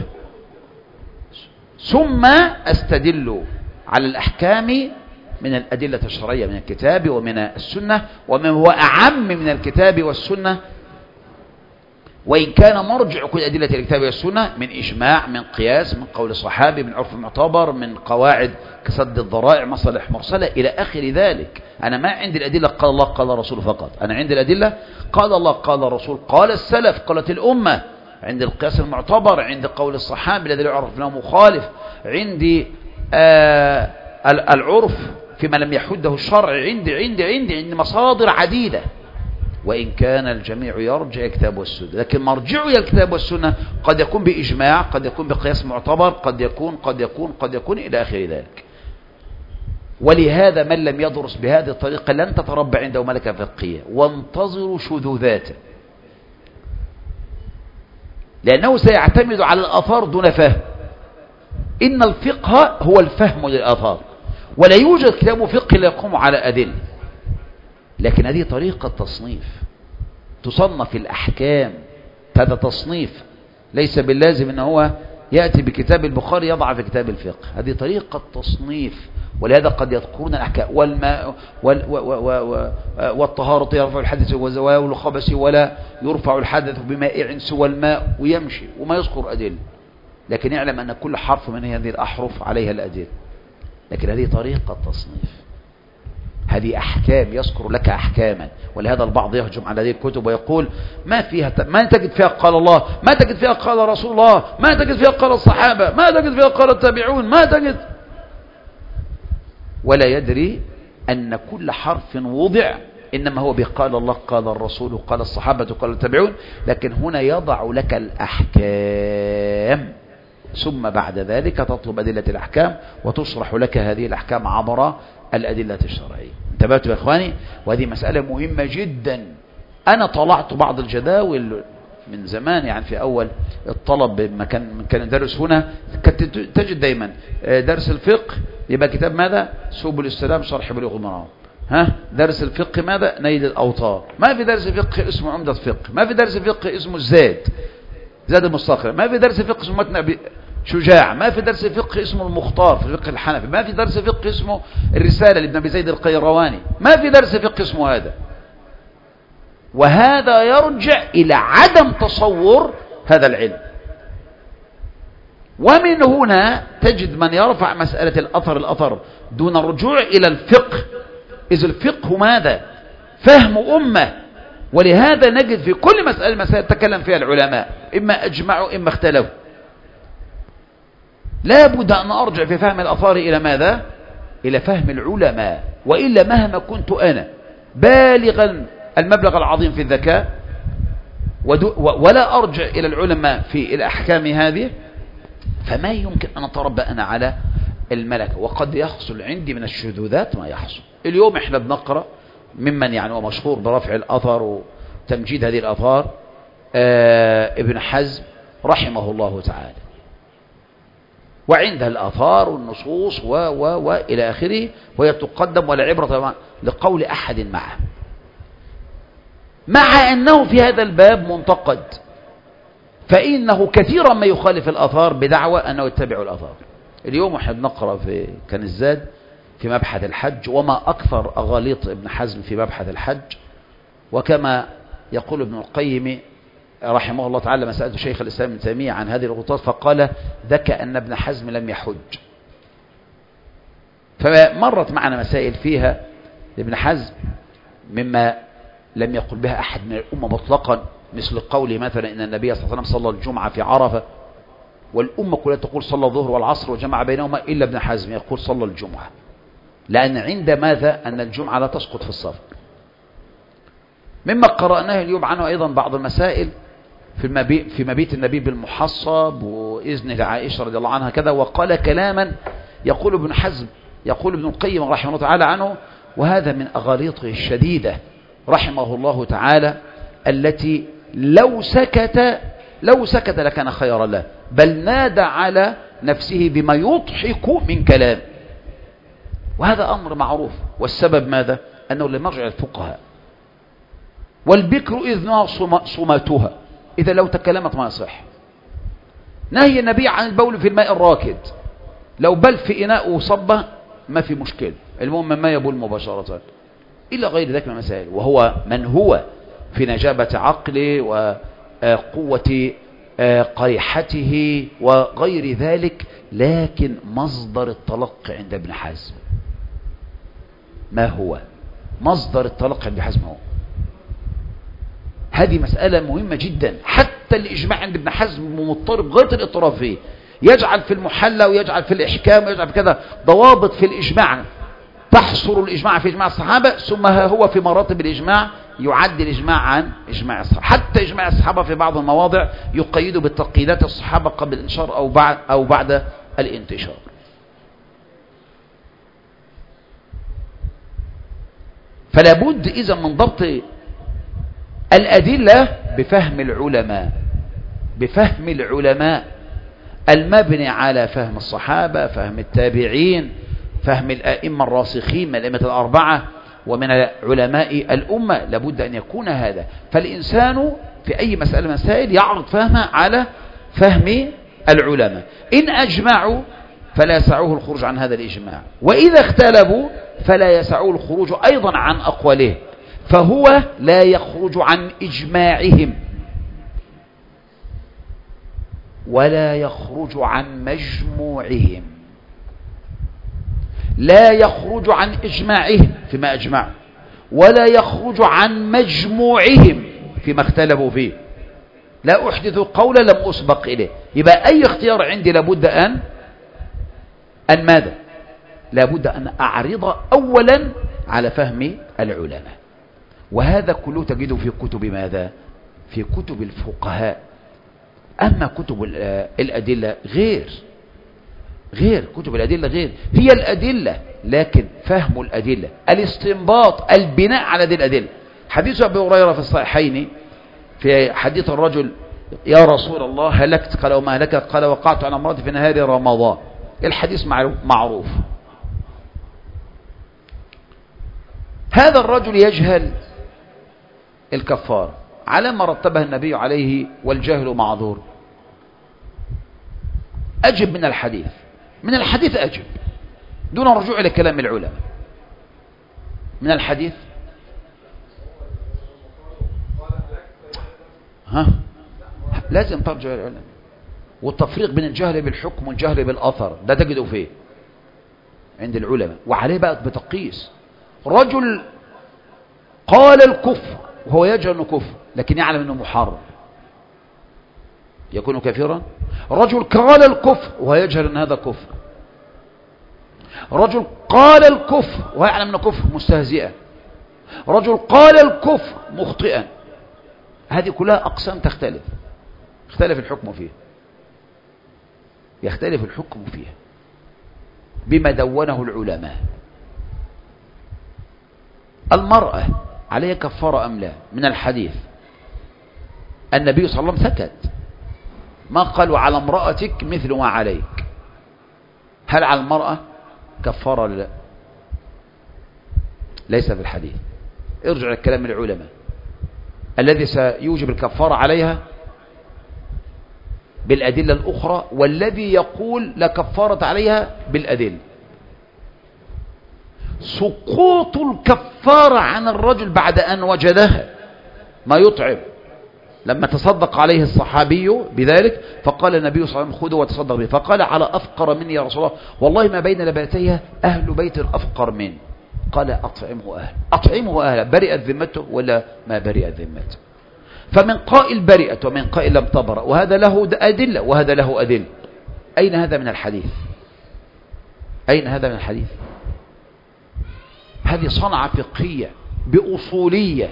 ثم أستدل على الأحكام من الأدلة الشرعية من الكتاب ومن السنة، ومن هو أعم من الكتاب والسنة، وإن كان مرجع كل أدلة الكتاب والسنة من إجماع، من قياس، من قول صحابي، من عرف معتبر، من قواعد كسد الذرائع، مصالح مرسلة إلى آخر ذلك. أنا ما عندي الأدلة قال الله قال الرسول فقط، أنا عندي الأدلة قال الله قال الرسول قال السلف قالت الأمة، عند القياس المعتبر، عند قول الصحابي الذي يعرف له مخالف، عندي آه العرف فيما لم يحده الشرع، عندي عندي عندي عندي مصادر عديدة، وإن كان الجميع يرجع الكتاب والسنة، لكن مرجعه إلى الكتاب والسنة قد يكون بإجماع، قد يكون بقياس معتبر، قد يكون قد يكون قد يكون إلى آخر ذلك. ولهذا من لم يدرس بهذه الطريقة لن تتربى عنده ملكة فقهية، وانتظروا شذوذاته، لأنه سيعتمد على الآثار دون فهم. إن الفقه هو الفهم للآثار، ولا يوجد كتاب فقه لا يقوم على أدلة، لكن هذه طريقة تصنيف، تصنف الأحكام، هذا تصنيف، ليس باللازم أنه هو يأتي بكتاب البخاري يضع في كتاب الفقه، هذه طريقة تصنيف. ولهذا قد يذكرون الأحكام والماء وال والطهارة يرفع الحدث وزوال الخبث ولا يرفع الحدث بمائع سوى الماء، ويمشي وما يذكر أدلة، لكن يعلم أن كل حرف من هذه الأحرف عليها الأدلة. لكن هذه طريقة تصنيف، هذه أحكام، يذكر لك أحكاما. ولهذا البعض يهجم على هذه الكتب ويقول ما فيها، ما تجد فيها قال الله، ما تجد فيها قال رسول الله، ما تجد فيها قال الصحابة، ما تجد فيها قال التابعون، ما تجد، ولا يدري أن كل حرف وضع إنما هو بقال الله قال الرسول قال الصحابة قال التابعون، لكن هنا يضع لك الأحكام، ثم بعد ذلك تطلب أدلة الأحكام وتشرح لك هذه الأحكام عبر الأدلة الشرعية. انتبهتوا يا إخواني؟ وهذه مسألة مهمة جدا. أنا طلعت بعض الجداول من زمان، يعني في أول الطلب لما كان كان درس هنا، كنت تجد دايما درس الفقه يبقى كتاب ماذا؟ سبل السلام شرح بلوغ المرام، ها درس الفقه ماذا؟ نيل الأوطار. ما في درس فقه اسمه عمدة فقه، ما في درس فقه اسمه الزاد زاد المستقرئ، ما في درس فقه اسمه متن أبي شجاع، ما في درس فقه اسمه المختار في الفقه الحنفي، ما في درس فقه اسمه الرسالة لابن أبي زيد القيرواني، ما في درس فقه اسمه هذا. وهذا يرجع إلى عدم تصور هذا العلم. ومن هنا تجد من يرفع مسألة الأثر الأثر دون الرجوع إلى الفقه، إذ الفقه ماذا؟ فهم أمة. ولهذا نجد في كل مسألة مسائل تكلم فيها العلماء إما أجمعوا إما اختلفوا. لا بد أن أرجع في فهم الأثار إلى ماذا؟ إلى فهم العلماء، وإلا مهما كنت أنا بالغا المبلغ العظيم في الذكاء ولا أرجع إلى العلماء في الأحكام هذه، فما يمكن أن أتربى أنا على الملكة. وقد يحصل عندي من الشذوذات ما يحصل. اليوم إحنا بنقرأ ممن يعني ومشهور برفع الأثر وتمجيد هذه الأثار آه ابن حزم رحمه الله تعالى، وعندها الآثار والنصوص و و وإلى آخره، وهي تقدم ولا عبرة لقول أحد معه، مع أنه في هذا الباب منتقد، فإنه كثيرا ما يخالف الآثار بدعوى أنه يتبع الآثار. اليوم احنا بنقرأ في كان الزاد في مبحث الحج، وما أكثر أغاليط ابن حزم في مبحث الحج. وكما يقول ابن القيم رحمه الله تعالى ما سألت شيخ الإسلام ابن تيمية عن هذه الغلطات فقال ذكى أن ابن حزم لم يحج. فمرت معنا مسائل فيها ابن حزم مما لم يقل بها أحد من الأمة مطلقا، مثل قوله مثلا إن النبي صلى الله عليه وسلم صلى الجمعة في عرفة، والأمة كلها تقول صلى الظهر والعصر وجمع بينهما، إلا ابن حزم يقول صلى الجمعة، لأن عند ماذا أن الجمعة لا تسقط في السفر. مما قرأناه اليوم عنه أيضا بعض المسائل في المبيت, في مبيت النبي بالمحصب وإذن لعائشة رضي الله عنها كذا، وقال كلاما يقول ابن حزم يقول ابن القيم رحمه الله تعالى عنه، وهذا من أغاليطه الشديدة رحمه الله تعالى، التي لو سكت لو سكت لكان خيرا له، بل نادى على نفسه بما يضحك من كلام، وهذا أمر معروف. والسبب ماذا؟ أنه لم يرجع الفقهاء. والبكر إذنها صماتها، إذا لو تكلمت ما يصح. نهي النبي عن البول في الماء الراكد، لو بل في إناء وصبه ما في مشكلة، المهم ما يبول مباشرة، إلى غير ذلك من المسائل. وهو من هو في نجابة عقله وقوة قريحته وغير ذلك، لكن مصدر التلقي عند ابن حزم ما هو؟ مصدر التلقي عند ابن حزم هو هذه مسألة مهمة جدا. حتى الإجماع عند ابن حزم مضطرب غاية الاضطراب فيه، يجعل في المحلى ويجعل في الإحكام ويجعل في كذا ضوابط في الإجماع تحصر الإجماع في إجماع الصحابة، ثم ها هو في مراتب الإجماع يعدي الإجماع عن إجماع الصحابة. حتى إجماع الصحابة في بعض المواضع يقيد بالتقييدات الصحابة قبل الانتشار أو بعد أو بعد الانتشار. فلا بد إذا من ضبط الأدلة بفهم العلماء بفهم العلماء المبني على فهم الصحابة، فهم التابعين، فهم الأئمة الراسخين من الأئمة الأربعة ومن علماء الأمة. لابد أن يكون هذا. فالإنسان في أي مسألة مسائل يعرض فهمها على فهم العلماء. إن أجمعوا فلا يسعوه الخروج عن هذا الإجماع، وإذا اختلفوا فلا يسعوه الخروج أيضا عن أقوالهم، فهو لا يخرج عن إجماعهم ولا يخرج عن مجموعهم، لا يخرج عن إجماعهم فيما أجمعوا، ولا يخرج عن مجموعهم فيما اختلفوا فيه. لا أحدث قولا لم أسبق إليه. يبقى أي اختيار عندي لابد أن أن ماذا؟ لابد أن أعرض أولا على فهم العلماء. وهذا كله تجده في كتب ماذا؟ في كتب الفقهاء. أما كتب الأدلة غير غير كتب الأدلة غير، هي الأدلة لكن فهم الأدلة، الاستنباط، البناء على هذه الأدلة. حديث أبي هريرة في الصحيحين في حديث الرجل يا رسول الله هلكت، قال وما هلكت؟ قال وقعت على امرأتي في نهار رمضان. الحديث معروف. هذا الرجل يجهل الكفار على ما رتبه النبي عليه، والجاهل معذور. أجب من الحديث من الحديث أجب دون الرجوع إلى كلام العلماء. من الحديث ها لازم ترجع إلى العلماء. والتفريق بين الجهل بالحكم والجهل بالأثر ده تجده فيه عند العلماء، وعليه بقى بتقيس. رجل قال الكفر وهو يجهل أنه كفر لكن يعلم أنه محرم، يكون كافرا؟ رجل قال الكفر وهو يجهل أن هذا كفر. رجل قال الكفر وهو يعلم أنه كفر مستهزئا. رجل قال الكفر مخطئا. هذه كلها أقسام تختلف، يختلف الحكم فيها، يختلف الحكم فيها بما دونه العلماء. المرأة عليها كفارة أم لا؟ من الحديث النبي صلى الله عليه وسلم سكت، ما قالوا على امرأتك مثل ما عليك. هل على المرأة كفارة لا؟ ليس في الحديث. ارجع للكلام العلماء. الذي سيوجب الكفارة عليها بالأدلة الأخرى، والذي يقول لا كفارة عليها بالأدلة. سقوط الكفارة عن الرجل بعد أن وجدها ما يطعم، لما تصدق عليه الصحابي بذلك فقال النبي صلى الله عليه وسلم خذوا وتصدق به، فقال على أفقر مني يا رسول الله، والله ما بين لباتيها أهل بيت أفقر مني. قال أطعمه أهل أطعمه أهل برئت ذمته ولا ما برئت ذمته؟ فمن قائل برئت ومن قائل لم تبرأ، وهذا له أدلة وهذا له أدلة. أين هذا من الحديث؟ أين هذا من الحديث؟ هذه صنعة فقهية بأصولية.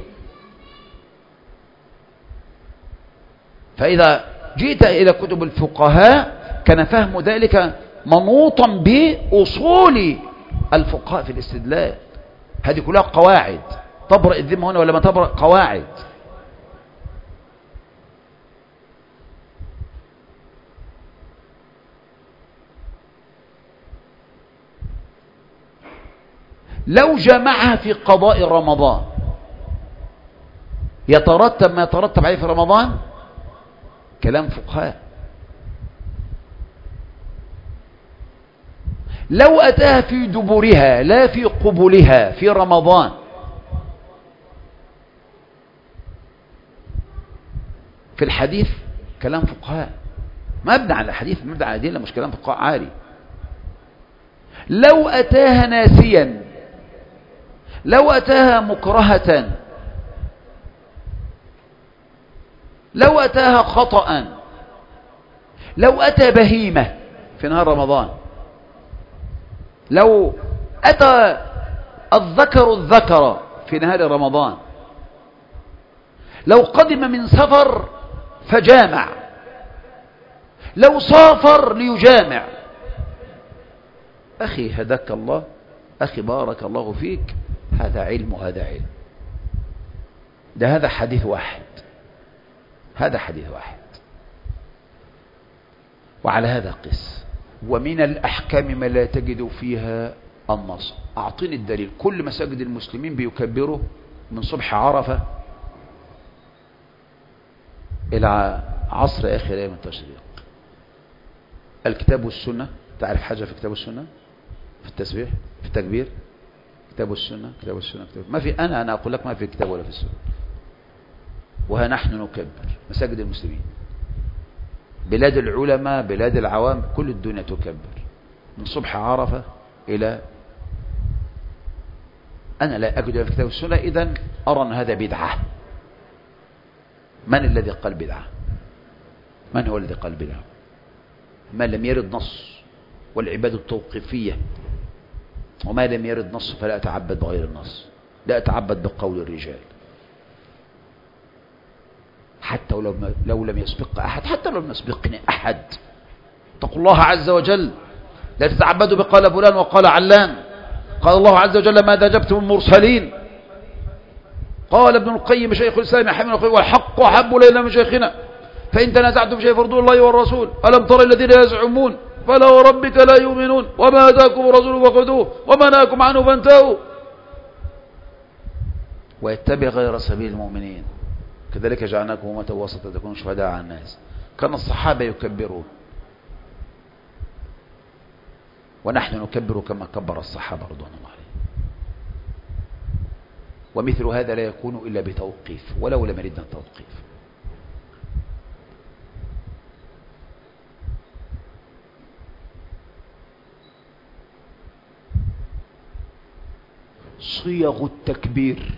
فإذا جئت إلى كتب الفقهاء كان فهم ذلك منوطا بأصول الفقهاء في الاستدلال. هذه كلها قواعد. تبرأ الذمة هنا ولا ما تبرأ؟ قواعد. لو جمعها في قضاء رمضان يترتب ما يترتب عليه في رمضان؟ كلام فقهاء. لو أتاها في دبرها لا في قبلها في رمضان في الحديث كلام فقهاء، مبنى على الحديث، مبنى على أدلة، مش كلام فقهاء عالي. لو أتاها ناسيا، لو أتاها مكرهة، لو أتاها خطأ، لو أتى بهيمة في نهار رمضان، لو أتى الذكر الذكر في نهار رمضان، لو قدم من سفر فجامع، لو سافر ليجامع، أخي هداك الله، أخي بارك الله فيك، هذا علم وهذا علم. ده هذا حديث واحد، هذا حديث واحد. وعلى هذا قس. ومن الأحكام ما لا تجد فيها النص. أعطيني الدليل. كل مساجد المسلمين بيكبروا من صبح عرفة إلى عصر آخر أيام التشريق. الكتاب والسنة. تعرف حاجة في كتاب السنة؟ في التسبيح، في التكبير؟ كتاب السنة، كتاب السنة، كتاب. ما في. أنا أنا أقول لك ما في كتاب ولا في السنة. وها نحن نكبر مساجد المسلمين، بلاد العلماء، بلاد العوام، كل الدنيا تكبر من صبح عرفة إلى. أنا لا أجد في كتاب السنة، إذن أرى أن هذا بدعة. من الذي قال بدعة؟ من هو الذي قال بدعة؟ ما لم يرد نص، والعبادة التوقيفية. وما لم يرد نص فلا أتعبد بغير النص، لا أتعبد بقول الرجال، حتى لو لو لم يسبق أحد، حتى لو لم يسبقني أحد. اتقوا الله عز وجل، لا تتعبدوا بقال فلان وقال علان. قال الله عز وجل ماذا جبتم المرسلين. قال ابن القيم شيخ الإسلام حمد القيم والحق أحب إلينا من شيخنا، فإن تنازعتم في شيء فردوه الله والرسول. ألم تر الذين يزعمون فلا وربك لا يؤمنون وما آتاكم الرسول فخذوه وما نهاكم عنه فانتهوا ويتبع غير سبيل المؤمنين كذلك جعلناكم أمة وسطا تكونوا شهداء على الناس. كان الصحابة يكبرون ونحن نكبر كما كبر الصحابة رضوان الله عليهم. ومثل هذا لا يكون إلا بتوقيف، ولو لم يردنا التوقيف. صيغ التكبير.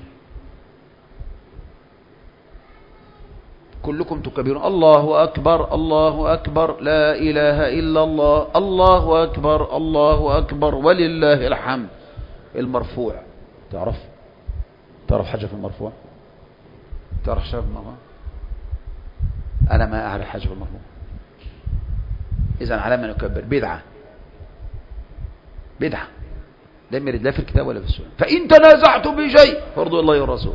كلكم تكبرون الله أكبر الله أكبر لا إله إلا الله الله أكبر الله أكبر ولله الحمد. المرفوع تعرف تعرف حاجة في المرفوع؟ تعرف حاجة في المرفوع؟ أنا ما أعرف حاجة في المرفوع. إذن على ما نكبر بدعة بدعة لم يرد لا في الكتاب ولا في السنة. فإن تنازعتم بشيء فارضوا الله والرسول.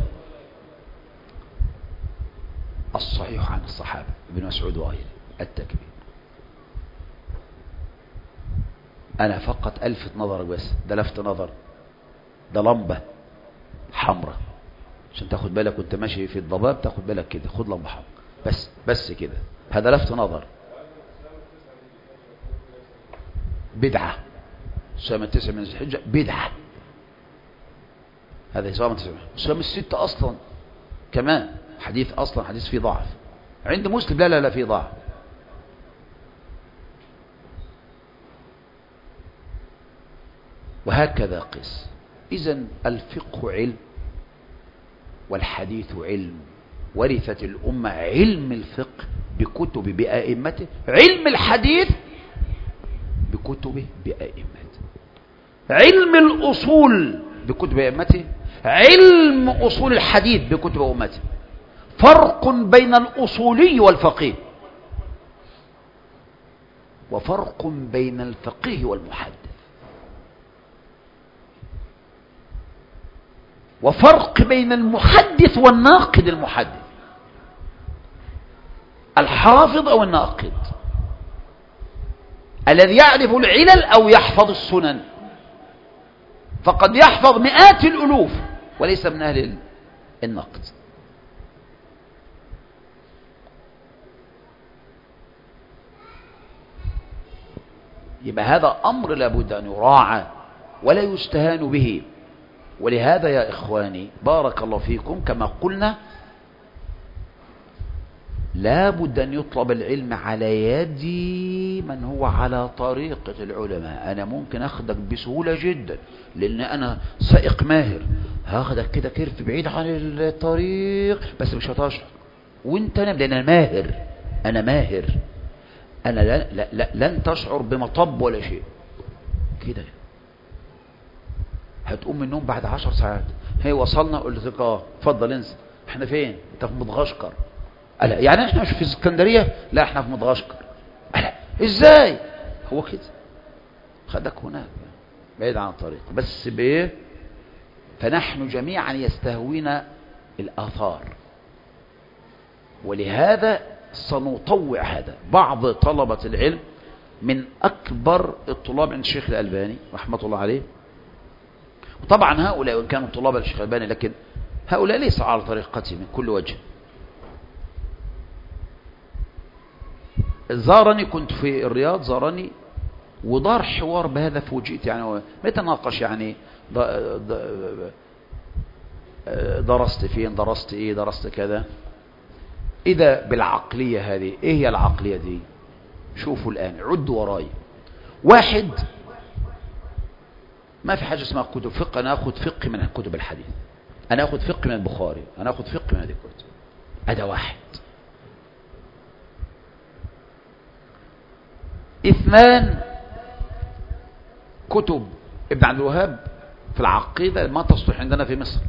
الصحيح عن الصحابة ابن مسعود وغيره التكبير. أنا فقط ألفت نظرك بس، ده لفت نظر، ده لمبة حمراء عشان تاخد بالك وانت ماشي في الضباب، تاخد بالك كده، خد لمبة حمراء بس بس كده، هذا لفت نظر. بدعة صيام التسع من الحجة بدعة، هذا صيام التسع. صيام الستة أصلا كمان حديث، أصلا حديث فيه ضعف عند مسلم، لا لا لا فيه ضعف. وهكذا قس. إذن الفقه علم والحديث علم. ورثت الأمة علم الفقه بكتب بأئمته، علم الحديث بكتبه بأئمته، علم الأصول بكتب أئمته، علم أصول الحديث بكتب أمته. فرق بين الأصولي والفقيه، وفرق بين الفقيه والمحدث، وفرق بين المحدث والناقد المحدث، الحافظ أو الناقد، الذي يعرف العلل أو يحفظ السنن. فقد يحفظ مئات الألوف وليس من أهل النقد. يبقى هذا أمر لابد أن يراعى ولا يستهان به. ولهذا يا إخواني بارك الله فيكم كما قلنا لابد أن يطلب العلم على يد من هو على طريقة العلماء. أنا ممكن أخذك بسهولة جدا لأن أنا سائق ماهر، هاخدك كده كيرف بعيد عن الطريق بس مش هتشعر وانت نام، لأن أنا ماهر أنا ماهر أنا لا لا لا لن تشعر بمطب ولا شيء كده. هتقوم من النوم بعد عشر ساعات، هي وصلنا، قلت لك اه اتفضل انزل. احنا فين؟ انت في مدغشقر. ألا يعني احنا مش في اسكندريه؟ لا احنا في مدغشقر. ألا ازاي؟ هو كده خدك هناك بعيد عن الطريق بس بايه؟ فنحن جميعا يستهوينا الاثار، ولهذا سنطوع هذا. بعض طلبة العلم من أكبر الطلاب عند الشيخ الألباني رحمة الله عليه، وطبعا هؤلاء وإن كانوا طلاب الشيخ الألباني لكن هؤلاء ليس على طريقته من كل وجه. زارني، كنت في الرياض زارني ودار حوار بهذا، فوجئت يعني نتناقش يعني درست فين، درست ايه، درست كذا. إذا بالعقلية هذه، ايه هي العقلية دي؟ شوفوا الآن، عدوا وراي. واحد، ما في حاجة اسمها كتب فقه، أنا أخذ فقه من كتب الحديث، أنا أخذ فقه من البخاري، أنا أخذ فقه من هذه الكتب. هذا واحد. اثنان، كتب ابن عبد الوهاب في العقيدة ما تصلح عندنا في مصر.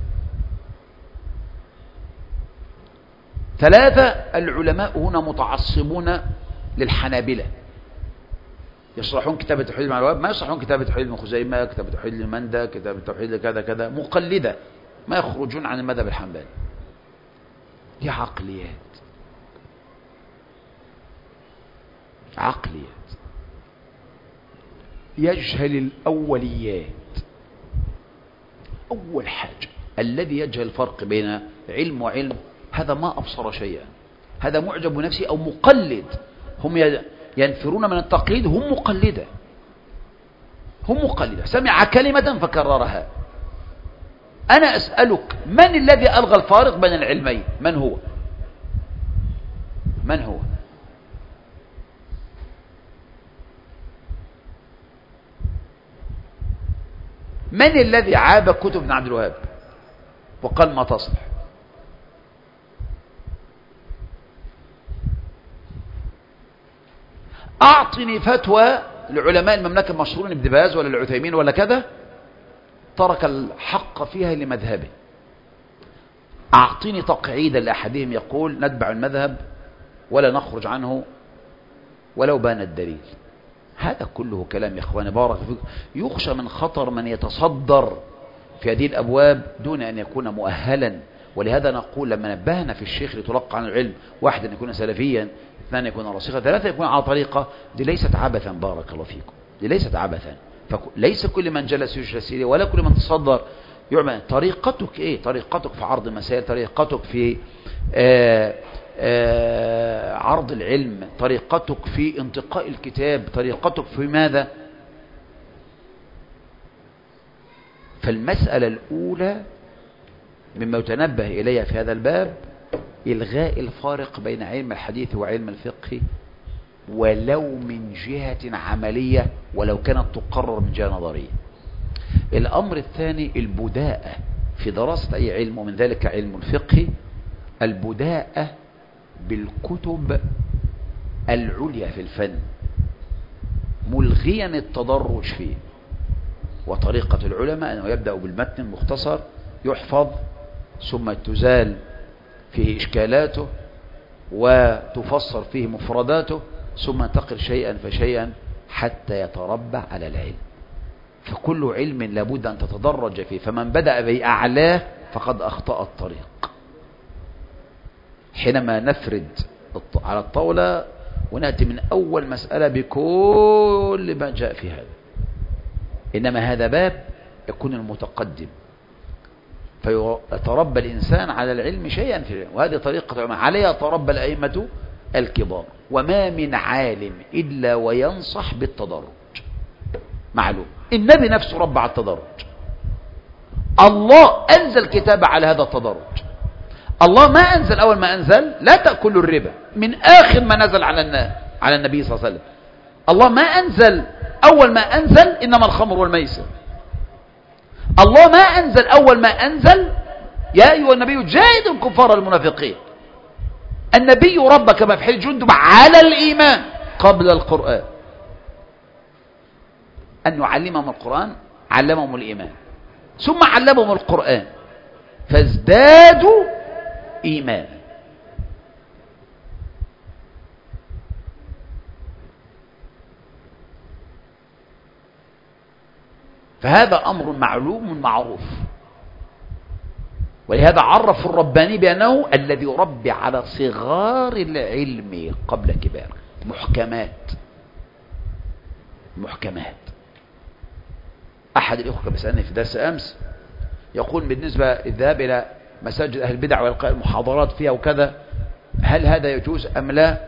ثلاثة، العلماء هنا متعصبون للحنابلة، يشرحون كتاب التوحيد ابن عبد الوهاب، ما يشرحون كتاب التوحيد ابن خزيمة، كتاب التوحيد لمندى، كتاب التوحيد لكذا كذا، مقلدة، ما يخرجون عن المذهب الحنبلي. دي عقليات عقليات يجهل الأوليات. أول حاجة الذي يجهل الفرق بين علم وعلم هذا ما أبصر شيئا، هذا معجب بنفسه أو مقلد. هم ينفرون من التقليد، هم مقلدة، هم مقلدة، سمع كلمة فكررها. أنا أسألك، من الذي ألغى الفارق بين العلمين؟ من هو؟ من هو؟ من الذي عاب كتب ابن عبد الوهاب وقال ما تصلح؟ أعطني فتوى لعلماء المملكة المشهورين ابن باز ولا العثيمين ولا كذا ترك الحق فيها لمذهبه. أعطني تقعيدا لأحدهم يقول نتبع المذهب ولا نخرج عنه ولو بان الدليل. هذا كله كلام يا إخواني بارك فيكم. يخشى من خطر من يتصدر في هذه الأبواب دون أن يكون مؤهلا. ولهذا نقول لما نبهنا في الشيخ لتلقى عن العلم، واحد أن يكون سلفيا، اثنان يكون راسخا، ثلاثة يكون على طريقة، دي ليست عبثا بارك الله فيكم، دي ليست عبثا. فليس كل من جلس يجلس إليه ولا كل من تصدر يعمل. طريقتك إيه؟ طريقتك في عرض المسائل، طريقتك في آآ آآ عرض العلم، طريقتك في انتقاء الكتاب، طريقتك في ماذا؟ فالمسألة الأولى مما يتنبه إليها في هذا الباب إلغاء الفارق بين علم الحديث وعلم الفقه ولو من جهة عملية ولو كانت تقرر من جهة نظرية. الأمر الثاني البداءة في دراسة أي علم، ومن ذلك علم الفقه، البداءة بالكتب العليا في الفن ملغيا التدرج فيه. وطريقة العلماء أنه يبدأ بالمتن المختصر يحفظ ثم تزال فيه إشكالاته وتفسر فيه مفرداته ثم تنتقل شيئا فشيئا حتى يتربع على العلم. فكل علم لابد أن تتدرج فيه، فمن بدأ بأعلاه فقد أخطأ الطريق. حينما نفرد على الطاولة ونأتي من أول مسألة بكل ما جاء في هذا، إنما هذا باب يكون المتقدم فيتربى الإنسان على العلم شيئا في العلم. وهذه طريقة العلماء، عليها تربى الأئمة الكبار. وما من عالم إلا وينصح بالتدرج. معلوم النبي نفسه ربى على التدرج. الله أنزل كتاب على هذا التدرج. الله ما أنزل أول ما أنزل لا تأكلوا الربا من آخر ما نزل على على النبي صلى الله عليه وسلم. الله ما أنزل أول ما أنزل إنما الخمر والميسر. الله ما أنزل أول ما أنزل يا أيها النبي جاهد الكفار المنافقين. النبي ربى كما في حديث جندب على الإيمان قبل القرآن. أن يعلمهم القرآن علمهم الإيمان ثم علمهم القرآن فازدادوا إيمانا. فهذا أمر معلوم معروف. ولهذا عرف الرباني بأنه الذي يربي على صغار العلم قبل كبار. محكمات محكمات. أحد الأخوة كان بيسألني في درس أمس يقول بالنسبة الذهاب إلى مساجد أهل البدع وإلقاء المحاضرات فيها وكذا هل هذا يجوز أم لا؟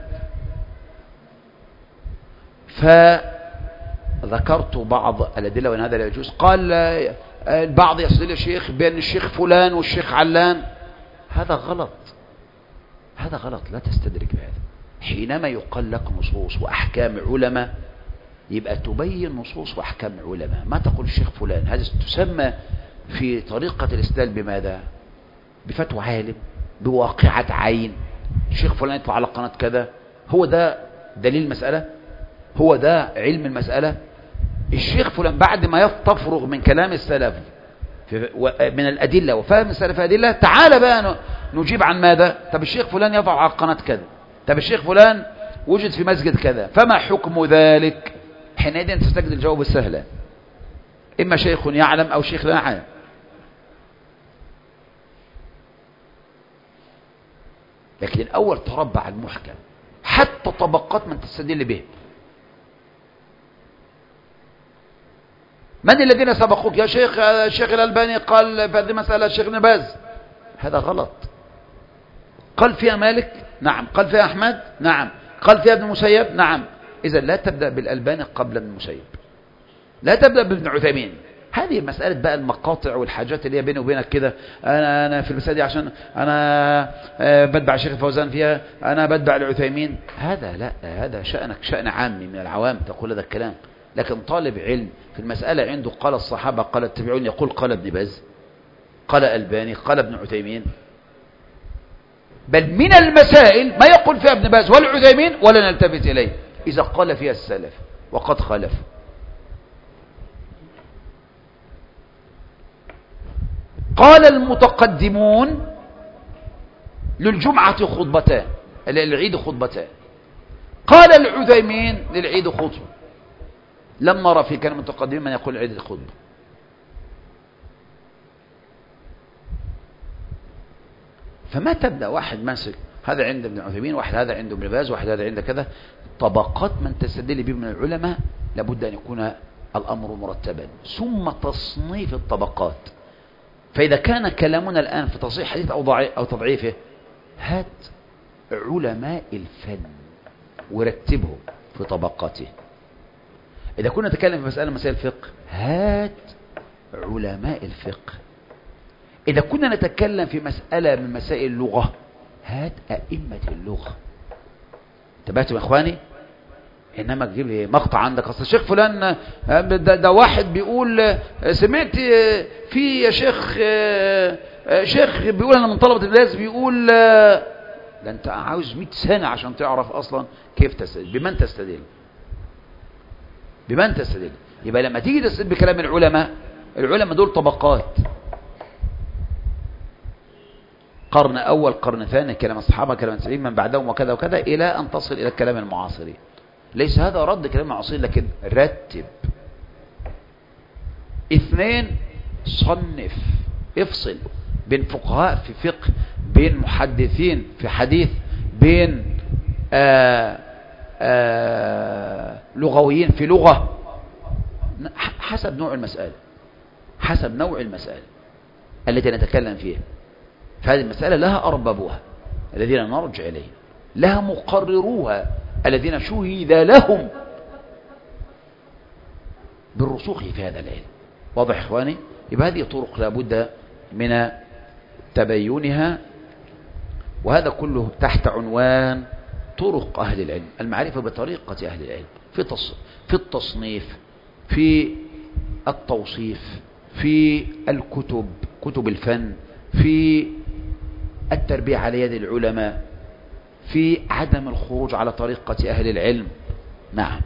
فذكرت بعض الأدلة وأن هذا لا يجوز. قال البعض يستدل الشيخ بأن الشيخ فلان والشيخ علان. هذا غلط، هذا غلط، لا تستدرك بهذا. حينما يقال لك نصوص وأحكام علماء يبقى تبين نصوص وأحكام علماء. ما تقول الشيخ فلان. هذا تسمى في طريقة الاستدلال بماذا؟ بفتوى عالم، بواقعة عين. الشيخ فلان يطلع على قناة كذا، هو ده دليل المسألة؟ هو ده علم المسألة؟ الشيخ فلان بعد ما تفرغ من كلام السلف من الأدلة وفهم السلف الأدلة تعال بقى نجيب عن ماذا؟ طب الشيخ فلان يطلع على قناة كذا، طب الشيخ فلان وجد في مسجد كذا، فما حكم ذلك؟ حينئذ تستجد الجواب السهل، إما شيخ يعلم أو شيخ لا يعلم. لكن الأول تربع المحكم حتى طبقات من تستدل به. من الذين سبقوك يا شيخ؟ الشيخ الألباني قال في هذه المسألة، الشيخ ابن باز. هذا غلط. قال فيها مالك؟ نعم. قال فيها أحمد؟ نعم. قال فيها ابن المسيب؟ نعم. إذا لا تبدأ بالألباني قبل ابن المسيب، لا تبدأ بابن عثيمين. هذه مسألة بقى المقاطع والحاجات اللي هي بيني وبينك كده. أنا أنا في المسألة دي عشان أنا بتبع الشيخ الفوزان فيها، أنا بتبع العثيمين. هذا لا، هذا شأنك شأن عامي من العوام تقول هذا الكلام. لكن طالب علم في المسألة عنده قال الصحابة قال التابعون يقول قال ابن باز قال الباني قال ابن عثيمين، بل من المسائل ما يقول فيها ابن باز ولا عثيمين ولا نلتفت إليه إذا قال فيها السلف وقد خالف. قال المتقدمون للجمعة خطبتان، للعيد خطبتان. قال العثيمين للعيد خطبة. لم نرى في كلام المتقدمين من يقول العيد خطبة. فما تبدأ واحد ماسك هذا عند ابن عثيمين، واحد هذا عنده ابن باز، واحد هذا عنده كذا، طبقات من تستدل به من العلماء لابد أن يكون الأمر مرتبا، ثم تصنيف الطبقات. فإذا كان كلامنا الآن في تصحيح حديث أو ضعيف أو تضعيفه، هات علماء الفن ورتبهم في طبقاته. إذا كنا نتكلم في مسألة مسائل الفقه، هات علماء الفقه. إذا كنا نتكلم في مسألة من مسائل اللغة، هات أئمة اللغة. انتبهتم يا إخواني؟ إنما تجيب لي مقطع عندك أصل الشيخ فلان ده, ده واحد بيقول سمعت في يا شيخ شيخ بيقول أنا من طلبة الناس بيقول، ده أنت عاوز مئة سنة عشان تعرف أصلا كيف تستدل، بمن تستدل بمن تستدل. يبقى لما تيجي تستدل بكلام العلماء، العلماء دول طبقات، قرن أول قرن ثاني كلام الصحابة كلام التابعين من بعدهم وكذا وكذا إلى أن تصل إلى الكلام المعاصرين. ليس هذا رد كلام المعاصرين، لكن رتب. اثنين، صنف، افصل بين فقهاء في فقه، بين محدثين في حديث، بين آآ آآ لغويين في لغة، حسب نوع المسألة، حسب نوع المسألة التي نتكلم فيها. فهذه المسألة لها أربابها الذين نرجع إليهم، لها مقرروها الذين شهد لهم بالرسوخ في هذا العلم. واضح إخواني؟ يبقى هذه طرق لابد من تبينها، وهذا كله تحت عنوان طرق أهل العلم، المعرفة بطريقة أهل العلم في في التصنيف، في التوصيف، في الكتب، كتب الفن، في التربية على يد العلماء، في عدم الخروج على طريقة أهل العلم. نعم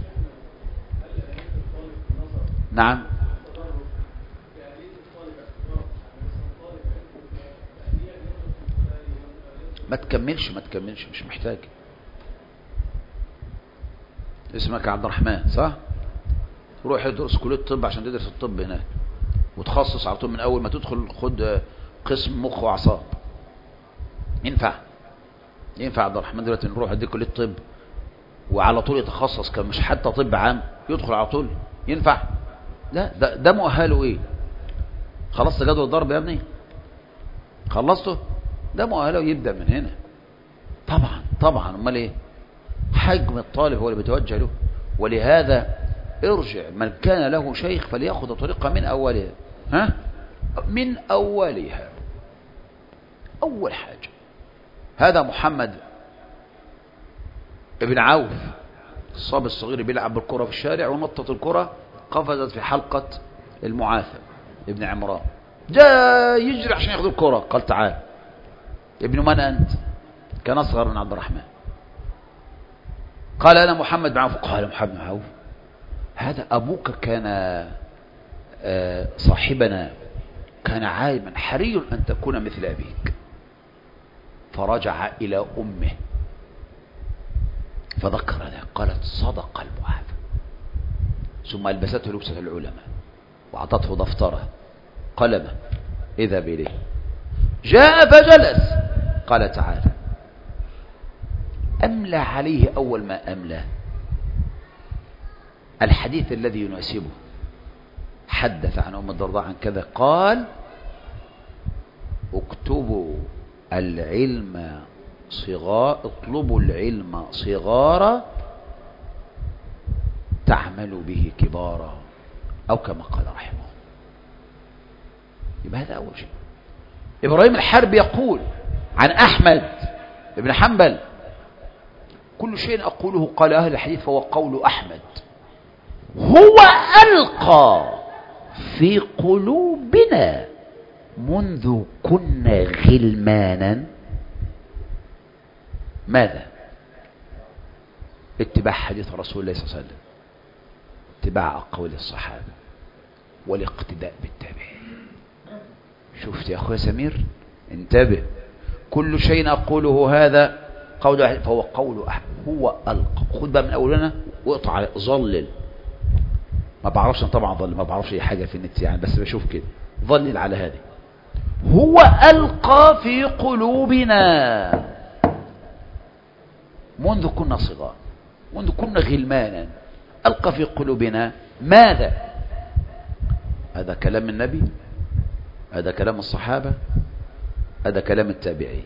نعم ما تكملش ما تكملش مش محتاج. اسمك عبد الرحمن صح؟ روح ادرس كلية الطب عشان تدرس الطب هناك، وتخصص على طول من أول ما تدخل، خد قسم مخ وأعصاب. ينفع ينفع عبد الرحمن دلوقتي نروح اديك كلية الطب وعلى طول يتخصص كمش حتى طب عام يدخل على طول؟ ينفع؟ لا، ده, ده مؤهله ايه؟ خلصت جدول الضرب يا ابني؟ خلصته؟ ده مؤهله يبدأ من هنا. طبعا طبعا امال ايه؟ حجم الطالب هو اللي بيتوجه له. ولهذا ارجع، من كان له شيخ فليأخذ طريقة من أولها. ها؟ من أولها. أول حاجة، هذا محمد ابن عوف الصبي الصغير بيلعب بالكرة في الشارع، ونطت الكرة قفزت في حلقة المعافى ابن عمران، جاء يجري عشان ياخذ الكرة، قال تعال ابن من أنت؟ كان أصغر من عبد الرحمن. قال أنا محمد بن عوف. قال محمد بن عوف هذا أبوك كان صاحبنا، كان عالما، حري أن تكون مثل أبيك. فرجع إلى أمه فذكر له، قالت صدق المعافى. ثم ألبسته لبسة العلماء وأعطته دفتره قلمه، إذا بليه جاء فجلس، قال تعالى. أملى عليه أول ما أملى الحديث الذي يناسبه. حدث عن أم الدرداء عن كذا، قال اكتبوا العلم صغار، اطلبوا العلم صغارا تعملوا به كبارا، أو كما قال رحمه. يبقى هذا أول شيء. إبراهيم الحرب يقول عن أحمد بن حنبل كل شيء أقوله قال أهل الحديث فهو قول أحمد. هو ألقى في قلوبنا منذ كنا غلمانا ماذا؟ اتباع حديث رسول الله صلى الله عليه وسلم، اتباع أقوال الصحابة، والاقتداء بالتابعين. شفت يا أخويا سمير؟ انتبه، كل شيء أقوله هذا قول أحد فهو قول أحد. هو ألقى، خد بقى من أولنا واقطع ظلل. ما بعرفش طبعا ظلل، ما بعرفش أي حاجة في النت يعني، بس بشوف كده ظلل على هذه. هو ألقى في قلوبنا منذ كنا صغار، منذ كنا غلمانا، ألقى في قلوبنا ماذا؟ هذا كلام النبي، هذا كلام الصحابة، هذا كلام التابعين.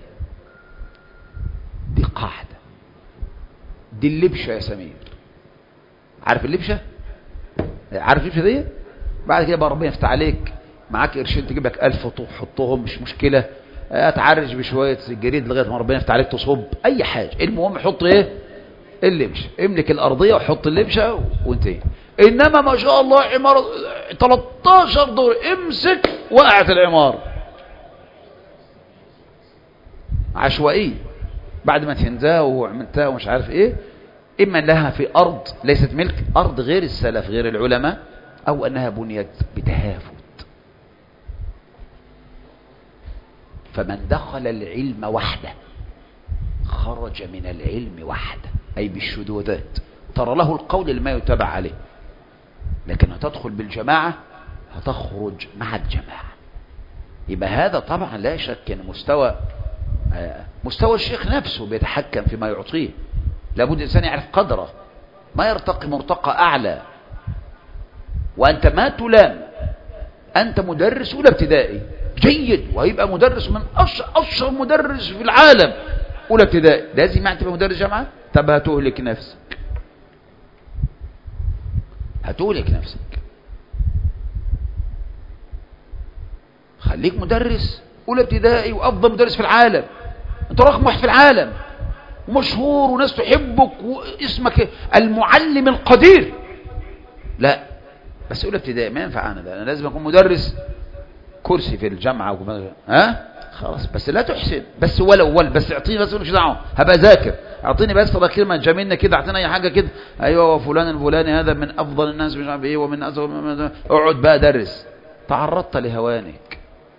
دي قاعدة، دي اللبشة يا سمير. عارف اللبشة؟ عارف اللبشة دي؟ بعد كده بقى ربنا يفتح عليك، معاك قرشين تجيب لك ألف وتحطهم مش مشكلة، اتعرج بشوية جريد لغاية ما ربنا يفتح عليك تصب أي حاجة. المهم حط إيه؟ اللبشة. املك الأرضية وحط اللبشة وانتهي. إنما ما شاء الله عمارة تلتاشر دور، امسك وقعت العمارة عشوائية بعد ما تهندها وعملتها ومش عارف ايه. اما لها في ارض ليست ملك، ارض غير السلف غير العلماء، او انها بنيت بتهافت. فمن دخل العلم وحده خرج من العلم وحده، اي بالشذوذات. ترى له القول اللي ما يتبع عليه، لكن هتدخل بالجماعة هتخرج مع الجماعة. يبقى هذا طبعا لا شك ان مستوى مستوى الشيخ نفسه بيتحكم فيما يعطيه. لابد الإنسان يعرف قدره، ما يرتقي مرتقى أعلى. وأنت ما تلام، أنت مدرس أولى ابتدائي جيد، وهيبقى مدرس من أشهر مدرس في العالم أولى ابتدائي، لازم يعني تبقى مدرس جامعة. طب هتهلك نفسك، هتهلك نفسك. خليك مدرس أولى ابتدائي وأفضل مدرس في العالم، أنت رقم واحد في العالم ومشهور وناس تحبك واسمك المعلم القدير. لا بس أولى ابتدائي ما ينفع أنا ده، أنا لازم أكون مدرس كرسي في الجامعة وكمان. ها خلاص، بس لا تحسن، بس ولو ول بس اعطيني، بس مش دعوه هبقى ذاكر، اعطيني بس كلمه جميلة كده، اعطيني اي حاجه كده. ايوه وفلان الفلاني هذا من افضل الناس مش عارف ايه ومن أزغل. اقعد بقى درس، تعرضت لهوانك.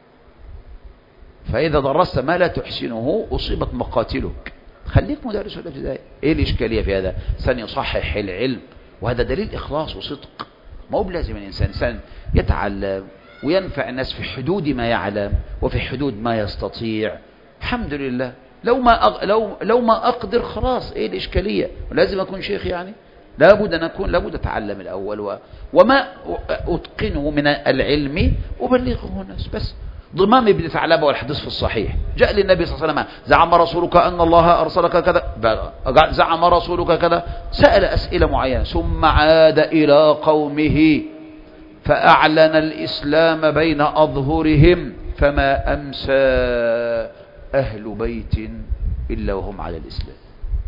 فاذا درست ما لا تحسنه اصيبت مقاتلك. خليك مدرس ولا ابتدائي. ايه الاشكاليه في هذا؟ انسان يصحح العلم، وهذا دليل اخلاص وصدق. ما هو بلازم الانسان انسان يتعلم وينفع الناس في حدود ما يعلم وفي حدود ما يستطيع. الحمد لله. لو ما أغ... لو لو ما اقدر خلاص، ايه الاشكاليه؟ لازم اكون شيخ يعني؟ لابد ان اكون، لابد اتعلم الاول و... وما اتقنه من العلم ابلغه الناس. بس ضمام ابن ثعلبة والحديث في الصحيح، جاء للنبي صلى الله عليه وسلم: زعم رسولك ان الله ارسلك كذا، زعم رسولك كذا، سأل اسئله معينه، ثم عاد الى قومه فأعلن الإسلام بين أظهرهم، فما أمسى أهل بيت إلا وهم على الإسلام.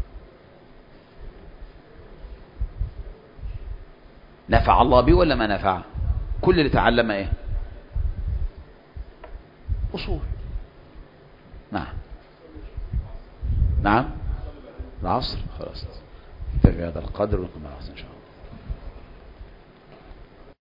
نفع الله به ولا ما نفع؟ كل اللي تعلم إيه؟ أصول. نعم نعم العصر. خلاص في هذا القدر ونكمل العصر إن شاء الله.